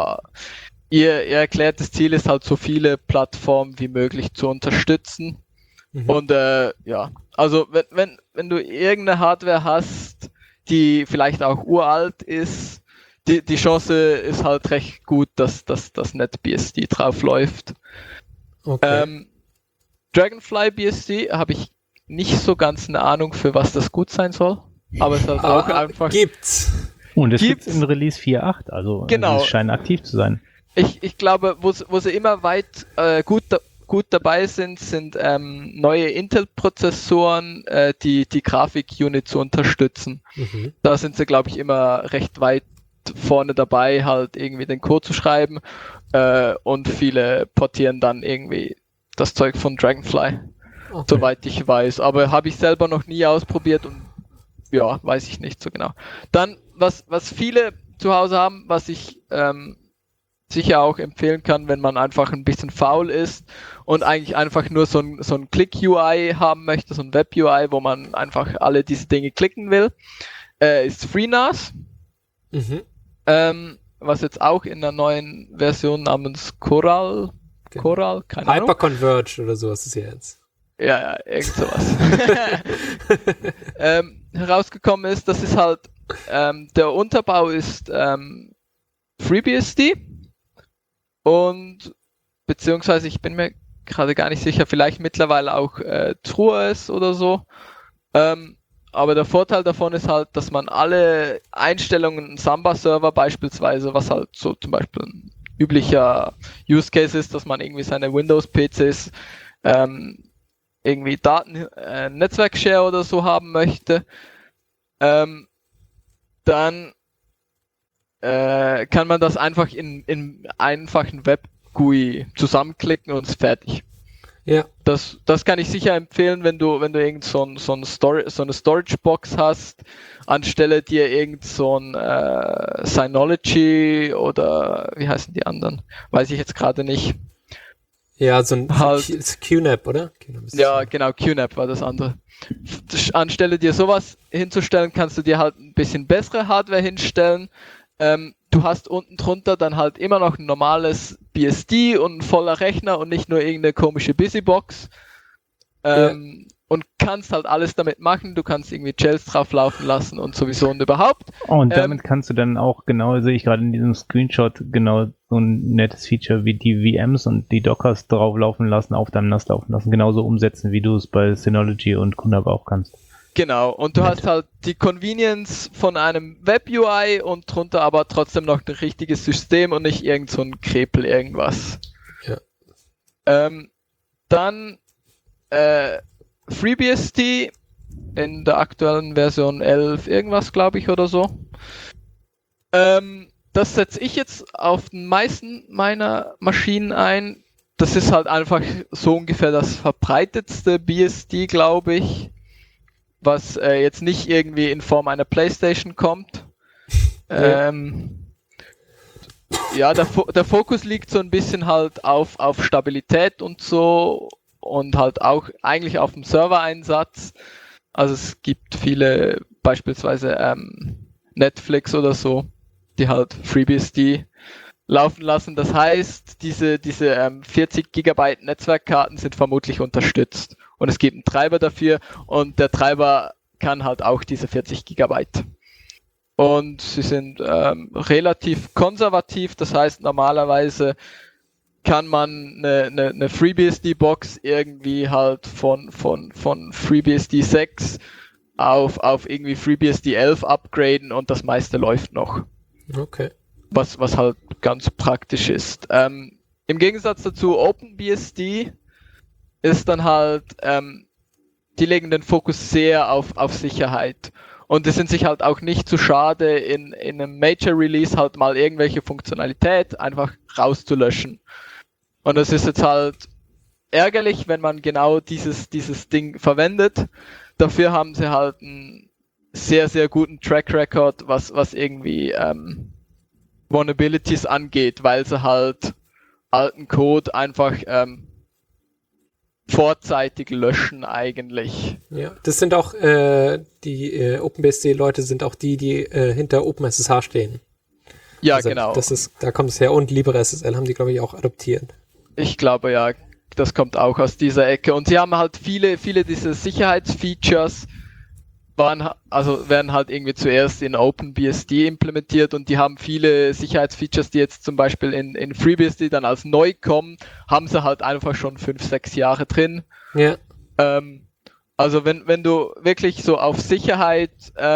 ihr erklärtes Ziel ist halt so viele Plattformen wie möglich zu unterstützen. Mhm. Und ja, also wenn du irgendeine Hardware hast, die vielleicht auch uralt ist, die Chance ist halt recht gut, dass das NetBSD drauf läuft. Okay. Dragonfly BSD habe ich nicht so ganz eine Ahnung, für was das gut sein soll. Aber es hat auch einfach... Gibt's. Und es gibt in Release 4.8, also genau. Es scheint aktiv zu sein. Ich glaube, wo sie immer weit gut dabei sind neue Intel-Prozessoren, die Grafik-Unit zu unterstützen. Mhm. Da sind sie, glaube ich, immer recht weit vorne dabei, halt irgendwie den Code zu schreiben und viele portieren dann irgendwie das Zeug von Dragonfly, soweit ich weiß. Aber habe ich selber noch nie ausprobiert und ja, weiß ich nicht so genau. Dann, was viele zu Hause haben, was ich sicher auch empfehlen kann, wenn man einfach ein bisschen faul ist und eigentlich einfach nur so ein Click-UI haben möchte, so ein Web-UI, wo man einfach alle diese Dinge klicken will, ist FreeNAS. Mhm. Was jetzt auch in einer neuen Version namens Coral Coral, keine Ahnung. Hyperconverged oder so ist es jetzt. Ja, irgend sowas. Herausgekommen ist, das ist halt, der Unterbau ist FreeBSD und beziehungsweise ich bin mir gerade gar nicht sicher, vielleicht mittlerweile auch TrueOS oder so. Aber der Vorteil davon ist halt, dass man alle Einstellungen, Samba-Server beispielsweise, was halt so zum Beispiel ein üblicher Use Case ist, dass man irgendwie seine Windows-PCs irgendwie Daten, Netzwerk-Share oder so haben möchte, dann kann man das einfach in einfachen Web-GUI zusammenklicken und ist fertig. Ja. Das kann ich sicher empfehlen, wenn du irgend so eine Storage-Box hast, anstelle dir irgend so ein Synology oder wie heißen die anderen? Weiß ich jetzt gerade nicht. Ja, so ein QNAP, oder? Ja, genau, QNAP war das andere. Anstelle dir sowas hinzustellen, kannst du dir halt ein bisschen bessere Hardware hinstellen. Du hast unten drunter dann halt immer noch ein normales BSD und ein voller Rechner und nicht nur irgendeine komische Busybox. Und kannst halt alles damit machen. Du kannst irgendwie Shells drauf laufen lassen und sowieso und überhaupt. Oh, und damit kannst du dann auch genau, sehe ich gerade in diesem Screenshot, genau so ein nettes Feature wie die VMs und die Dockers drauf laufen lassen, auf deinem NAS laufen lassen, genauso umsetzen, wie du es bei Synology und QNAP auch kannst. Genau, und du hast halt die Convenience von einem Web-UI und drunter aber trotzdem noch ein richtiges System und nicht irgend so ein Krepel irgendwas. Ja. Dann FreeBSD in der aktuellen Version 11 irgendwas, glaube ich, oder so. Das setze ich jetzt auf den meisten meiner Maschinen ein. Das ist halt einfach so ungefähr das verbreitetste BSD, glaube ich, was jetzt nicht irgendwie in Form einer PlayStation kommt. Ja, der Fokus liegt so ein bisschen halt auf Stabilität und so und halt auch eigentlich auf dem Servereinsatz. Also es gibt viele, beispielsweise Netflix oder so, die halt FreeBSD laufen lassen. Das heißt, diese 40 GB Netzwerkkarten sind vermutlich unterstützt. Und es gibt einen Treiber dafür und der Treiber kann halt auch diese 40 GB. Und sie sind relativ konservativ, das heißt normalerweise kann man eine FreeBSD-Box irgendwie halt von FreeBSD 6 auf irgendwie FreeBSD 11 upgraden und das meiste läuft noch. Okay. Was halt ganz praktisch ist. Im Gegensatz dazu OpenBSD ist dann halt, die legen den Fokus sehr auf Sicherheit. Und die sind sich halt auch nicht zu schade, in einem Major Release halt mal irgendwelche Funktionalität einfach rauszulöschen. Und das ist jetzt halt ärgerlich, wenn man genau dieses Ding verwendet. Dafür haben sie halt einen sehr, sehr guten Track Record, was irgendwie Vulnerabilities angeht, weil sie halt alten Code einfach vorzeitig löschen eigentlich. Ja, das sind auch die OpenBSD-Leute sind auch die hinter OpenSSH stehen. Ja, also genau. Da kommt es her und LibreSSL haben die, glaube ich, auch adoptiert. Ich glaube, ja, das kommt auch aus dieser Ecke. Und sie haben halt viele dieser Sicherheitsfeatures werden halt irgendwie zuerst in OpenBSD implementiert und die haben viele Sicherheitsfeatures, die jetzt zum Beispiel in FreeBSD dann als neu kommen, haben sie halt einfach schon 5-6 Jahre drin. Ja. Also wenn du wirklich so auf Sicherheit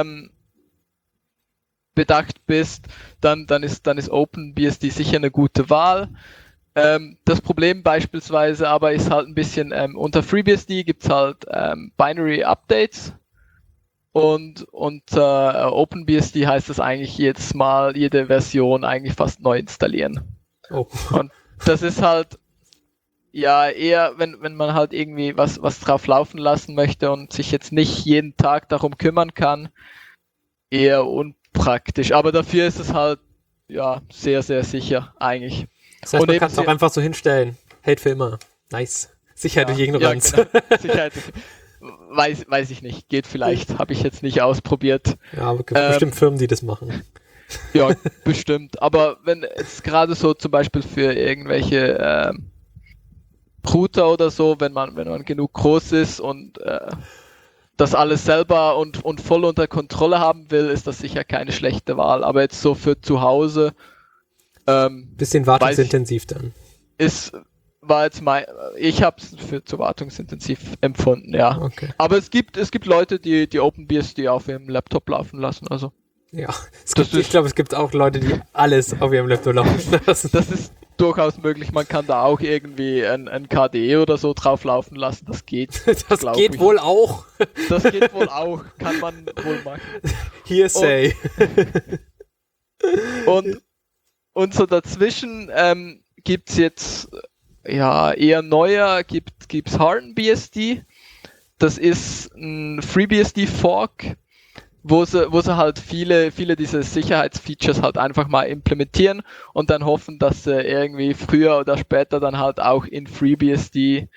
bedacht bist, dann ist OpenBSD sicher eine gute Wahl. Das Problem beispielsweise aber ist halt ein bisschen, unter FreeBSD gibt's halt Binary Updates. Und unter OpenBSD heißt das eigentlich jedes Mal, jede Version eigentlich fast neu installieren. Oh. Und das ist halt, ja, eher, wenn man halt irgendwie was drauf laufen lassen möchte und sich jetzt nicht jeden Tag darum kümmern kann, eher unpraktisch. Aber dafür ist es halt, ja, sehr, sehr sicher eigentlich. Das heißt, man kann es auch einfach so hinstellen. Hält für immer. Nice. Sicherheit durch Ignoranz. Ja, genau. Sicherheit durch Weiß ich nicht, geht vielleicht, habe ich jetzt nicht ausprobiert. Ja, aber bestimmt Firmen, die das machen. Ja, bestimmt. Aber wenn jetzt gerade so zum Beispiel für irgendwelche Recruiter oder so, wenn man genug groß ist und das alles selber und voll unter Kontrolle haben will, ist das sicher keine schlechte Wahl. Aber jetzt so für zu Hause bisschen wartungsintensiv dann. Ich habe es für zu wartungsintensiv empfunden, ja. Okay. Aber es gibt Leute, die OpenBSD auf ihrem Laptop laufen lassen, also. Ja, ich glaube, es gibt auch Leute, die alles auf ihrem Laptop laufen lassen. Das ist durchaus möglich. Man kann da auch irgendwie ein KDE oder so drauf laufen lassen. Das geht. Das geht wohl auch. Das geht wohl auch. Kann man wohl machen. Hearsay. Und so dazwischen gibt's jetzt eher neuer, gibt's HardenBSD. Das ist ein FreeBSD-Fork, wo sie halt viele dieser Sicherheitsfeatures halt einfach mal implementieren und dann hoffen, dass sie irgendwie früher oder später dann halt auch in FreeBSD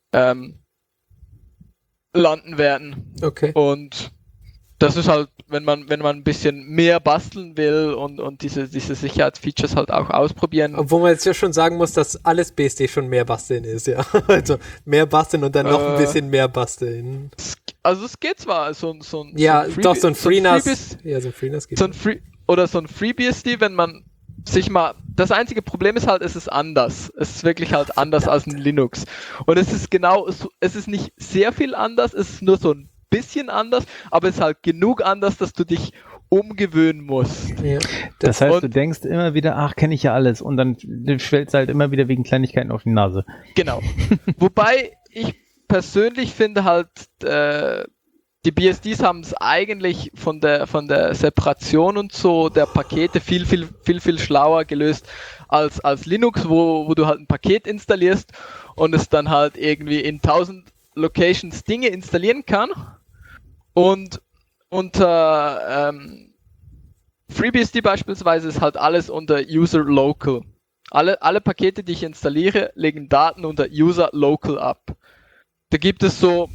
landen werden. Okay. Und das ist halt, wenn man ein bisschen mehr basteln will und diese Sicherheitsfeatures halt auch ausprobieren. Obwohl man jetzt ja schon sagen muss, dass alles BSD schon mehr basteln ist, ja. Also mehr basteln und dann noch ein bisschen mehr basteln. Also es geht zwar so ein FreeNAS. Ja, so ein FreeNAS geht. So ein FreeBSD, wenn man sich mal, das einzige Problem ist halt, es ist anders. Es ist wirklich halt anders als ein Linux. Und es ist nicht sehr viel anders, es ist nur so ein bisschen anders, aber es ist halt genug anders, dass du dich umgewöhnen musst. Ja. Das heißt, du denkst immer wieder, kenne ich ja alles, und dann fällst du halt immer wieder wegen Kleinigkeiten auf die Nase. Genau. Wobei ich persönlich finde halt, die BSDs haben es eigentlich von der Separation und so der Pakete viel schlauer gelöst als Linux, wo du halt ein Paket installierst und es dann halt irgendwie in 1000 Locations Dinge installieren kann. Und unter FreeBSD beispielsweise ist halt alles unter User Local. Alle Pakete, die ich installiere, legen Daten unter User Local ab. Da gibt es so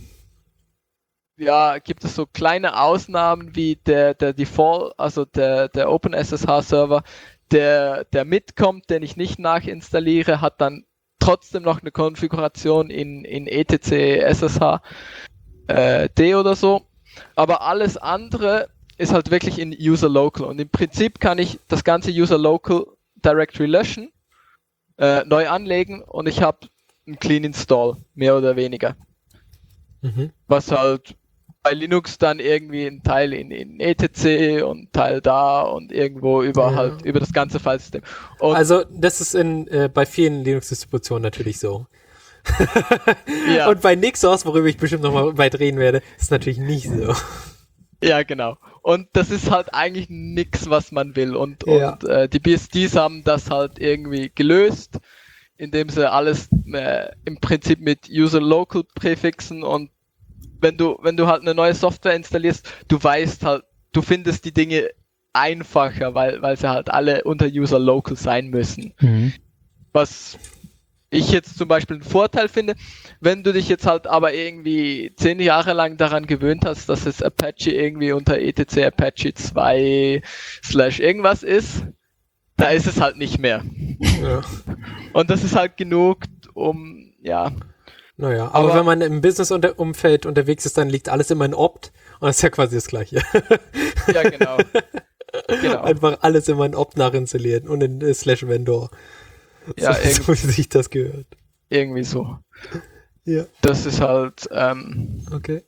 kleine Ausnahmen wie der Default, also der OpenSSH-Server, der mitkommt, den ich nicht nachinstalliere, hat dann trotzdem noch eine Konfiguration in etc SSH D oder so. Aber alles andere ist halt wirklich in User Local. Und im Prinzip kann ich das ganze User Local Directory löschen, neu anlegen und ich habe einen Clean Install, mehr oder weniger. Mhm. Was halt bei Linux dann irgendwie ein Teil in etc und ein Teil da und irgendwo über das ganze Filesystem. Und also das ist bei vielen Linux-Distributionen natürlich so. Ja. Und bei NixOS, worüber ich bestimmt nochmal weit reden werde, ist natürlich nicht so. Ja, genau. Und das ist halt eigentlich nix, was man will. Und die BSDs haben das halt irgendwie gelöst, indem sie alles im Prinzip mit User Local präfixen, und wenn du halt eine neue Software installierst, du weißt halt, du findest die Dinge einfacher, weil sie halt alle unter User Local sein müssen. Mhm. Was ich jetzt zum Beispiel einen Vorteil finde, wenn du dich jetzt halt aber irgendwie 10 Jahre lang daran gewöhnt hast, dass es Apache irgendwie unter etc Apache 2 / irgendwas ist, da ist es halt nicht mehr. Ja. Und das ist halt genug, um, Naja, aber wenn man im Business-Umfeld unterwegs ist, dann liegt alles immer in Opt, und das ist ja quasi das Gleiche. Ja, genau. Einfach alles immer in Opt nachinstallieren und in /vendor. Ja, so wie sich das gehört. Irgendwie so. Ja. Das ist halt, Okay.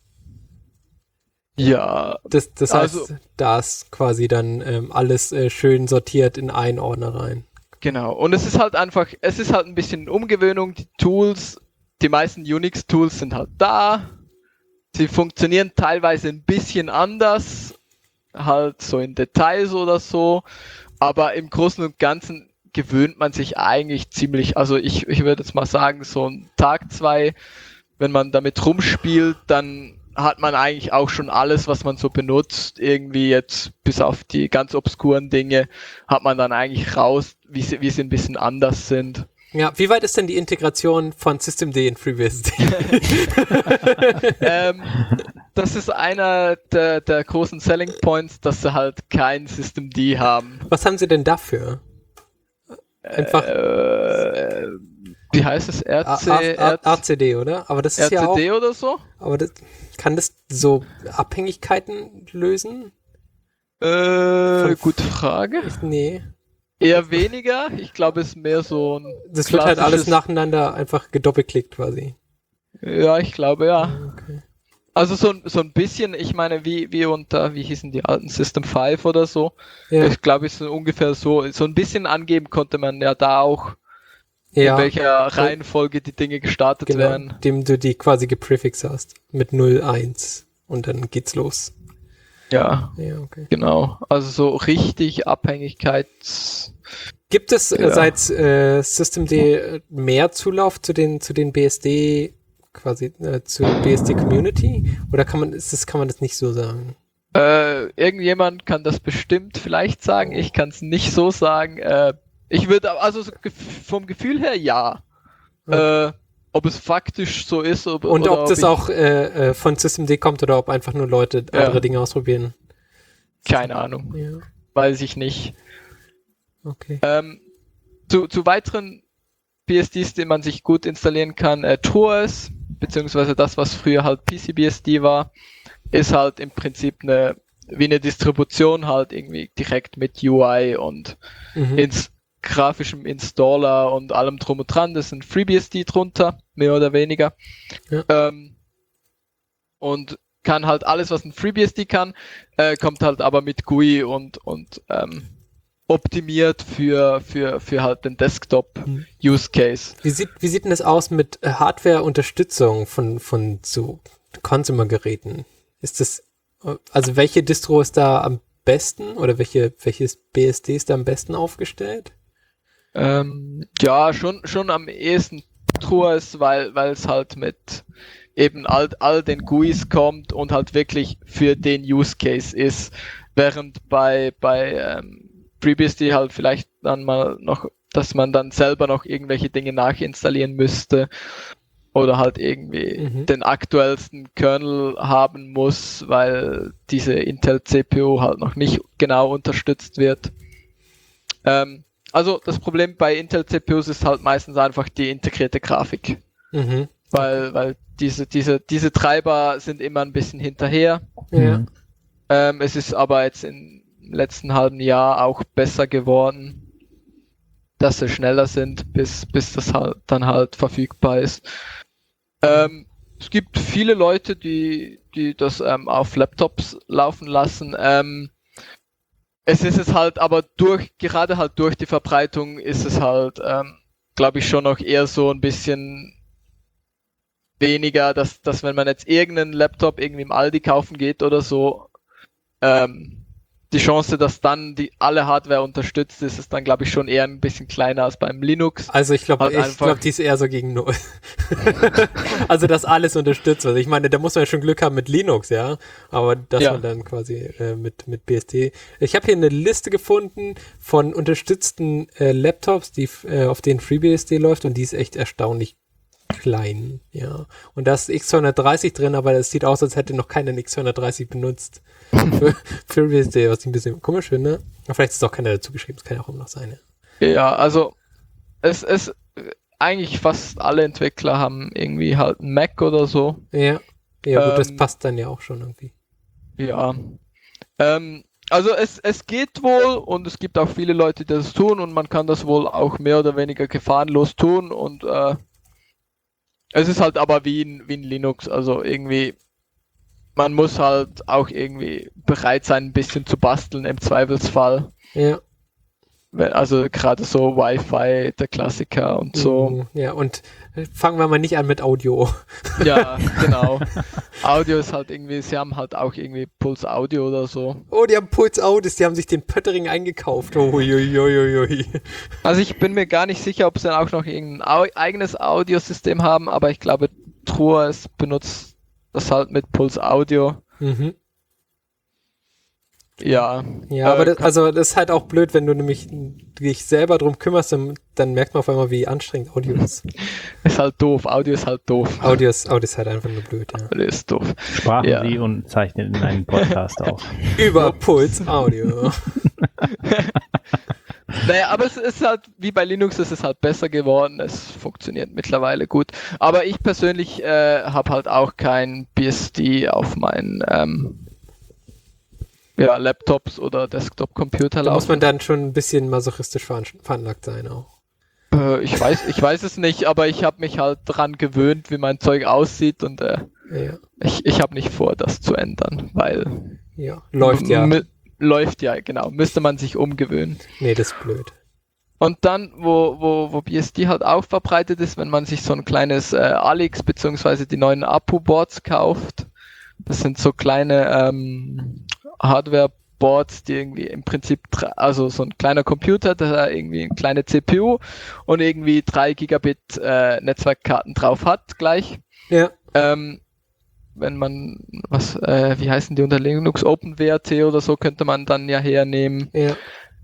ja. Das heißt, also, da ist quasi dann alles schön sortiert in einen Ordner rein. Genau. Und es ist halt ein bisschen Umgewöhnung. Die Tools, die meisten Unix-Tools sind halt da. Sie funktionieren teilweise ein bisschen anders, halt so in Details oder so. Aber im Großen und Ganzen gewöhnt man sich eigentlich ziemlich, also ich würde jetzt mal sagen, so einen Tag, 2, wenn man damit rumspielt, dann hat man eigentlich auch schon alles, was man so benutzt, irgendwie jetzt bis auf die ganz obskuren Dinge, hat man dann eigentlich raus, wie sie ein bisschen anders sind. Ja, wie weit ist denn die Integration von Systemd in FreeBSD? Das ist einer der großen Selling Points, dass sie halt kein Systemd haben. Was haben sie denn dafür? Einfach Wie heißt es? RCD, oder? Aber das ist RCD ja auch, oder so? Aber kann das so Abhängigkeiten lösen? Gute Frage. Nee. Eher weniger. Ich glaube, es ist mehr so ein Das wird halt alles nacheinander einfach gedoppelklickt quasi. Ja, ich glaube, ja. Okay. Also so ein bisschen, ich meine, wie unter, wie hießen die alten System 5 oder so. Ja. Ich glaube, es ist ungefähr so ein bisschen angeben konnte man ja da auch, in welcher Reihenfolge die Dinge gestartet werden. Indem du die quasi geprefix hast. Mit 0, 1. Und dann geht's los. Ja, okay. Genau. Also so richtig Gibt es seit Systemd mehr Zulauf zu den BSD quasi zur BSD Community? Oder kann man das nicht so sagen? Irgendjemand kann das bestimmt vielleicht sagen. Ich kann es nicht so sagen. Ich würde also vom Gefühl her ja. Okay. Ob es faktisch so ist. Und ob das auch von Systemd kommt oder ob einfach nur Leute andere Dinge ausprobieren. Keine Ahnung. Ja. Weiß ich nicht. Okay. Zu weiteren BSDs, die man sich gut installieren kann, TrueOS, beziehungsweise das, was früher halt PCBSD war, ist halt im Prinzip wie eine Distribution halt irgendwie direkt mit UI und grafischem Installer und allem drum und dran. Das ist ein FreeBSD drunter, mehr oder weniger. Ja. Und kann halt alles, was ein FreeBSD kann, kommt halt aber mit GUI und optimiert für halt den Desktop-Use-Case. Wie sieht denn das aus mit Hardware-Unterstützung von so Consumer-Geräten? Ist das, also welche Distro ist da am besten oder welches BSD ist da am besten aufgestellt? Ja, schon am ehesten TrueOS, weil es halt mit eben all den GUIs kommt und halt wirklich für den Use Case ist, während bei FreeBSD halt vielleicht dann mal noch, dass man dann selber noch irgendwelche Dinge nachinstallieren müsste oder halt irgendwie den aktuellsten Kernel haben muss, weil diese Intel CPU halt noch nicht genau unterstützt wird. Also das Problem bei Intel CPUs ist halt meistens einfach die integrierte Grafik. Weil diese Treiber sind immer ein bisschen hinterher. Ja. Es ist aber jetzt im letzten halben Jahr auch besser geworden, dass sie schneller sind, bis das halt dann halt verfügbar ist. Es gibt viele Leute, die das auf Laptops laufen lassen. Es ist es halt, aber gerade halt durch die Verbreitung ist es halt, glaube ich, schon noch eher so ein bisschen weniger, dass wenn man jetzt irgendeinen Laptop irgendwie im Aldi kaufen geht oder so, die Chance, dass dann alle Hardware unterstützt ist dann, glaube ich, schon eher ein bisschen kleiner als beim Linux. Also ich glaube, die ist eher so gegen 0. Also, dass alles unterstützt wird. Ich meine, da muss man ja schon Glück haben mit Linux, ja. Aber dass man dann quasi mit BSD. Ich habe hier eine Liste gefunden von unterstützten Laptops, auf denen FreeBSD läuft und die ist echt erstaunlich klein, ja. Und da ist X230 drin, aber es sieht aus, als hätte noch keiner einen X230 benutzt. Für BSD, was ich ein bisschen komisch finde. Aber vielleicht ist auch keiner dazu geschrieben, das kann ja auch immer noch sein. Ja, also es eigentlich fast alle Entwickler haben irgendwie halt einen Mac oder so. Ja, gut, das passt dann ja auch schon irgendwie. Ja. Also es geht wohl und es gibt auch viele Leute, die das tun und man kann das wohl auch mehr oder weniger gefahrenlos tun und es ist halt aber wie ein Linux, also irgendwie man muss halt auch irgendwie bereit sein, ein bisschen zu basteln im Zweifelsfall. Ja. Also gerade so Wi-Fi, der Klassiker und so. Ja, und fangen wir mal nicht an mit Audio. Ja, genau. Audio ist halt irgendwie, sie haben halt auch irgendwie Pulse Audio oder so. Oh, die haben Pulse Audio, die haben sich den Pöttering eingekauft. Uiuiuiui. Also ich bin mir gar nicht sicher, ob sie dann auch noch irgendein eigenes Audiosystem haben, aber ich glaube, TrueOS benutzt das halt mit Pulse Audio. Ja. Ja, aber das ist halt auch blöd, wenn du nämlich dich selber drum kümmerst, dann merkt man auf einmal, wie anstrengend Audio ist. Ist halt doof. Audio ist halt doof. Audio ist halt einfach nur blöd, ja. Audio ist doof. Sprachen Sie und zeichnen in einen Podcast auf. Über Pulse Audio. Naja, aber es ist halt, wie bei Linux, es ist halt besser geworden. Es funktioniert mittlerweile gut. Aber ich persönlich habe halt auch kein BSD auf meinen Laptops oder Desktop-Computer laufen. Da muss man dann schon ein bisschen masochistisch veranlagt sein auch. Ich weiß es nicht, aber ich habe mich halt dran gewöhnt, wie mein Zeug aussieht und ich habe nicht vor, das zu ändern, weil läuft ja. Läuft ja, genau. Müsste man sich umgewöhnen. Nee, das ist blöd. Und dann, wo BSD halt auch verbreitet ist, wenn man sich so ein kleines Alix beziehungsweise die neuen Apu-Boards kauft, das sind so kleine Hardware-Boards, die irgendwie im Prinzip, also so ein kleiner Computer, der irgendwie eine kleine CPU und irgendwie 3 Gigabit Netzwerkkarten drauf hat gleich. Ja. Wenn man, wie heißen die unter Linux? OpenWrt oder so könnte man dann ja hernehmen. Ja.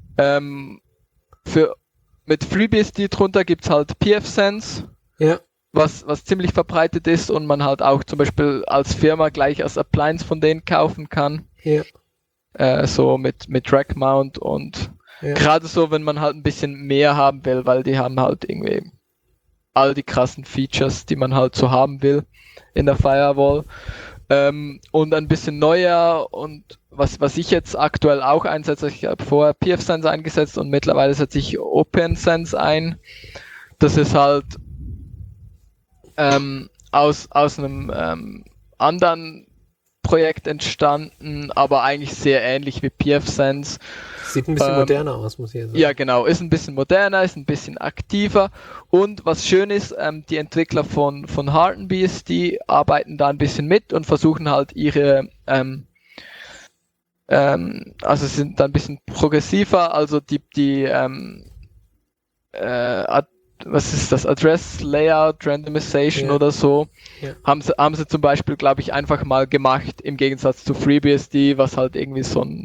Mit FreeBSD drunter gibt's halt pfSense, was ziemlich verbreitet ist und man halt auch zum Beispiel als Firma gleich als Appliance von denen kaufen kann. Ja. So mit Rack Mount und gerade so, wenn man halt ein bisschen mehr haben will, weil die haben halt irgendwie all die krassen Features, die man halt so haben will in der Firewall. Und ein bisschen neuer und was ich jetzt aktuell auch einsetze, ich habe vorher pfSense eingesetzt und mittlerweile setze ich OpenSense ein. Das ist halt aus einem anderen Projekt entstanden, aber eigentlich sehr ähnlich wie pfSense. Sieht ein bisschen moderner aus, muss ich sagen. Ja, genau. Ist ein bisschen moderner, ist ein bisschen aktiver. Und was schön ist, die Entwickler von HardenBSD arbeiten da ein bisschen mit und versuchen halt ihre, also sind da ein bisschen progressiver, also was ist das? Address Layout Randomization oder so. Ja. Haben sie zum Beispiel, glaube ich, einfach mal gemacht, im Gegensatz zu FreeBSD, was halt irgendwie so ein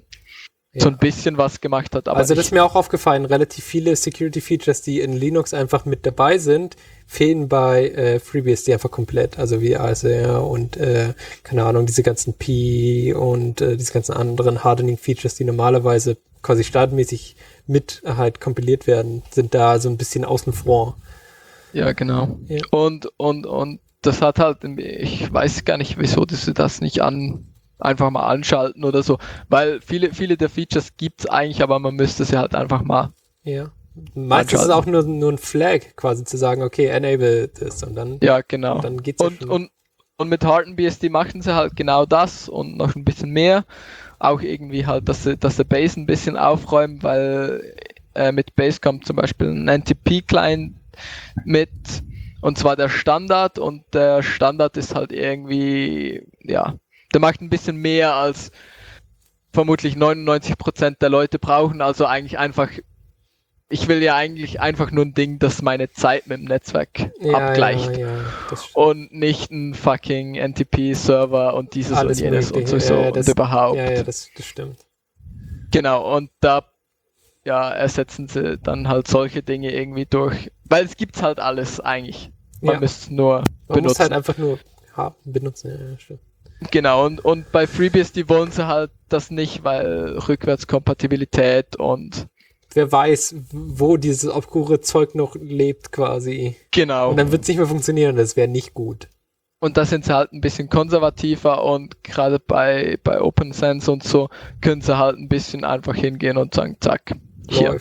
bisschen was gemacht hat. Aber also das ist mir auch aufgefallen, relativ viele Security-Features, die in Linux einfach mit dabei sind, fehlen bei FreeBSD einfach komplett. Also wie ASR und keine Ahnung, diese ganzen P und diese ganzen anderen Hardening-Features, die normalerweise quasi standardmäßig mit halt kompiliert werden, sind da so ein bisschen außen vor. Ja, genau. Ja. Und das hat halt, ich weiß gar nicht, wieso sie das nicht einfach mal anschalten oder so, weil viele der Features gibt's eigentlich, aber man müsste sie halt einfach mal meistens ist es auch nur ein Flag, quasi zu sagen, okay, enable this und dann genau. Dann geht's und mit HardenBSD machen sie halt genau das und noch ein bisschen mehr, auch irgendwie halt, dass sie Base ein bisschen aufräumen, weil mit Base kommt zum Beispiel ein NTP-Client mit, und zwar der Standard, und der Standard ist halt irgendwie, der macht ein bisschen mehr als vermutlich 99% der Leute brauchen, also eigentlich einfach, ich will ja eigentlich einfach nur ein Ding, das meine Zeit mit dem Netzwerk abgleicht. Und nicht ein fucking NTP-Server und dieses alles und jenes und so und überhaupt. Ja, das stimmt. Genau, und da ersetzen sie dann halt solche Dinge irgendwie durch, weil es gibt's halt alles eigentlich. Man müsste es nur benutzen. Man muss halt einfach nur benutzen, ja, stimmt. Genau, und bei FreeBSD wollen sie halt das nicht, weil Rückwärtskompatibilität und wer weiß, wo dieses obskure Zeug noch lebt quasi. Genau. Und dann wird es nicht mehr funktionieren, das wäre nicht gut. Und da sind sie halt ein bisschen konservativer und gerade bei OpenSense und so können sie halt ein bisschen einfach hingehen und sagen, zack, hier,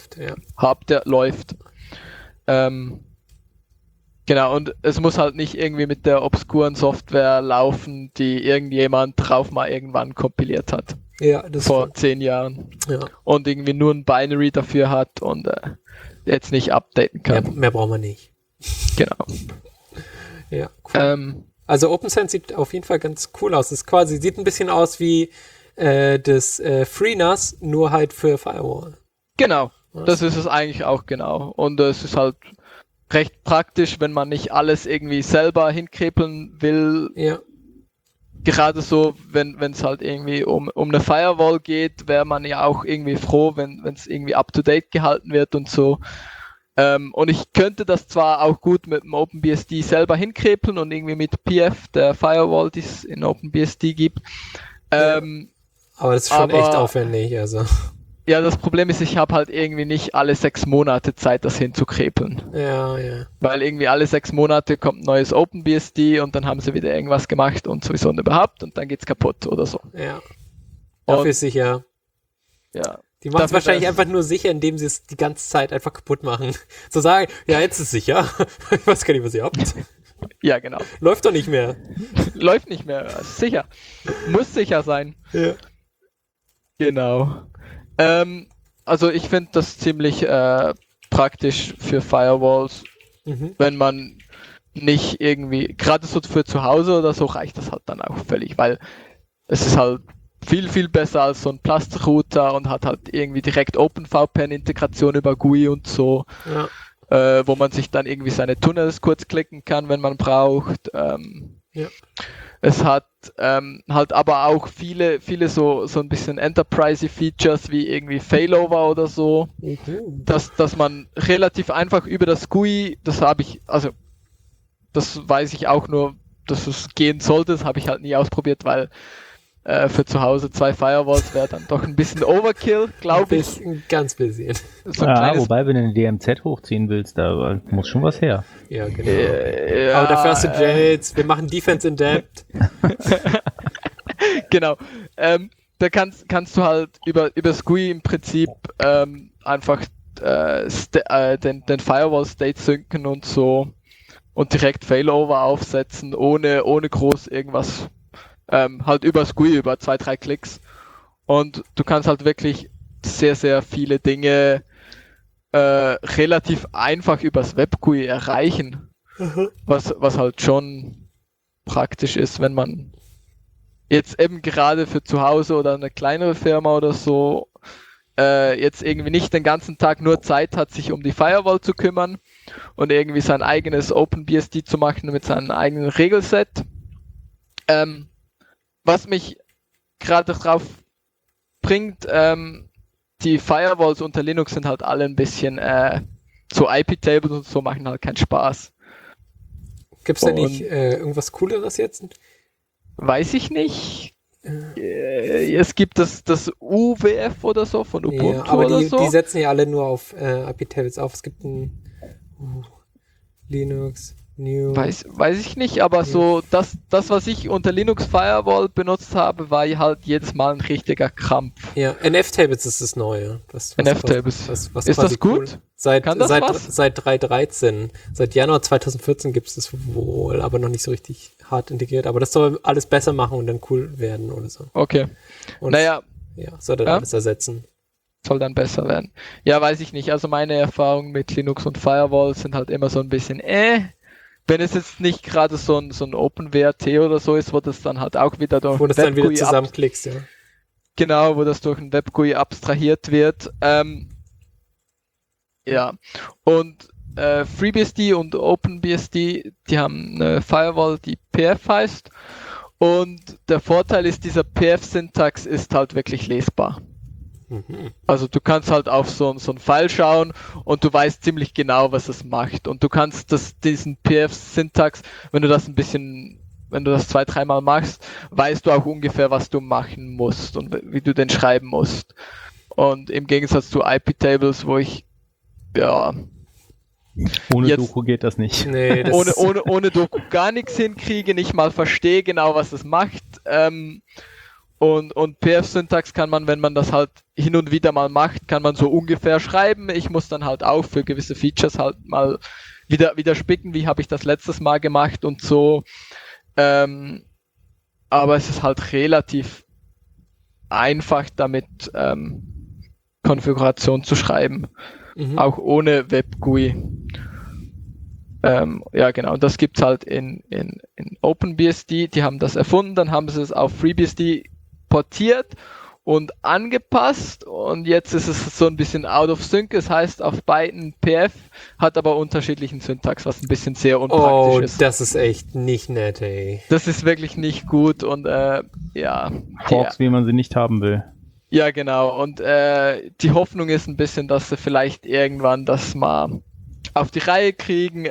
läuft. Genau, und es muss halt nicht irgendwie mit der obskuren Software laufen, die irgendjemand drauf mal irgendwann kompiliert hat. Ja, das vor 10 Jahren. Ja. Und irgendwie nur ein Binary dafür hat und jetzt nicht updaten kann. Mehr brauchen wir nicht. Genau. Ja, cool. Also OpenSense sieht auf jeden Fall ganz cool aus. Es sieht ein bisschen aus wie das FreeNAS, nur halt für Firewall. Genau, das ist es eigentlich auch genau. Und es ist halt recht praktisch, wenn man nicht alles irgendwie selber hinkrepeln will. Ja. Gerade so, wenn es halt irgendwie um eine Firewall geht, wäre man ja auch irgendwie froh, wenn es irgendwie up-to-date gehalten wird und so. Und ich könnte das zwar auch gut mit dem OpenBSD selber hinkrepeln und irgendwie mit PF, der Firewall, die es in OpenBSD gibt. Aber das ist schon echt aufwendig, also. Ja, das Problem ist, ich habe halt irgendwie nicht alle 6 Monate Zeit, das hinzukrepeln. Ja, ja. Weil irgendwie alle 6 Monate kommt ein neues OpenBSD und dann haben sie wieder irgendwas gemacht und sowieso nicht überhaupt und dann geht's kaputt oder so. Ja. Dafür ist sicher. Ja. Die machen es wahrscheinlich einfach nur sicher, indem sie es die ganze Zeit einfach kaputt machen. So sagen, ja, jetzt ist es sicher. Ich weiß gar nicht, was ihr habt. Ja, genau. Läuft doch nicht mehr. Läuft nicht mehr, sicher. Muss sicher sein. Ja. Genau. Also ich finde das ziemlich praktisch für Firewalls, wenn man nicht irgendwie, gerade so für zu Hause oder so, reicht das halt dann auch völlig, weil es ist halt viel, viel besser als so ein Plastikrouter und hat halt irgendwie direkt OpenVPN-Integration über GUI und so, wo man sich dann irgendwie seine Tunnels kurz klicken kann, wenn man braucht. Es hat halt aber auch viele so ein bisschen Enterprise-Features wie irgendwie Failover oder so, dass man relativ einfach über das GUI, das weiß ich auch nur, dass es gehen sollte, das habe ich halt nie ausprobiert, weil für zu Hause 2 Firewalls wäre dann doch ein bisschen Overkill, glaube ich. Ein ganz bisschen. So wobei, wenn du eine DMZ hochziehen willst, da muss schon was her. Ja, genau. Aber dafür hast du Jades, wir machen Defense in Depth. Genau. Da kannst du halt über das GUI im Prinzip einfach den Firewall-State synken und so und direkt Failover aufsetzen, ohne groß irgendwas. Halt übers GUI, über 2-3 Klicks. Und du kannst halt wirklich sehr, sehr viele Dinge relativ einfach übers Web-GUI erreichen. Was halt schon praktisch ist, wenn man jetzt eben gerade für zu Hause oder eine kleinere Firma oder so jetzt irgendwie nicht den ganzen Tag nur Zeit hat, sich um die Firewall zu kümmern und irgendwie sein eigenes OpenBSD zu machen mit seinem eigenen Regelset. Was mich gerade drauf bringt, die Firewalls unter Linux sind halt alle ein bisschen so IP-Tables und so machen halt keinen Spaß. Gibt's da nicht irgendwas Cooleres jetzt? Weiß ich nicht. Es gibt das UWF oder so von Ubuntu ja, aber oder so. Die setzen ja alle nur auf IP-Tables auf. Es gibt ein Linux, New. Weiß ich nicht, aber so das, was ich unter Linux Firewall benutzt habe, war halt jedes Mal ein richtiger Krampf. Ja, NF-Tables ist das Neue. NF-Tables. Was ist das gut? Cool. Seit 3.13. Seit Januar 2014 gibt es das wohl, aber noch nicht so richtig hart integriert. Aber das soll alles besser machen und dann cool werden oder so. Okay. Und naja. Ja, soll dann alles ersetzen. Soll dann besser werden. Ja, weiß ich nicht. Also meine Erfahrungen mit Linux und Firewall sind halt immer so ein bisschen wenn es jetzt nicht gerade so ein OpenWrt oder so ist, wo das dann halt auch wieder durch wo das dann wieder zusammenklickst, ja. Genau, wo das durch ein Web-GUI abstrahiert wird. Ja, und FreeBSD und OpenBSD, die haben eine Firewall, die PF heißt. Und der Vorteil ist, dieser PF-Syntax ist halt wirklich lesbar. Also du kannst halt auf so ein File schauen und du weißt ziemlich genau, was es macht. Und du kannst diesen PF-Syntax, wenn du das 2-3 Mal machst, weißt du auch ungefähr, was du machen musst und wie du den schreiben musst. Und im Gegensatz zu IP-Tables, wo ich ohne Doku geht das nicht. Nee, ohne Doku gar nichts hinkriege, nicht mal verstehe genau, was es macht. Und PF-Syntax kann man, wenn man das halt hin und wieder mal macht, kann man so ungefähr schreiben. Ich muss dann halt auch für gewisse Features halt mal wieder spicken, wie habe ich das letztes Mal gemacht und so. Aber es ist halt relativ einfach damit Konfiguration zu schreiben. Auch ohne Web-GUI. Ja, genau. Und das gibt's halt in OpenBSD. Die haben das erfunden, dann haben sie es auf FreeBSD portiert und angepasst und jetzt ist es so ein bisschen out of sync. Es heißt auf beiden PF, hat aber unterschiedlichen Syntax, was ein bisschen sehr unpraktisch ist. Oh, das ist echt nicht nett, ey. Das ist wirklich nicht gut und ja. Forks, wie man sie nicht haben will. Ja, genau. Und die Hoffnung ist ein bisschen, dass sie vielleicht irgendwann das mal auf die Reihe kriegen.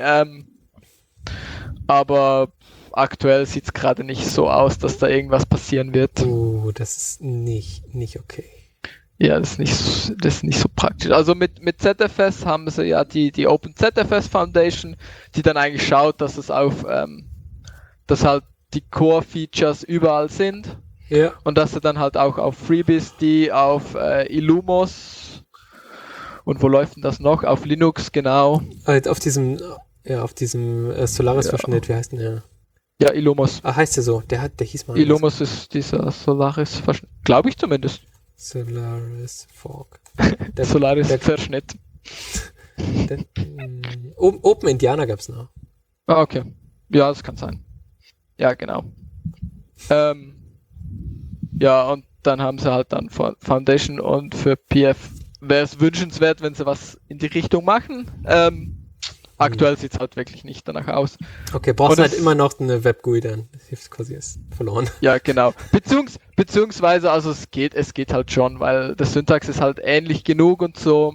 Aber aktuell sieht es gerade nicht so aus, dass da irgendwas passieren wird. Das ist nicht okay. Ja, das ist nicht so praktisch. Also mit ZFS haben sie ja die Open ZFS Foundation, die dann eigentlich schaut, dass es dass halt die Core-Features überall sind. Ja. Und dass sie dann halt auch auf FreeBSD, auf Illumos und wo läuft denn das noch? Auf Linux, genau. Auf diesem Solaris-Verschnitt, wie heißt denn der? Ja, Illumos. Heißt der so? Der hieß mal. Illumos ist dieser Solaris-Verschnitt. Glaube ich zumindest. Solaris Fork. Solaris-Verschnitt. Open Indiana gab's noch. Ah, okay. Ja, das kann sein. Ja, genau. Ja, und dann haben sie halt dann Foundation und für PF wäre es wünschenswert, wenn sie was in die Richtung machen. Aktuell sieht es halt wirklich nicht danach aus. Okay, brauchst du halt immer noch eine Web-GUI dann. Das hilft quasi, ist verloren. Ja, genau. Beziehungsweise, also es geht halt schon, weil das Syntax ist halt ähnlich genug und so.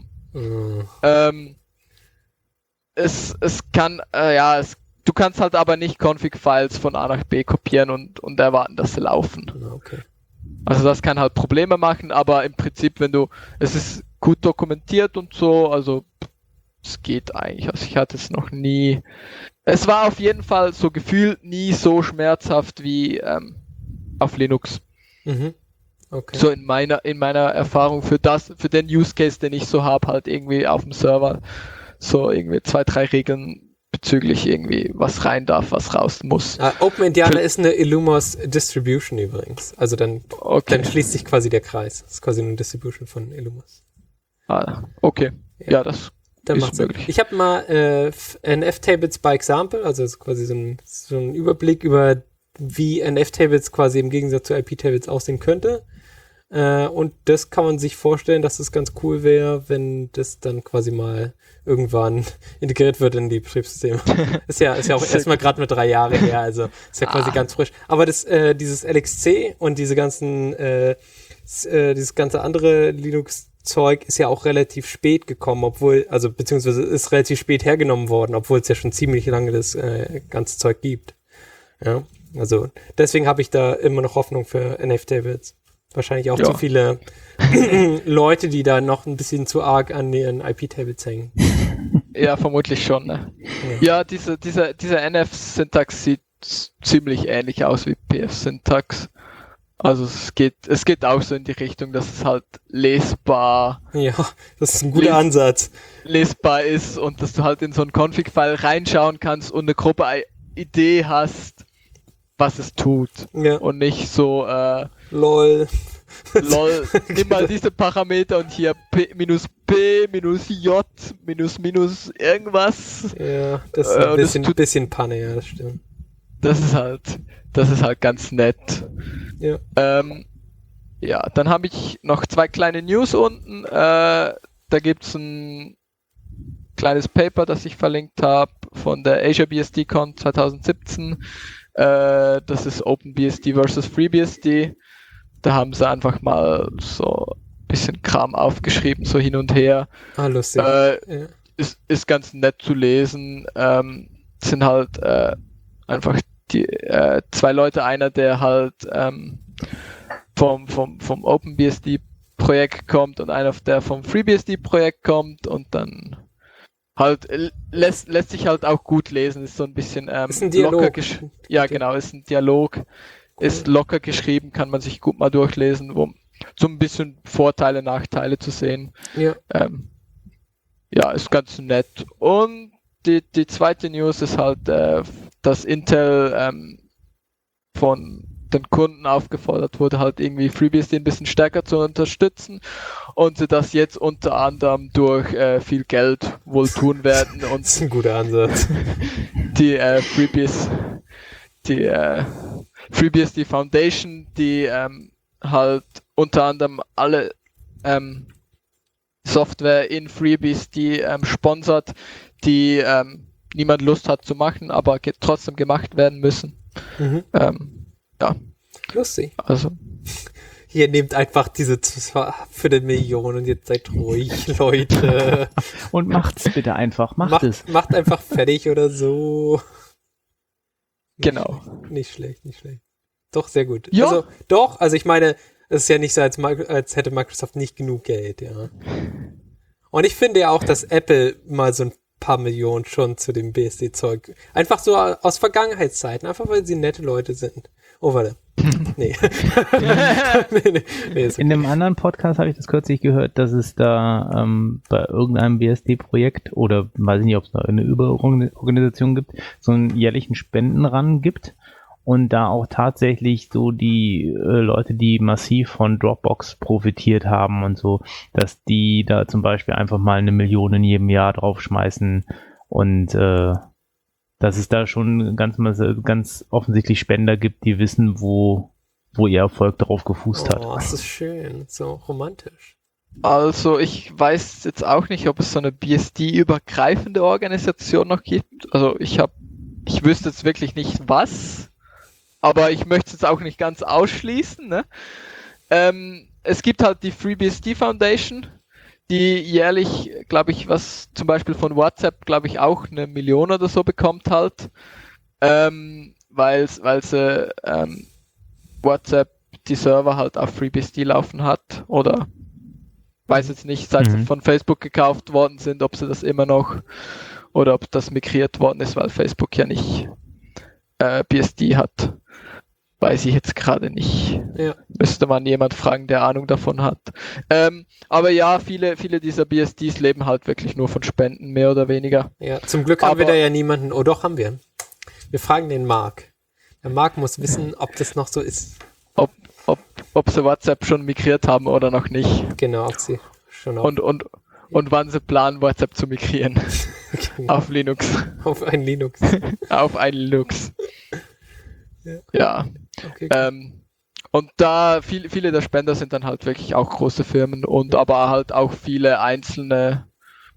Es kann, du kannst halt aber nicht Config-Files von A nach B kopieren und erwarten, dass sie laufen. Okay. Also das kann halt Probleme machen, aber im Prinzip, es ist gut dokumentiert und so, also es geht eigentlich. Also ich hatte es noch nie. Es war auf jeden Fall so gefühlt nie so schmerzhaft wie auf Linux. Mhm. Okay. So in meiner Erfahrung für den Use Case, den ich so habe, halt irgendwie auf dem Server so irgendwie 2, 3 Regeln bezüglich irgendwie was rein darf, was raus muss. Open Indiana ist eine Illumos Distribution übrigens. Also dann schließt sich quasi der Kreis. Das ist quasi eine Distribution von Illumos. Okay. Ja, das dann ist möglich. Ich habe mal NF-Tables by Example, also ist quasi so ein Überblick über, wie NF-Tables quasi im Gegensatz zu IP-Tables aussehen könnte. Und das kann man sich vorstellen, dass es ganz cool wäre, wenn das dann quasi mal irgendwann integriert wird in die Betriebssysteme. Ist ja auch erstmal gerade mit 3 Jahren her, also ist ja quasi ganz frisch. Aber dieses LXC und dieses ganze andere Linux-Zeug ist ja auch relativ spät gekommen, beziehungsweise ist relativ spät hergenommen worden, obwohl es ja schon ziemlich lange das ganze Zeug gibt. Ja, also deswegen habe ich da immer noch Hoffnung für NF-Tables. Wahrscheinlich auch zu viele Leute, die da noch ein bisschen zu arg an den IP-Tables hängen. Ja, vermutlich schon. Ne? Ja, dieser NF-Syntax sieht ziemlich ähnlich aus wie PF-Syntax. Also es geht auch so in die Richtung, dass es halt lesbar. Ja, das ist ein guter Ansatz. Lesbar ist und dass du halt in so ein Config-File reinschauen kannst und eine grobe Idee hast, was es tut. Ja. Und nicht so, LOL, nimm mal diese Parameter und hier P minus J minus irgendwas. Ja, das ist ein bisschen Panne, ja, das stimmt. Das ist halt ganz nett. Ja. Ja, dann habe ich noch 2 kleine News unten. Da gibt's ein kleines Paper, das ich verlinkt habe von der Asia BSDCon 2017. Das ist OpenBSD versus FreeBSD. Da haben sie einfach mal so ein bisschen Kram aufgeschrieben, so hin und her. Lustig. Ist ganz nett zu lesen. Sind halt einfach die 2 Leute, einer, der halt vom OpenBSD-Projekt kommt und einer, der vom FreeBSD-Projekt kommt und dann halt lässt sich halt auch gut lesen, ist so ein bisschen ist ein Dialog. Locker ja, genau, ist ein Dialog, ist locker geschrieben, kann man sich gut mal durchlesen, um so ein bisschen Vorteile, Nachteile zu sehen. Ja. Ja, ist ganz nett. Und die zweite News ist halt, dass Intel von den Kunden aufgefordert wurde, halt irgendwie FreeBSD ein bisschen stärker zu unterstützen und sie das jetzt unter anderem durch viel Geld wohl tun werden. Und das ist ein guter Ansatz. Die FreeBSD Foundation, die halt unter anderem alle Software in FreeBSD sponsert, die niemand Lust hat zu machen, aber trotzdem gemacht werden müssen. Mhm. Ja. Lustig. Also. Hier nehmt einfach diese für den Millionen und jetzt seid ruhig, Leute. Und macht's bitte einfach. Macht es. Macht einfach fertig oder so. Genau. Nicht schlecht. Doch, sehr gut. Ja. Also ich meine, Es ist ja nicht so, als hätte Microsoft nicht genug Geld, ja. Und ich finde ja auch, dass Apple mal so ein paar Millionen schon zu dem BSD-Zeug, einfach so aus Vergangenheitszeiten, einfach weil sie nette Leute sind. Oh, warte. Nee. nee, in einem anderen Podcast habe ich das kürzlich gehört, dass es da bei irgendeinem BSD-Projekt oder weiß ich nicht, ob es da eine Überorganisation gibt, so einen jährlichen Spendenrun gibt und da auch tatsächlich so die Leute, die massiv von Dropbox profitiert haben und so, dass die da zum Beispiel einfach mal 1 Million in jedem Jahr draufschmeißen und dass es da schon ganz offensichtlich Spender gibt, die wissen, wo ihr Erfolg darauf gefußt hat. Oh, das ist schön, so romantisch. Also ich weiß jetzt auch nicht, ob es so eine BSD-übergreifende Organisation noch gibt. Also ich wüsste jetzt wirklich nicht was, aber ich möchte es jetzt auch nicht ganz ausschließen. Ne? Es gibt halt die FreeBSD Foundation, die jährlich, glaube ich, was zum Beispiel von WhatsApp, glaube ich, auch 1 Million oder so bekommt halt, weil sie WhatsApp die Server halt auf FreeBSD laufen hat oder weiß jetzt nicht, seit sie von Facebook gekauft worden sind, ob sie das immer noch oder ob das migriert worden ist, weil Facebook ja nicht BSD hat. Weiß ich jetzt gerade nicht. Ja. Müsste man jemand fragen, der Ahnung davon hat. Aber ja, viele dieser BSDs leben halt wirklich nur von Spenden, mehr oder weniger. Ja, zum Glück haben wir da ja niemanden. Oh doch, haben wir. Wir fragen den Marc. Der Marc muss wissen, ob das noch so ist. Ob sie WhatsApp schon migriert haben oder noch nicht. Genau, ob sie schon auch. Und wann sie planen, WhatsApp zu migrieren. Genau. Auf Linux. Auf ein Linux. Auf ein Linux. Ja. Okay, und da viele der Spender sind dann halt wirklich auch große Firmen und aber halt auch viele einzelne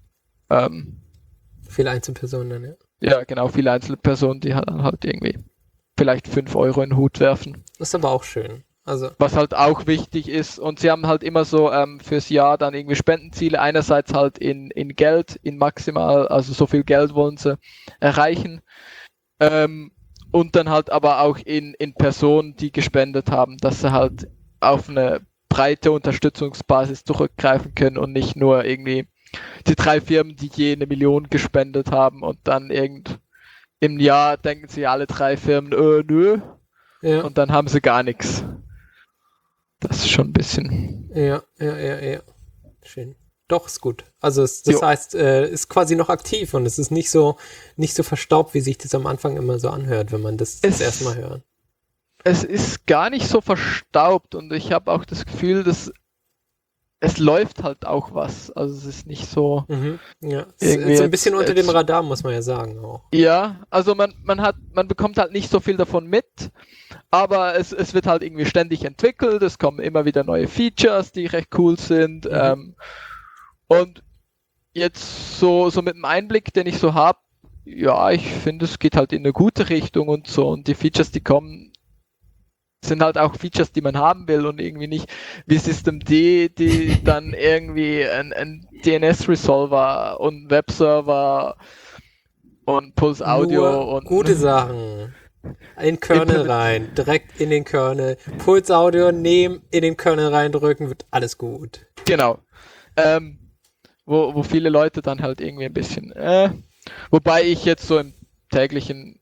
viele Einzelpersonen dann, ja. Ja, genau, viele einzelne Personen, die dann halt irgendwie vielleicht 5 Euro in den Hut werfen. Das ist aber auch schön. Also. Was halt auch wichtig ist und sie haben halt immer so fürs Jahr dann irgendwie Spendenziele, einerseits halt in Geld, in maximal, also so viel Geld wollen sie erreichen. Und dann halt aber auch in Personen, die gespendet haben, dass sie halt auf eine breite Unterstützungsbasis zurückgreifen können und nicht nur irgendwie die 3 Firmen, die je 1 Million gespendet haben und dann im Jahr denken sie alle 3 Firmen, nö. Ja. Und dann haben sie gar nichts. Das ist schon ein bisschen. Ja. Schön. Doch, ist gut. Also das heißt, ist quasi noch aktiv und es ist nicht so verstaubt, wie sich das am Anfang immer so anhört, wenn man das erste Mal hört. Es ist gar nicht so verstaubt und ich habe auch das Gefühl, dass es läuft halt auch was. Also es ist nicht so. Ja, es ist so ein bisschen unter dem Radar, muss man ja sagen auch. Ja, also man bekommt halt nicht so viel davon mit, aber es wird halt irgendwie ständig entwickelt, es kommen immer wieder neue Features, die recht cool sind. Und jetzt so mit dem Einblick, den ich so habe, ja, ich finde, es geht halt in eine gute Richtung und so. Und die Features, die kommen, sind halt auch Features, die man haben will und irgendwie nicht wie Systemd, die dann irgendwie ein DNS-Resolver und Webserver und Pulse Audio nur und gute Sachen. In Kernel rein, direkt in den Kernel. Pulse Audio nehmen, in den Kernel reindrücken, wird alles gut. Genau. Wo viele Leute dann halt irgendwie ein bisschen, wobei ich jetzt so im täglichen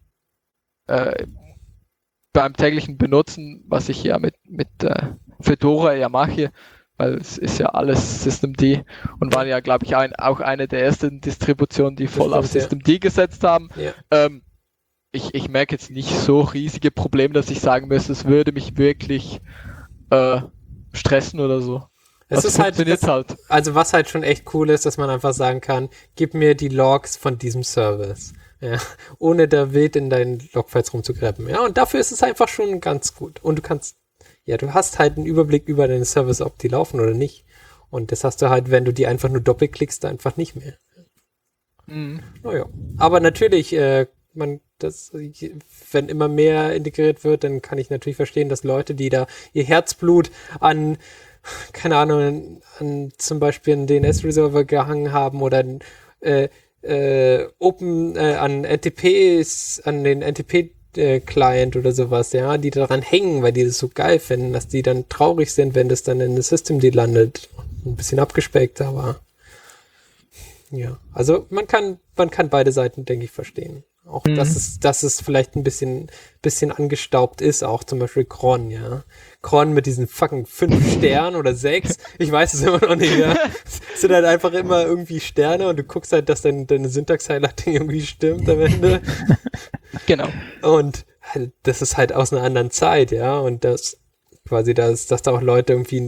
beim täglichen Benutzen, was ich ja mit Fedora ja mache, weil es ist ja alles Systemd und war ja, glaube ich, auch eine der ersten Distributionen, die voll auf Systemd gesetzt haben. Ja. Ich merke jetzt nicht so riesige Probleme, dass ich sagen müsste, es würde mich wirklich stressen oder so. Es ist halt, also was halt schon echt cool ist, dass man einfach sagen kann, gib mir die Logs von diesem Service. Ja, ohne da wild in deinen Logfiles rumzugreifen. Ja, und dafür ist es einfach schon ganz gut. Und du hast halt einen Überblick über deine Service, ob die laufen oder nicht. Und das hast du halt, wenn du die einfach nur doppelklickst, einfach nicht mehr. Naja. Aber natürlich, wenn immer mehr integriert wird, dann kann ich natürlich verstehen, dass Leute, die da ihr Herzblut an, keine Ahnung, an zum Beispiel einen DNS-Resolver gehangen haben oder an NTPs, an den NTP Client oder sowas, ja, die daran hängen, weil die das so geil finden, dass die dann traurig sind, wenn das dann in das System die landet. Ein bisschen abgespeckt, aber ja, also man kann beide Seiten, denke ich, verstehen. Auch, dass es vielleicht ein bisschen angestaubt ist, auch zum Beispiel Cron, ja. Cron mit diesen fucking 5 Sternen oder 6, ich weiß es immer noch nicht, ja. Es sind halt einfach immer irgendwie Sterne und du guckst halt, dass deine Syntax-Highlighting irgendwie stimmt am Ende. Genau. Und halt, das ist halt aus einer anderen Zeit, ja. Und das quasi, dass da auch Leute irgendwie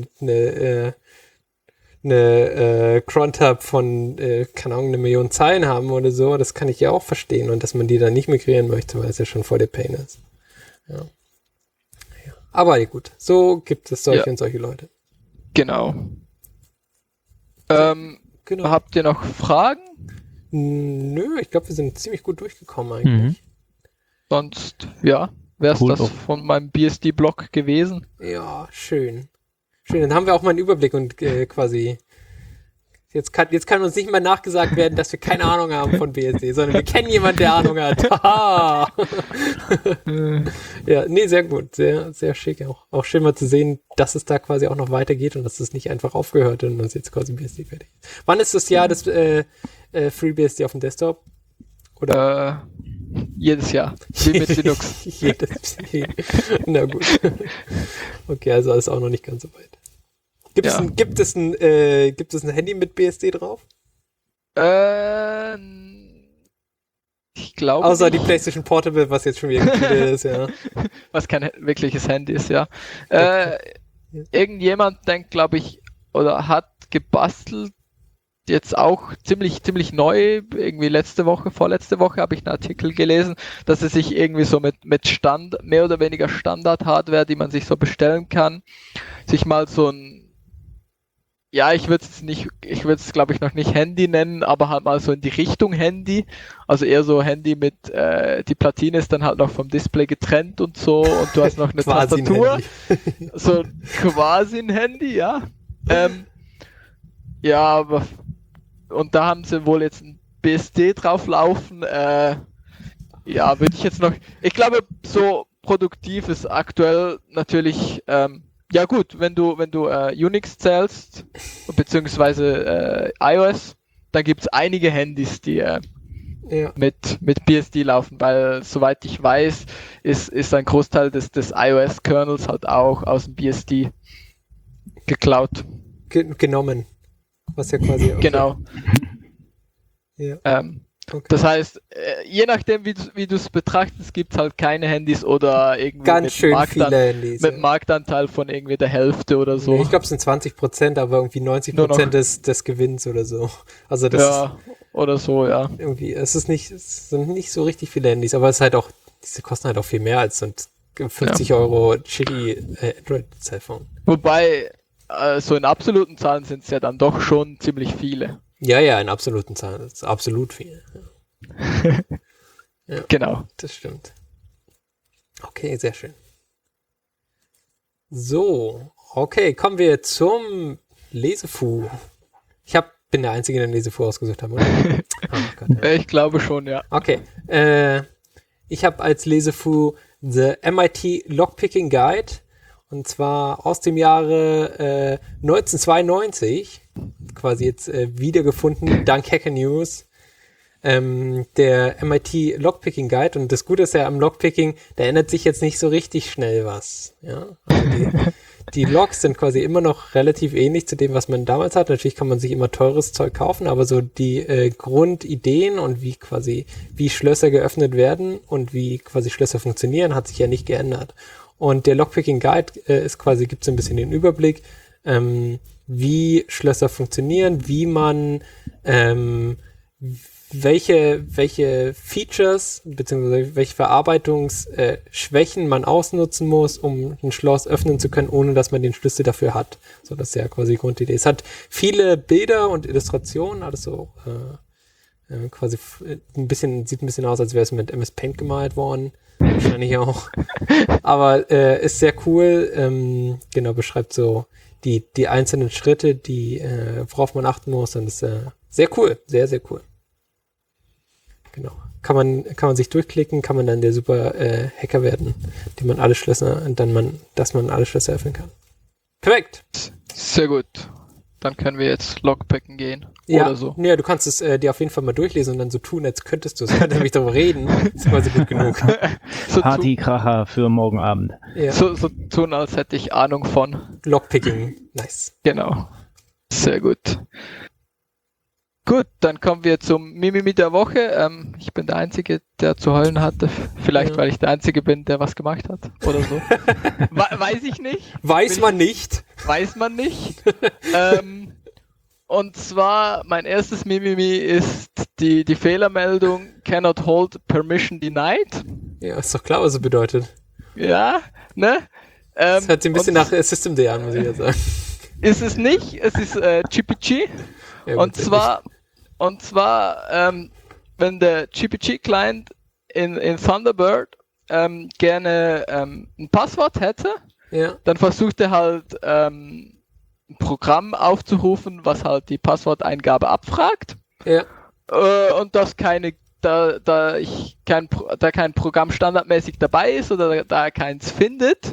eine Cron-Tab von, keine Ahnung, 1 Million Zeilen haben oder so, das kann ich ja auch verstehen und dass man die dann nicht migrieren möchte, weil es ja schon voll der Pain ist. Ja. Aber gut, so gibt es solche und solche Leute. Genau. Genau. Habt ihr noch Fragen? Nö, ich glaube, wir sind ziemlich gut durchgekommen eigentlich. Sonst, ja, wäre es Cool, das auch. von meinem BSD-Blog gewesen. Ja, schön. Schön, dann haben wir auch mal einen Überblick und quasi jetzt kann uns nicht mal nachgesagt werden, dass wir keine Ahnung haben von BSD, sondern wir kennen jemanden, der Ahnung hat. Haha. Ja, nee, sehr gut. Sehr, sehr schick. Auch schön mal zu sehen, dass es da quasi auch noch weitergeht und dass es nicht einfach aufgehört hat und dass jetzt quasi BSD fertig ist. Wann ist das Jahr des FreeBSD auf dem Desktop? Oder? Jedes Jahr. Wie mit Linux. Na gut. Okay, also ist auch noch nicht ganz so weit. Gibt es ein Handy mit BSD drauf? Ich glaube Außer nicht. die PlayStation Portable, was jetzt schon wieder gespielt ist, ja. Was kein wirkliches Handy ist, ja. Irgendjemand denkt, glaube ich, oder hat gebastelt, jetzt auch ziemlich neu, irgendwie vorletzte Woche habe ich einen Artikel gelesen, dass es sich irgendwie so mit mehr oder weniger Standard-Hardware, die man sich so bestellen kann, sich mal so ein, ja, ich würde es glaube ich noch nicht Handy nennen, aber halt mal so in die Richtung Handy, also eher so Handy mit, die Platine ist dann halt noch vom Display getrennt und so und du hast noch eine Quasi Tastatur, so quasi ein Handy, ja. Ja, aber und da haben sie wohl jetzt ein BSD drauf laufen, ja, würde ich jetzt noch, ich glaube, so produktiv ist aktuell natürlich, ja gut, wenn du Unix zählst, beziehungsweise iOS, dann gibt es einige Handys, die mit BSD laufen, weil soweit ich weiß, ist ein Großteil des iOS-Kernels halt auch aus dem BSD geklaut. Genommen. Was ja quasi... Okay. Genau. Ja. Okay. Das heißt, je nachdem, wie du es betrachtest, gibt es halt keine Handys oder irgendwie ganz schön viele Handys. Mit Marktanteil von irgendwie der Hälfte oder so. Nee, ich glaube, es sind 20%, aber irgendwie 90% des Gewinns oder so. Also das ja, oder so, ja. Irgendwie, es sind nicht so richtig viele Handys, aber es ist halt auch, diese kosten halt auch viel mehr als so ein 50 Euro shitty Android-Cellphone. Wobei, so in absoluten Zahlen sind es ja dann doch schon ziemlich viele. Ja, in absoluten Zahlen. Das ist absolut viel. Ja. Ja, genau. Das stimmt. Okay, sehr schön. So, okay, kommen wir zum Lesefu. Bin der Einzige, der den Lesefu ausgesucht hat, oder? Oh Gott, ja. Ich glaube schon, ja. Okay, ich habe als Lesefu The MIT Lockpicking Guide und zwar aus dem Jahre 1992, quasi jetzt wiedergefunden, dank Hacker News, der MIT Lockpicking Guide. Und das Gute ist ja am Lockpicking, da ändert sich jetzt nicht so richtig schnell was. Ja? Also die Logs sind quasi immer noch relativ ähnlich zu dem, was man damals hat. Natürlich kann man sich immer teures Zeug kaufen, aber so die Grundideen und wie Schlösser geöffnet werden und wie quasi Schlösser funktionieren, hat sich ja nicht geändert. Und der Lockpicking Guide gibt so ein bisschen den Überblick, wie Schlösser funktionieren, wie man welche Features bzw. welche Verarbeitungsschwächen man ausnutzen muss, um ein Schloss öffnen zu können, ohne dass man den Schlüssel dafür hat. So, das ist ja quasi die Grundidee. Es hat viele Bilder und Illustrationen, alles so quasi sieht ein bisschen aus, als wäre es mit MS Paint gemalt worden. Wahrscheinlich auch. Aber ist sehr cool. Genau, beschreibt so die einzelnen Schritte, worauf man achten muss. Und ist sehr cool. Sehr, sehr cool. Genau. kann man sich durchklicken, kann man dann der super Hacker werden, dass man alle Schlösser öffnen kann. Perfekt. Sehr gut. Dann können wir jetzt Lockpicken gehen. Ja, oder so. Ja, du kannst es dir auf jeden Fall mal durchlesen und dann so tun, als könntest du es. Könnte nämlich darüber reden. Ist quasi gut genug. So Partykracher für morgen Abend. Ja. so tun, als hätte ich Ahnung von. Lockpicking. Nice. Genau. Sehr gut. Gut, dann kommen wir zum Mimimi der Woche. Ich bin der Einzige, der zu heulen hatte. Vielleicht, weil ich der Einzige bin, der was gemacht hat. Oder so. Weiß ich nicht. Weiß man nicht. Weiß man nicht. Und zwar, mein erstes Mimimi ist die Fehlermeldung cannot hold permission denied. Ja, ist doch klar, was es bedeutet. Ja, ne? Das hört sich ein bisschen nach Systemd an, muss ich ja sagen. Ist es nicht, es ist GPG. Ja, und zwar, wenn der GPG-Client in Thunderbird gerne ein Passwort hätte, dann versucht er halt ein Programm aufzurufen, was halt die Passworteingabe abfragt. Ja. Und das da kein Programm standardmäßig dabei ist oder da er keins findet,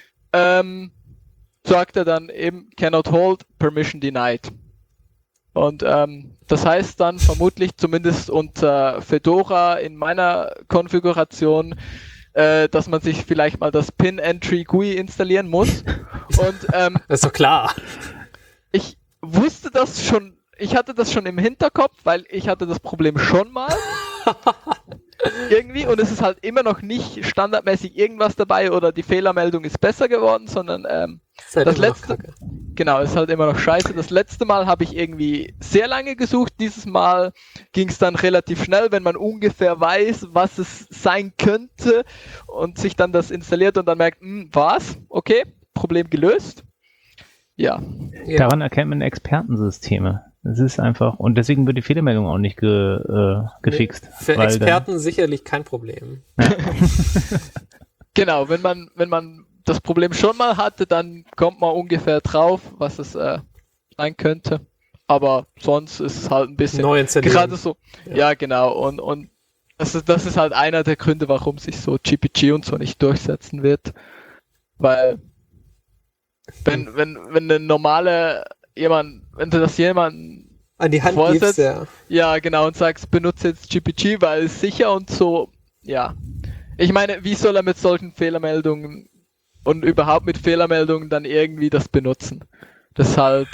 sagt er dann eben cannot hold permission denied. Und das heißt dann vermutlich zumindest unter Fedora in meiner Konfiguration, dass man sich vielleicht mal das Pin-Entry GUI installieren muss. Und das ist doch klar. Ich wusste das schon, ich hatte das schon im Hinterkopf, weil ich hatte das Problem schon mal. Irgendwie, und es ist halt immer noch nicht standardmäßig irgendwas dabei oder die Fehlermeldung ist besser geworden, sondern das letzte, genau, ist halt immer noch scheiße. Das letzte Mal habe ich irgendwie sehr lange gesucht, dieses Mal ging es dann relativ schnell, wenn man ungefähr weiß, was es sein könnte und sich dann das installiert und dann merkt, was? Okay, Problem gelöst. Ja. Daran erkennt man Expertensysteme. Es ist einfach, und deswegen wird die Fehlermeldung auch nicht gefixt. Für Experten sicherlich kein Problem. Ja. Genau, wenn man das Problem schon mal hatte, dann kommt man ungefähr drauf, was es sein könnte. Aber sonst ist es halt ein bisschen neu installieren. Gerade so. Ja, genau. Und das ist halt einer der Gründe, warum sich so GPG und so nicht durchsetzen wird. Weil wenn eine normale wenn du das jemandem an die Hand gibst, ja genau, und sagst, benutze jetzt GPG, weil es sicher und so, ja. Ich meine, wie soll er mit solchen Fehlermeldungen und überhaupt mit Fehlermeldungen dann irgendwie das benutzen? Das ist halt,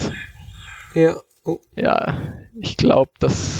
ja, ich glaube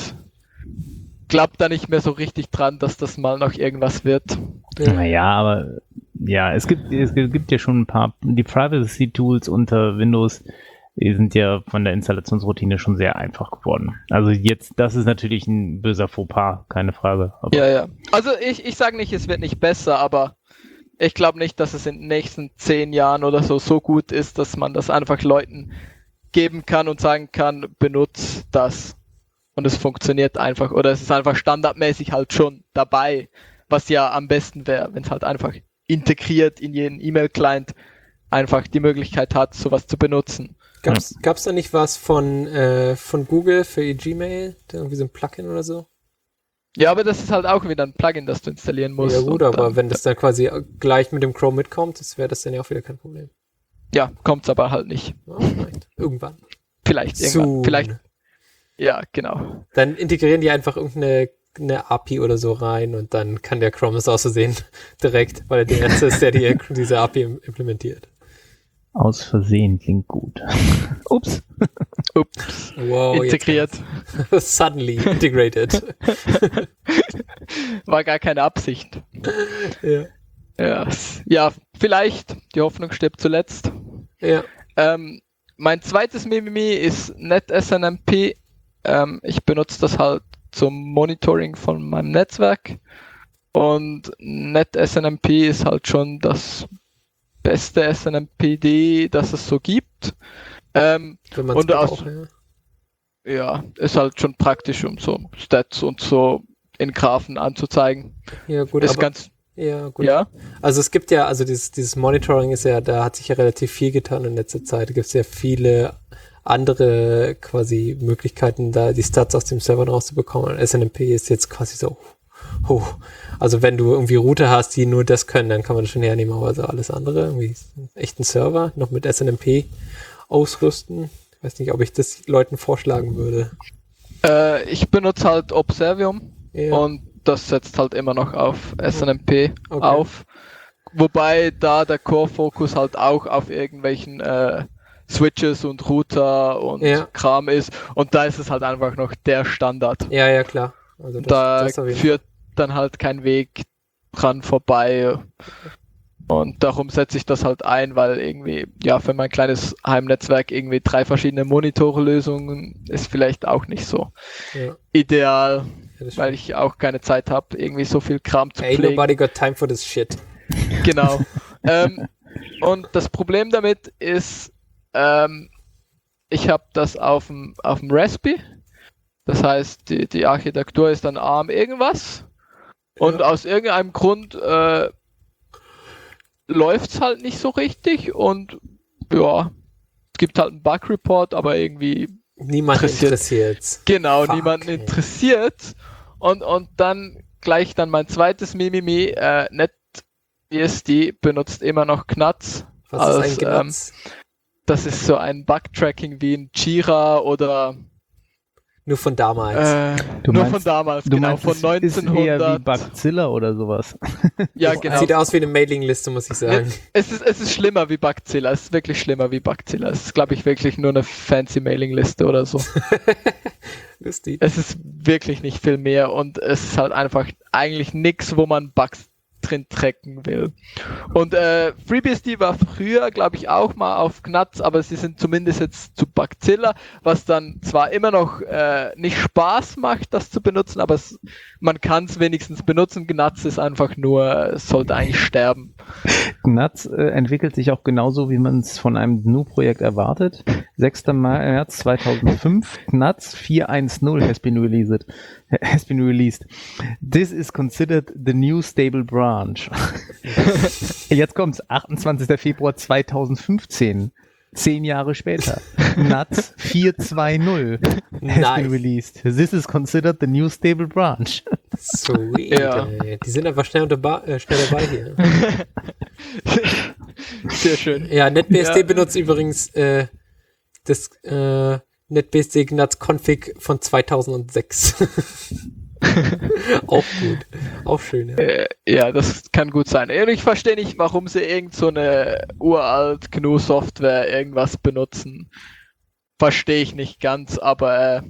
da nicht mehr so richtig dran, dass das mal noch irgendwas wird. Naja, aber ja, es gibt ja schon ein paar, die Privacy-Tools unter Windows, die sind ja von der Installationsroutine schon sehr einfach geworden. Also jetzt, das ist natürlich ein böser Fauxpas, keine Frage. Aber ja. Also ich sage nicht, es wird nicht besser, aber ich glaube nicht, dass es in den nächsten 10 Jahren oder so gut ist, dass man das einfach Leuten geben kann und sagen kann, benutzt das. Und es funktioniert einfach. Oder es ist einfach standardmäßig halt schon dabei, was ja am besten wäre, wenn es halt einfach integriert in jeden E-Mail-Client einfach die Möglichkeit hat, sowas zu benutzen. Gab's da nicht was von Google für ihr Gmail? Irgendwie so ein Plugin oder so? Ja, aber das ist halt auch wieder ein Plugin, das du installieren musst. Ja gut, aber wenn das dann quasi gleich mit dem Chrome mitkommt, wäre das dann ja auch wieder kein Problem. Ja, kommt's aber halt nicht. Oh, irgendwann. Vielleicht irgendwann. Vielleicht. Ja, genau. Dann integrieren die einfach irgendeine API oder so rein und dann kann der Chrome es aus Versehen direkt, weil der Erste ist, der diese API implementiert. Aus Versehen klingt gut. Ups. Wow, integriert. Suddenly integrated. War gar keine Absicht. Ja, vielleicht. Die Hoffnung stirbt zuletzt. Ja. Mein zweites Mimimi ist NetSNMP. Ich benutze das halt zum Monitoring von meinem Netzwerk. Und NetSNMP ist halt schon das beste SNMPD, das es so gibt. Wenn man es braucht, ja, ist halt schon praktisch, um so Stats und so in Graphen anzuzeigen. Ja, gut, ist aber, ganz, ja, gut. Ja. Also es gibt ja, also dieses Monitoring ist ja, da hat sich ja relativ viel getan in letzter Zeit. Da gibt es ja viele andere quasi Möglichkeiten, da die Stats aus dem Server rauszubekommen. Und SNMP ist jetzt quasi so Also wenn du irgendwie Router hast, die nur das können, dann kann man das schon hernehmen, aber also alles andere, irgendwie einen echten Server noch mit SNMP ausrüsten. Ich weiß nicht, ob ich das Leuten vorschlagen würde. Ich benutze halt Observium und das setzt halt immer noch auf SNMP auf. Wobei da der Core-Fokus halt auch auf irgendwelchen Switches und Router und Kram ist. Und da ist es halt einfach noch der Standard. Ja, klar. Also das führt dann halt kein Weg dran vorbei. Und darum setze ich das halt ein, weil irgendwie, für mein kleines Heimnetzwerk irgendwie 3 verschiedene Monitore-Lösungen ist vielleicht auch nicht so ideal, weil ich auch keine Zeit habe, irgendwie so viel Kram zu pflegen. Ain't nobody got time for this shit. Genau. Und das Problem damit ist, ich habe das auf dem Raspberry. Das heißt, die Architektur ist dann ARM irgendwas. Und aus irgendeinem Grund läuft's halt nicht so richtig und es gibt halt einen Bug-Report, aber irgendwie niemand interessiert. Genau, niemanden interessiert. Und dann gleich dann mein zweites Mimimi, NetBSD benutzt immer noch Gnutz. Was ist ein Gnutz? Das ist so ein Bug-Tracking wie ein Jira oder nur von damals. Von damals, genau, von 1900. Ist eher wie Bugzilla oder sowas. Ja, genau. Sieht aus wie eine Mailingliste, muss ich sagen. Es ist schlimmer wie Bugzilla. Es ist wirklich schlimmer wie Bugzilla. Es ist, glaube ich, wirklich nur eine fancy Mailingliste oder so. Lustig. Es ist wirklich nicht viel mehr und es ist halt einfach eigentlich nichts, wo man Bugs drin tracken will. Und FreeBSD war früher, glaube ich, auch mal auf Gnutz, aber sie sind zumindest jetzt zu Bugzilla, was dann zwar immer noch nicht Spaß macht, das zu benutzen, aber man kann es wenigstens benutzen. Gnutz ist einfach nur, es sollte eigentlich sterben. Gnutz entwickelt sich auch genauso, wie man es von einem GNU-Projekt erwartet. 6. März 2005, Gnutz 4.1.0 has been released. This is considered the new stable branch. Jetzt kommt's, 28. Februar 2015. 10 Jahre später. Gnutz 4.2.0 has been released. This is considered the new stable branch. Sweet. Ja. Die sind einfach schnell dabei hier. Sehr schön. Ja, NetBSD benutzt übrigens das NetBSD Gnutz Config von 2006. Auch gut. Auch schön, ja. Das kann gut sein. Ich verstehe nicht, warum sie irgend so eine uralt GNU-Software irgendwas benutzen. Verstehe ich nicht ganz, aber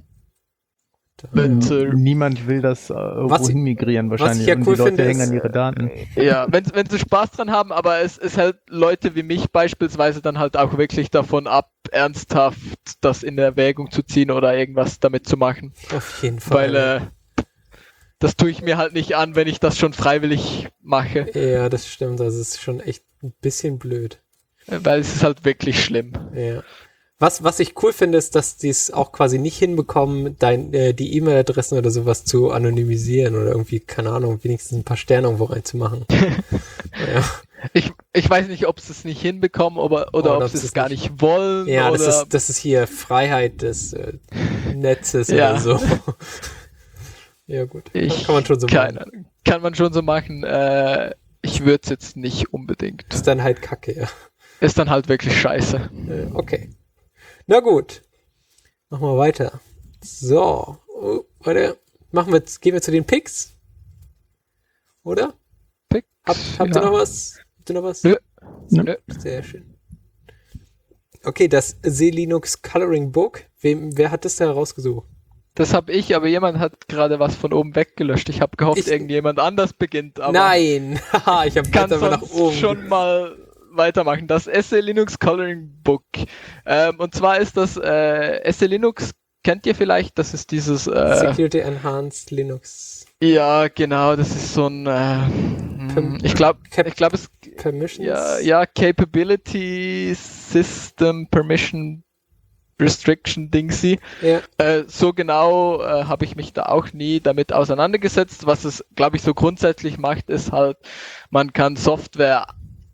niemand will das irgendwo hinmigrieren wahrscheinlich. Was ich cool die Leute finde, hängen an ihre Daten. Ja, wenn sie Spaß dran haben, aber es hält Leute wie mich beispielsweise dann halt auch wirklich davon ab, ernsthaft das in Erwägung zu ziehen oder irgendwas damit zu machen. Auf jeden Fall. Weil das tue ich mir halt nicht an, wenn ich das schon freiwillig mache. Ja, das stimmt. Das ist schon echt ein bisschen blöd. Weil es ist halt wirklich schlimm. Ja. Was ich cool finde, ist, dass die es auch quasi nicht hinbekommen, die E-Mail-Adressen oder sowas zu anonymisieren oder irgendwie, keine Ahnung, wenigstens ein paar Sterne irgendwo reinzumachen. Ja. Ich weiß nicht, ob sie es nicht hinbekommen oder ob sie es gar nicht wollen. Ja, oder das ist hier Freiheit des Netzes oder so. Ja gut, kann man schon so machen. Kann man schon so machen. Ich würde es jetzt nicht unbedingt. Ist dann halt Kacke, ja. Ist dann halt wirklich scheiße. Okay. Na gut. Machen wir weiter. So. Warte. Gehen wir zu den Picks? Oder? Picks? Habt ihr noch was? Nö. Sehr schön. Okay, das SeeLinux Coloring Book. Wer hat das da herausgesucht? Das habe ich, aber jemand hat gerade was von oben weggelöscht. Ich habe gehofft, irgendjemand anders beginnt. Aber nein! Haha, ich habe ganz einfach nach oben. Schon mal weitermachen. Das SeeLinux Coloring Book. Und zwar ist das SeeLinux, kennt ihr vielleicht? Das ist dieses Security Enhanced Linux. Ja, genau. Das ist so ein ich glaube es Permissions? Ja, Capability System Permission Restriction Dingsy. Ja. So genau habe ich mich da auch nie damit auseinandergesetzt. Was es, glaube ich, so grundsätzlich macht, ist halt, man kann Software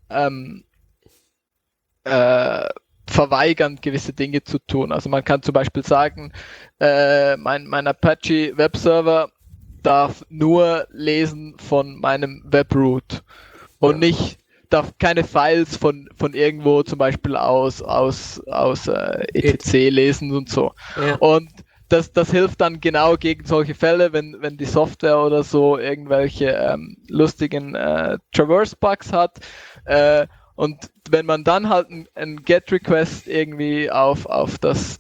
verweigern, gewisse Dinge zu tun. Also man kann zum Beispiel sagen, mein Apache Webserver darf nur lesen von meinem Webroot und nicht darf keine Files von irgendwo zum Beispiel aus etc. lesen und so. Ja. Und das hilft dann genau gegen solche Fälle, wenn die Software oder so irgendwelche lustigen Traverse-Bugs hat. Und wenn man dann halt ein GET-Request irgendwie auf das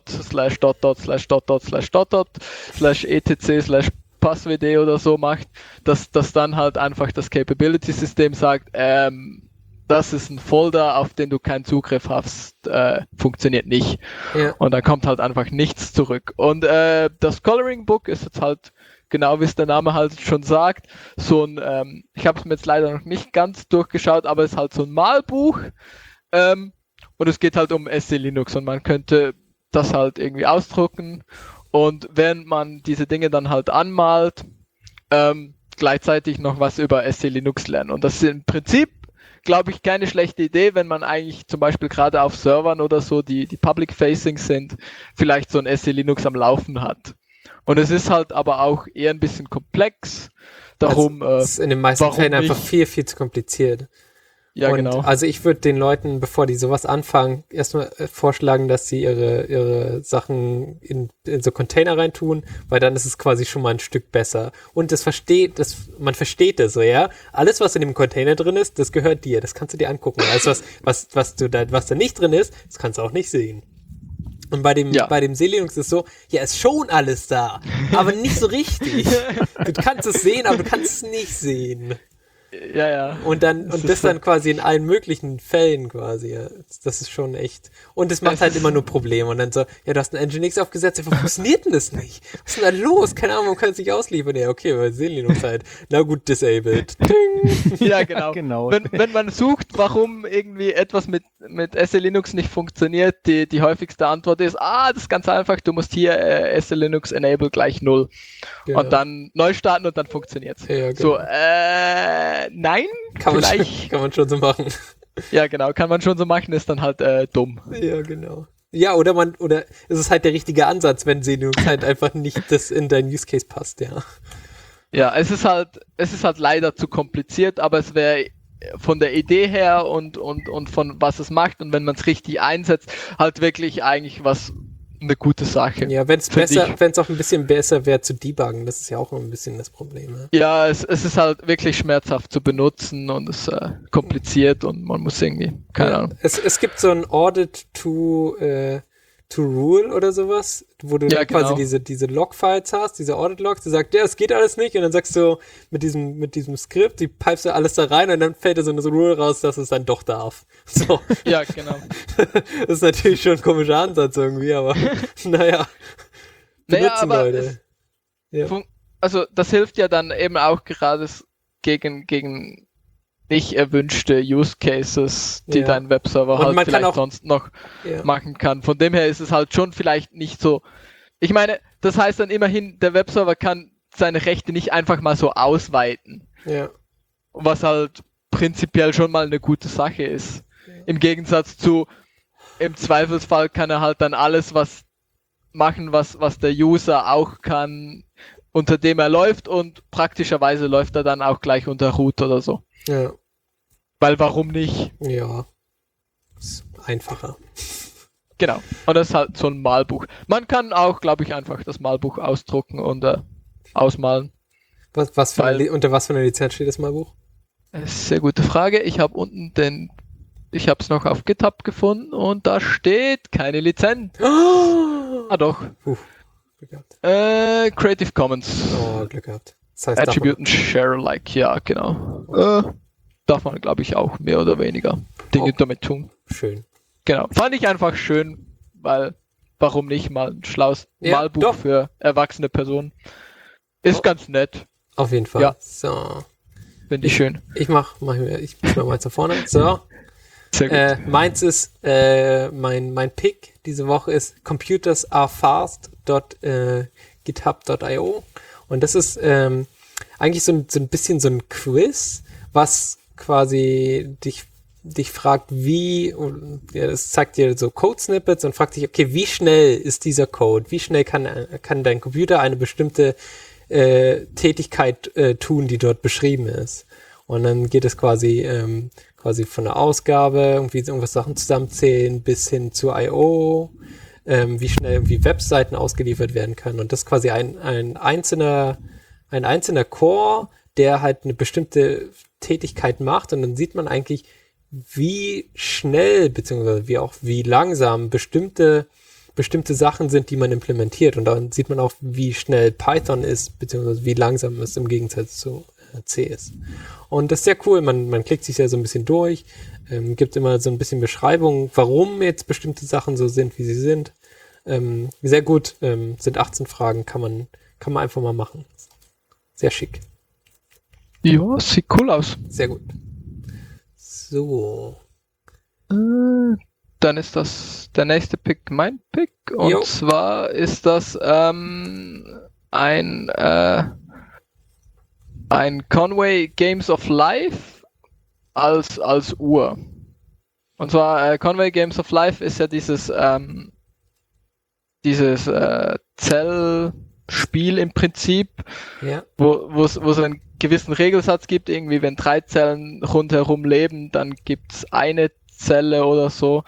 /etc/passwd oder so macht, dass dann halt einfach das Capability-System sagt, das ist ein Folder, auf den du keinen Zugriff hast, funktioniert nicht. Ja. Und dann kommt halt einfach nichts zurück. Und das Coloring Book ist jetzt halt, genau wie es der Name halt schon sagt, so ein, ich habe es mir jetzt leider noch nicht ganz durchgeschaut, aber es ist halt so ein Malbuch. Und es geht halt um SE Linux und man könnte das halt irgendwie ausdrucken. Und während man diese Dinge dann halt anmalt, gleichzeitig noch was über SE Linux lernen. Und das ist im Prinzip, glaube ich, keine schlechte Idee, wenn man eigentlich zum Beispiel gerade auf Servern oder so, die public-facing sind, vielleicht so ein SE Linux am Laufen hat. Und es ist halt aber auch eher ein bisschen komplex. Darum, es ist in den meisten Fällen einfach viel, viel zu kompliziert. Ja, und genau. Also ich würde den Leuten, bevor die sowas anfangen, erstmal vorschlagen, dass sie ihre Sachen in so Container reintun, weil dann ist es quasi schon mal ein Stück besser. Und man versteht das so, ja. Alles, was in dem Container drin ist, das gehört dir. Das kannst du dir angucken. Also was da nicht drin ist, das kannst du auch nicht sehen. Und bei dem SE Linux ist es so, ja, ist schon alles da, aber nicht so richtig. Du kannst es sehen, aber du kannst es nicht sehen. Ja. Und das dann quasi in allen möglichen Fällen quasi. Ja. Das ist schon echt. Und es macht halt immer nur Probleme. Und dann so, ja, du hast ein Nginx aufgesetzt, ja, warum funktioniert denn das nicht? Was ist denn da los? Keine Ahnung, man kann es nicht ausliefern. Ja, okay, weil SE Linux halt. Na gut, disabled. Ding. Ja, genau. Wenn man sucht, warum irgendwie etwas mit SE Linux nicht funktioniert, die häufigste Antwort ist, das ist ganz einfach, du musst hier SE Linux enable gleich 0. Genau. Und dann neu starten und dann funktioniert's. Ja, genau. So, nein, kann man schon so machen. Ja, genau, kann man schon so machen, ist dann halt dumm. Ja, genau. Ja, oder es ist halt der richtige Ansatz, wenn SE Linux halt einfach nicht das in deinen Use Case passt, ja. Ja, es ist halt leider zu kompliziert, aber es wäre von der Idee her und von was es macht und wenn man es richtig einsetzt, halt wirklich eigentlich eine gute Sache. Ja, wenn es auch ein bisschen besser wäre zu debuggen, das ist ja auch ein bisschen das Problem. Ne? Ja, es ist halt wirklich schmerzhaft zu benutzen und es ist kompliziert und man muss irgendwie, keine Ahnung. Es gibt so ein Audit to Rule oder sowas, wo du dann quasi diese Log-Files hast, diese Audit-Logs, die sagt, ja, es geht alles nicht und dann sagst du mit diesem Skript, die pipest du alles da rein und dann fällt da so eine Rule raus, dass es dann doch darf. So. Ja, genau. Das ist natürlich schon ein komischer Ansatz irgendwie, aber naja. Benutzen Leute. Also das hilft ja dann eben auch gerade gegen nicht erwünschte Use Cases, die dein Webserver halt vielleicht auch sonst noch machen kann. Von dem her ist es halt schon vielleicht nicht so. Ich meine, das heißt dann immerhin, der Webserver kann seine Rechte nicht einfach mal so ausweiten. Ja. Was halt prinzipiell schon mal eine gute Sache ist. Ja. Im Gegensatz zu, im Zweifelsfall kann er halt dann alles machen, was der User auch kann, unter dem er läuft und praktischerweise läuft er dann auch gleich unter Root oder so. Ja. Weil warum nicht? Ja. Ist einfacher. Genau. Und das ist halt so ein Malbuch. Man kann auch, glaube ich, einfach das Malbuch ausdrucken und ausmalen. Unter was für eine Lizenz steht das Malbuch? Das ist eine sehr gute Frage. Ich habe ich habe es noch auf GitHub gefunden und da steht keine Lizenz. Oh! Doch. Glück gehabt. Creative Commons. Oh, Glück gehabt. Das heißt, Attribute and Share Alike, ja, genau. Darf man, glaube ich, auch mehr oder weniger Dinge damit tun. Schön. Genau. Fand ich einfach schön, weil warum nicht mal ein schlaues Malbuch für erwachsene Personen. Ist ganz nett. Auf jeden Fall. Ja. So. Finde ich schön. Ich mach mal zu vorne. So. Sehr gut. Meins ist, mein Pick diese Woche ist computersarefast.github.io und das ist eigentlich so ein bisschen so ein Quiz, was quasi dich fragt, das zeigt dir so Code-Snippets und fragt dich, okay, wie schnell ist dieser Code? Wie schnell kann dein Computer eine bestimmte Tätigkeit tun, die dort beschrieben ist. Und dann geht es quasi von der Ausgabe, irgendwie irgendwas Sachen zusammenzählen, bis hin zu I.O., wie schnell irgendwie Webseiten ausgeliefert werden können. Und das ist quasi ein einzelner Core, der halt eine bestimmte Tätigkeit macht. Und dann sieht man eigentlich, wie schnell, beziehungsweise wie langsam bestimmte Sachen sind, die man implementiert. Und dann sieht man auch, wie schnell Python ist, beziehungsweise wie langsam es im Gegensatz zu C ist. Und das ist sehr cool. Man klickt sich ja so ein bisschen durch, gibt immer so ein bisschen Beschreibung, warum jetzt bestimmte Sachen so sind, wie sie sind. Sehr gut. Sind 18 Fragen, kann man einfach mal machen. Sehr schick. Ja, sieht cool aus. Sehr gut. So. Dann ist das der nächste Pick mein Pick. Und zwar ist das ein Conway Games of Life als Uhr. Und zwar Conway Games of Life ist ja dieses Zellspiel im Prinzip, wo es einen gewissen Regelsatz gibt, irgendwie wenn 3 Zellen rundherum leben, dann gibt's eine Zelle oder so.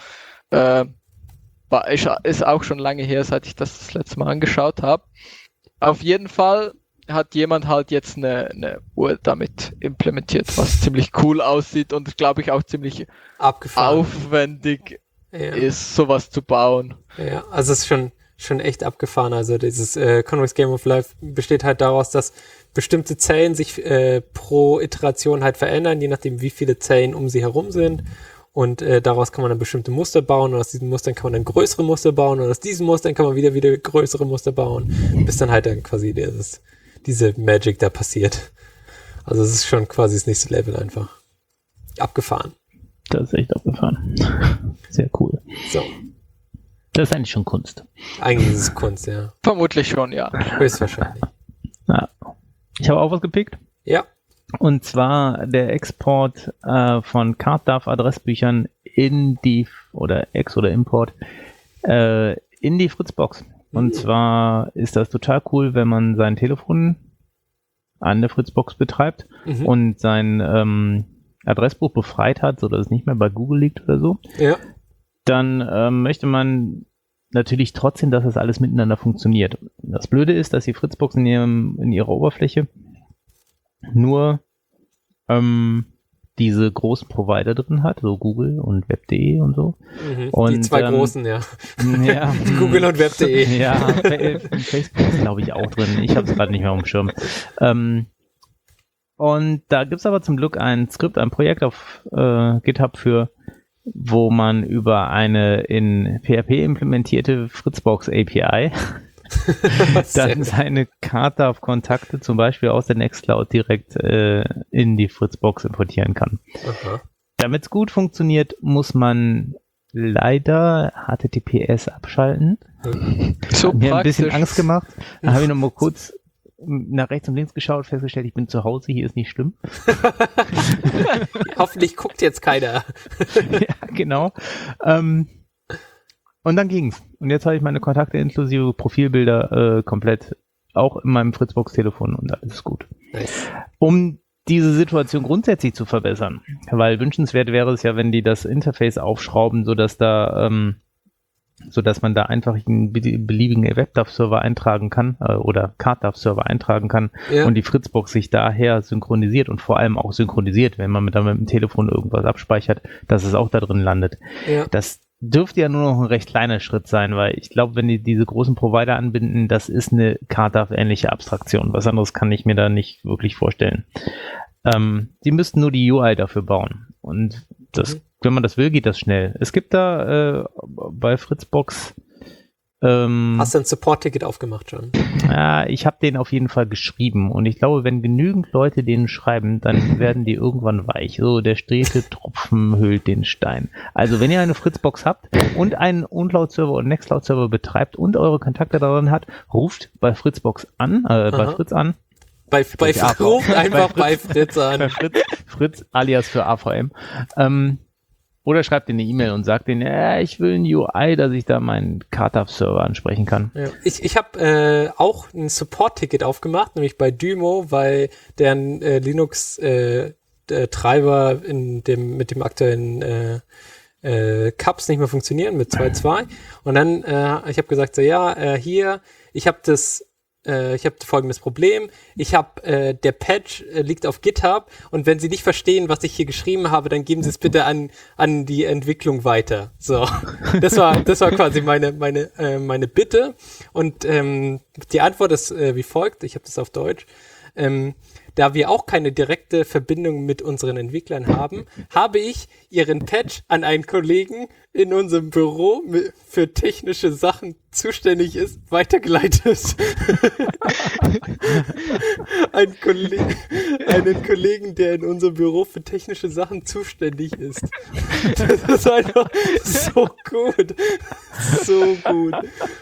Ist auch schon lange her, seit ich das letzte Mal angeschaut habe. Auf jeden Fall hat jemand halt jetzt eine Uhr damit implementiert, was ziemlich cool aussieht und glaube ich auch ziemlich aufwendig ist, sowas zu bauen. Ja, also es ist schon echt abgefahren. Also dieses Conway's Game of Life besteht halt daraus, dass bestimmte Zellen sich pro Iteration halt verändern, je nachdem wie viele Zellen um sie herum sind. Und daraus kann man dann bestimmte Muster bauen und aus diesen Mustern kann man dann größere Muster bauen und aus diesen Mustern kann man wieder größere Muster bauen, bis dann halt dann quasi diese Magic da passiert. Also es ist schon quasi das nächste Level einfach. Abgefahren. Das ist echt abgefahren. Sehr cool. So. Das ist eigentlich schon Kunst. Eigentlich ist es Kunst, ja. Vermutlich schon, ja. Höchstwahrscheinlich. Ja. Ich habe auch was gepickt. Ja. Und zwar der Export von CardDAV-Adressbüchern in die, oder Ex oder Import, in die Fritzbox. Und zwar ist das total cool, wenn man sein Telefon an der Fritzbox betreibt und sein Adressbuch befreit hat, sodass es nicht mehr bei Google liegt oder so. Ja. Dann möchte man natürlich trotzdem, dass das alles miteinander funktioniert. Das Blöde ist, dass die Fritzbox in ihrer Oberfläche nur diese großen Provider drin hat, so Google und Web.de und so. Und, die zwei großen, ja. Ja. Google und Web.de. Ja, Facebook ist glaube ich auch drin. Ich habe es gerade nicht mehr auf dem Schirm. Und da gibt es aber zum Glück ein Skript, ein Projekt auf GitHub wo man über eine in PHP implementierte Fritzbox API dann seine CardDAV-Kontakte zum Beispiel aus der Nextcloud direkt in die Fritzbox importieren kann. Damit es gut funktioniert, muss man leider HTTPS abschalten. So hat mir praktisch. Ein bisschen Angst gemacht. Da habe ich noch mal kurz nach rechts und links geschaut, festgestellt, ich bin zu Hause, hier ist nicht schlimm. Hoffentlich guckt jetzt keiner. Ja, genau. Und dann ging's. Und jetzt habe ich meine Kontakte inklusive Profilbilder komplett auch in meinem Fritzbox-Telefon und alles ist gut. Nice. Um diese Situation grundsätzlich zu verbessern, weil wünschenswert wäre es ja, wenn die das Interface aufschrauben, sodass man da einfach einen beliebigen WebDAV-Server eintragen kann oder CardDAV-Server eintragen kann und die Fritzbox sich daher synchronisiert und vor allem auch synchronisiert, wenn man mit dem Telefon irgendwas abspeichert, dass es auch da drin landet. Ja. Das dürfte ja nur noch ein recht kleiner Schritt sein, weil ich glaube, wenn die diese großen Provider anbinden, das ist eine CardDAV-ähnliche Abstraktion. Was anderes kann ich mir da nicht wirklich vorstellen. Die müssten nur die UI dafür bauen und das wenn man das will, geht das schnell. Es gibt da bei Fritzbox hast du ein Support-Ticket aufgemacht schon? Ja, ich habe den auf jeden Fall geschrieben und ich glaube, wenn genügend Leute den schreiben, dann werden die irgendwann weich. So, der stete Tropfen höhlt den Stein. Also, wenn ihr eine Fritzbox habt und einen Uncloud-Server und Nextcloud-Server betreibt und eure Kontakte daran hat, ruft bei Fritzbox an, bei Fritz an. Ruft einfach bei Fritz an. Bei Fritz alias für AVM. Oder schreibt denen eine E-Mail und sagt denen, ich will ein UI, dass ich da meinen KTAF-Server ansprechen kann. Ja. Ich habe auch ein Support-Ticket aufgemacht, nämlich bei Dymo, weil deren Linux-Treiber mit dem aktuellen Cups nicht mehr funktionieren mit 2.2. Und dann, ich habe gesagt, so hier, ich habe folgendes Problem. Der Patch liegt auf GitHub und wenn Sie nicht verstehen, was ich hier geschrieben habe, dann geben Sie es bitte an die Entwicklung weiter. So, das war quasi meine Bitte. Und die Antwort ist wie folgt. Ich habe das auf Deutsch. Da wir auch keine direkte Verbindung mit unseren Entwicklern haben, habe ich Ihren Patch an einen Kollegen in unserem Büro für technische Sachen zuständig ist, weitergeleitet. Einen Kollegen, der in unserem Büro für technische Sachen zuständig ist. Das ist einfach so gut. So gut.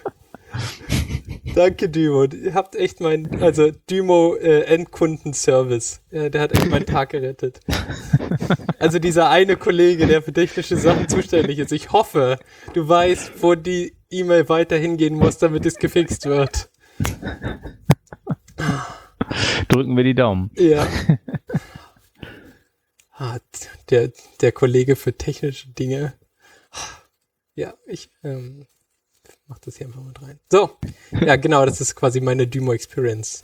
Danke, Dymo. Ihr habt echt Dymo Endkundenservice. Ja, der hat echt meinen Tag gerettet. Also dieser eine Kollege, der für technische Sachen zuständig ist. Ich hoffe, du weißt, wo die E-Mail weiter hingehen muss, damit es gefixt wird. Drücken wir die Daumen. Ja. Der Kollege für technische Dinge. Ja, ich mach das hier einfach mit rein. So, ja genau, das ist quasi meine Dymo Experience.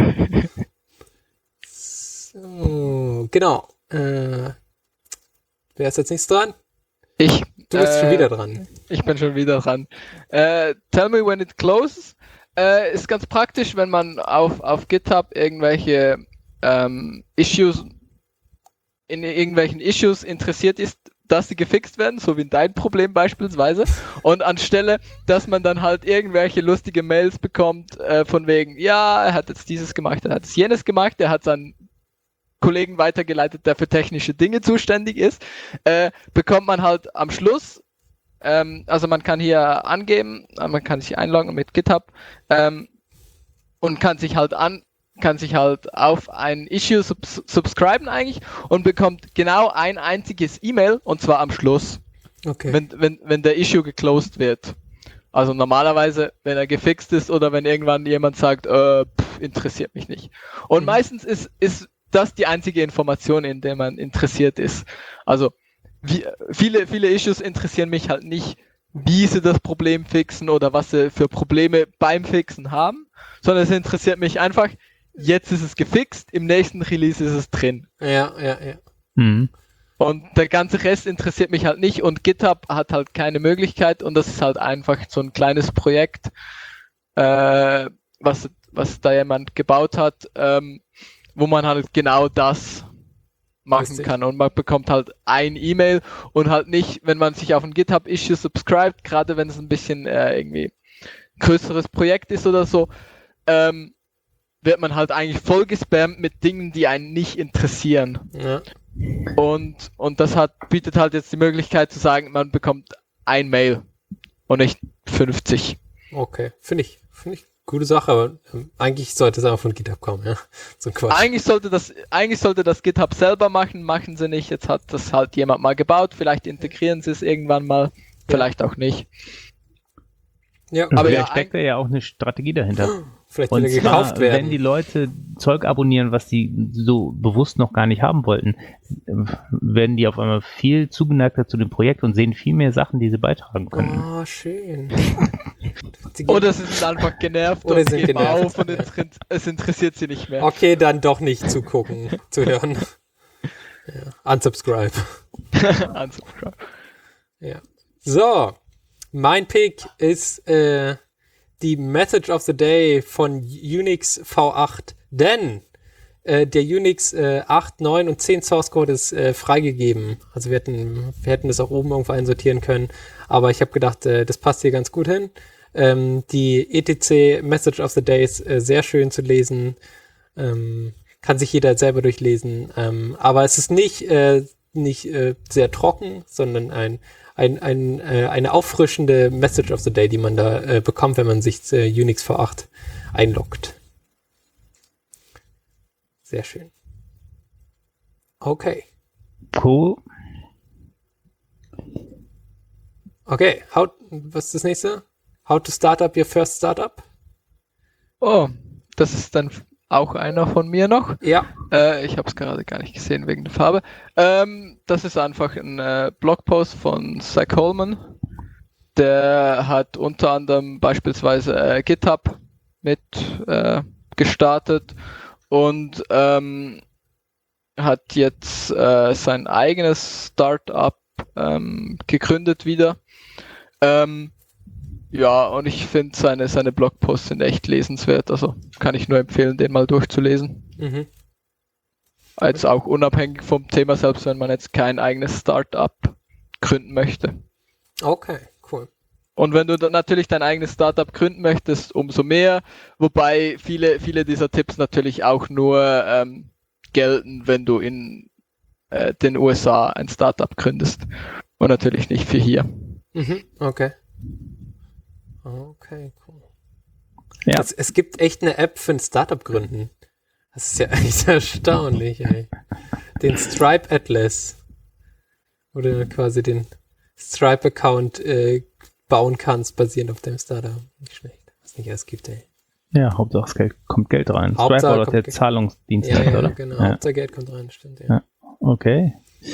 So, genau. Wer ist jetzt nächstes dran? Ich. Du bist schon wieder dran. Ich bin schon wieder dran. Tell me when it closes. Ist ganz praktisch, wenn man auf GitHub irgendwelche Issues in irgendwelchen Issues interessiert ist, dass sie gefixt werden, so wie dein Problem beispielsweise. Und anstelle, dass man dann halt irgendwelche lustige Mails bekommt, von wegen, ja, er hat jetzt dieses gemacht, er hat jetzt jenes gemacht, er hat seinen Kollegen weitergeleitet, der für technische Dinge zuständig ist, bekommt man halt am Schluss, also man kann hier angeben, man kann sich einloggen mit GitHub und kann sich halt auf ein Issue subscriben eigentlich und bekommt genau ein einziges E-Mail und zwar am Schluss, okay. wenn der Issue geclosed wird. Also normalerweise, wenn er gefixt ist oder wenn irgendwann jemand sagt, interessiert mich nicht. Und meistens ist das die einzige Information, in der man interessiert ist. Also viele Issues interessieren mich halt nicht, wie sie das Problem fixen oder was sie für Probleme beim Fixen haben, sondern es interessiert mich einfach, jetzt ist es gefixt, im nächsten Release ist es drin. Ja. Mhm. Und der ganze Rest interessiert mich halt nicht und GitHub hat halt keine Möglichkeit und das ist halt einfach so ein kleines Projekt, was da jemand gebaut hat, wo man halt genau das machen kann und man bekommt halt ein E-Mail und halt nicht, wenn man sich auf ein GitHub-Issue subscribt, gerade wenn es ein bisschen irgendwie größeres Projekt ist oder so, wird man halt eigentlich voll gespammt mit Dingen, die einen nicht interessieren. Ja. Und das bietet halt jetzt die Möglichkeit zu sagen, man bekommt ein Mail und nicht 50. Okay, finde ich gute Sache, aber eigentlich sollte es einfach von GitHub kommen, ja. So ein Quatsch. Eigentlich sollte das GitHub selber machen sie nicht. Jetzt hat das halt jemand mal gebaut, vielleicht integrieren sie es irgendwann mal, vielleicht auch nicht. Ja, aber vielleicht steckt ja auch eine Strategie dahinter. Vielleicht will er gekauft werden. Wenn die Leute Zeug abonnieren, was sie so bewusst noch gar nicht haben wollten, werden die auf einmal viel zugeneigter zu dem Projekt und sehen viel mehr Sachen, die sie beitragen können. Oh, schön. Oder sie sind einfach genervt oder und geben auf und es interessiert sie nicht mehr. Okay, dann doch nicht zugucken, zuhören. Ja. Unsubscribe. Unsubscribe. Ja. So, mein Pick ist die Message of the Day von Unix V8, denn der Unix 8, 9 und 10 Source Code ist freigegeben. Also wir hätten das auch oben irgendwo einsortieren können, aber ich habe gedacht, das passt hier ganz gut hin. Die etc Message of the Day ist sehr schön zu lesen, kann sich jeder selber durchlesen, aber es ist nicht sehr trocken, sondern eine auffrischende Message of the Day, die man da bekommt, wenn man sich Unix V8 einloggt. Sehr schön. Okay. Cool. Okay, was ist das nächste? How to start up your first startup? Oh, das ist dann auch einer von mir noch. Ja. Ich habe es gerade gar nicht gesehen wegen der Farbe. Das ist einfach ein Blogpost von Zach Coleman. Der hat unter anderem beispielsweise GitHub mit gestartet und hat jetzt sein eigenes Startup gegründet wieder. Ja, und ich finde seine Blogposts sind echt lesenswert, also kann ich nur empfehlen, den mal durchzulesen. Mhm. Jetzt auch unabhängig vom Thema, selbst wenn man jetzt kein eigenes Startup gründen möchte. Okay, cool. Und wenn du dann natürlich dein eigenes Startup gründen möchtest, umso mehr, wobei viele dieser Tipps natürlich auch nur gelten, wenn du in den USA ein Startup gründest und natürlich nicht für hier. Mhm, okay. Okay, cool. Ja. Es gibt echt eine App für ein Startup gründen. Das ist ja echt erstaunlich, ey. Den Stripe Atlas. Wo du quasi den Stripe-Account bauen kannst, basierend auf dem Startup. Nicht schlecht. Was nicht alles gibt, ey. Ja, Hauptsache es kommt Geld rein. Stripe war doch der Zahlungsdienstleister, ja, oder? Genau. Ja. Hauptsache Geld kommt rein, stimmt, ja. Ja. Okay.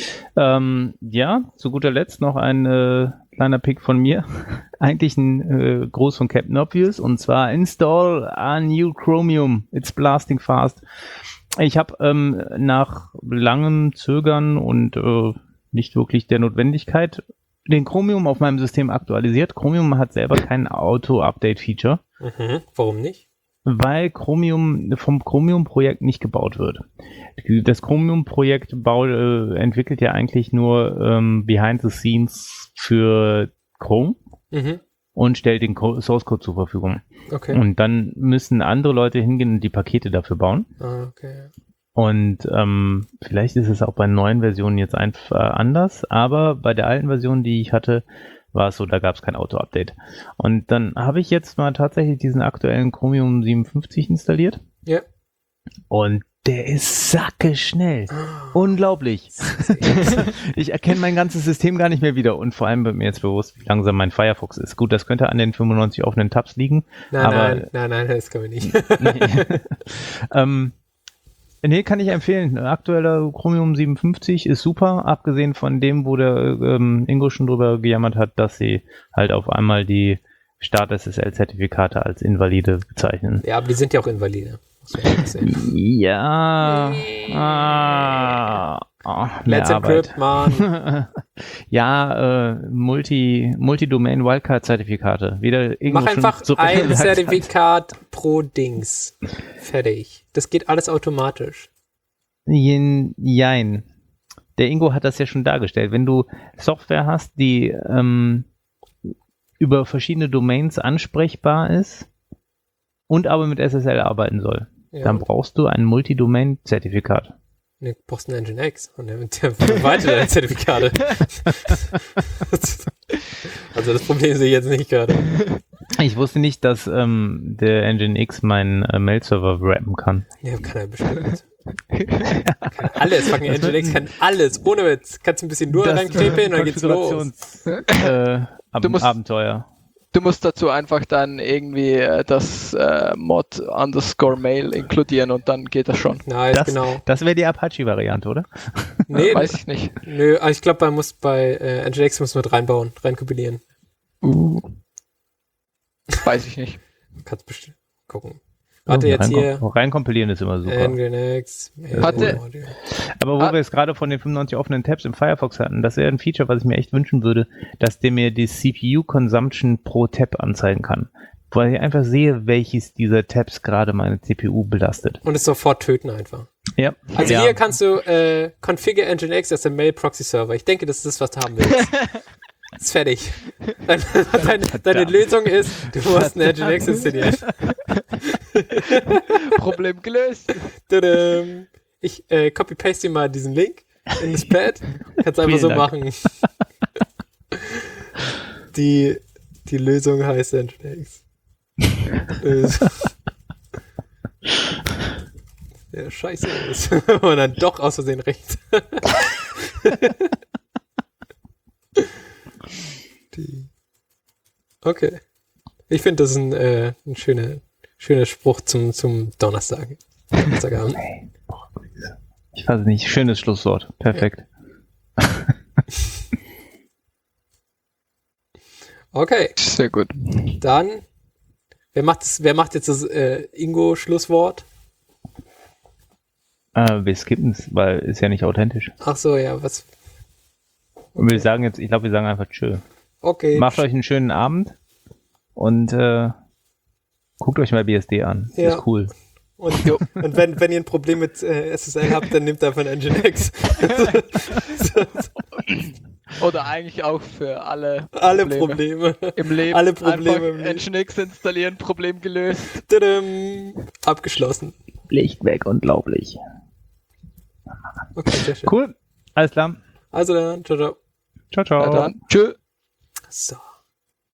Ja, zu guter Letzt noch ein kleiner Pick von mir. Eigentlich ein Gruß von Captain Obvious, und zwar Install a new Chromium. It's blasting fast. Ich habe nach langem Zögern und nicht wirklich der Notwendigkeit den Chromium auf meinem System aktualisiert. Chromium hat selber kein Auto-Update-Feature. Mhm. Warum nicht? Weil Chromium vom Chromium-Projekt nicht gebaut wird. Das Chromium-Projekt entwickelt ja eigentlich nur Behind the Scenes für Chrome und stellt den Source-Code zur Verfügung. Okay. Und dann müssen andere Leute hingehen und die Pakete dafür bauen. Okay. Und vielleicht ist es auch bei neuen Versionen jetzt einfach anders, aber bei der alten Version, die ich hatte, war es so, da gab es kein Auto-Update. Und dann habe ich jetzt mal tatsächlich diesen aktuellen Chromium 57 installiert. Ja. Und der ist sackeschnell. Unglaublich. Ich erkenne mein ganzes System gar nicht mehr wieder. Und vor allem wird mir jetzt bewusst, wie langsam mein Firefox ist. Gut, das könnte an den 95 offenen Tabs liegen. Nein, das kann man nicht. Nee, kann ich empfehlen. Aktueller Chromium 57 ist super, abgesehen von dem, wo der Ingo schon drüber gejammert hat, dass sie halt auf einmal die Start-SSL-Zertifikate als invalide bezeichnen. Ja, aber die sind ja auch invalide. Ja. Let's encrypt, man. Ja, Multi-Domain Wildcard-Zertifikate. Mach einfach ein Zertifikat pro Dings. Fertig. Das geht alles automatisch. Jein. Der Ingo hat das ja schon dargestellt. Wenn du Software hast, die über verschiedene Domains ansprechbar ist und aber mit SSL arbeiten soll, dann brauchst du ein Multi-Domain-Zertifikat. Du brauchst einen Nginx und der verwaltet deine Zertifikate. Also das Problem sehe ich jetzt nicht gerade. Ich wusste nicht, dass der Nginx meinen Mail-Server rappen kann. Ja, kann er bestimmt. Kann alles. Fucking Nginx kann alles. Ohne Witz. Kannst ein bisschen nur reinkleben und dann geht's los. Abenteuer. Du musst dazu einfach dann irgendwie das Mod_Mail inkludieren und dann geht das schon. Nice, genau. Das wäre die Apache-Variante, oder? Nee, weiß ich nicht. Nö, ich glaube, man muss bei Nginx muss man reinkompilieren. Weiß ich nicht. Kannst bestimmt gucken. Warte, jetzt hier. Reinkompilieren ist immer super. Nginx. Aber wo wir jetzt gerade von den 95 offenen Tabs im Firefox hatten, das wäre ein Feature, was ich mir echt wünschen würde, dass der mir die CPU-Consumption pro Tab anzeigen kann. Weil ich einfach sehe, welches dieser Tabs gerade meine CPU belastet. Und es sofort töten einfach. Ja. Also hier kannst du configure Nginx as a Mail-Proxy-Server. Ich denke, das ist das, was du haben willst. Ist fertig. Deine Lösung ist, du musst einen Nginx installieren. Problem gelöst. Ich copy-paste dir mal diesen Link in das Pad. Kannst einfach so machen. Die Lösung heißt Nginx. Ja, scheiße ist. Und dann doch aus Versehen rechts. Die Okay. Ich finde, das ist ein schöner Spruch zum Donnerstagabend. Ich weiß nicht, schönes Schlusswort. Perfekt. Okay. Sehr gut. Dann, wer macht jetzt das Ingo-Schlusswort? Wir skippen es, weil ist ja nicht authentisch. Ach so, ja, was? Und wir sagen jetzt, ich glaube, wir sagen einfach tschö. Okay. Macht euch einen schönen Abend und guckt euch mal BSD an. Ja. Ist cool. Und wenn ihr ein Problem mit SSL habt, dann nehmt einfach ein Nginx. Oder eigentlich auch für alle Probleme im Leben. Alle Probleme im Leben. Nginx installieren, Problem gelöst. Tadam. Abgeschlossen. Licht weg, unglaublich. Okay, sehr schön. Cool, alles klar. Also dann, ciao, ciao. Ciao, ciao. Na dann, tschö. So.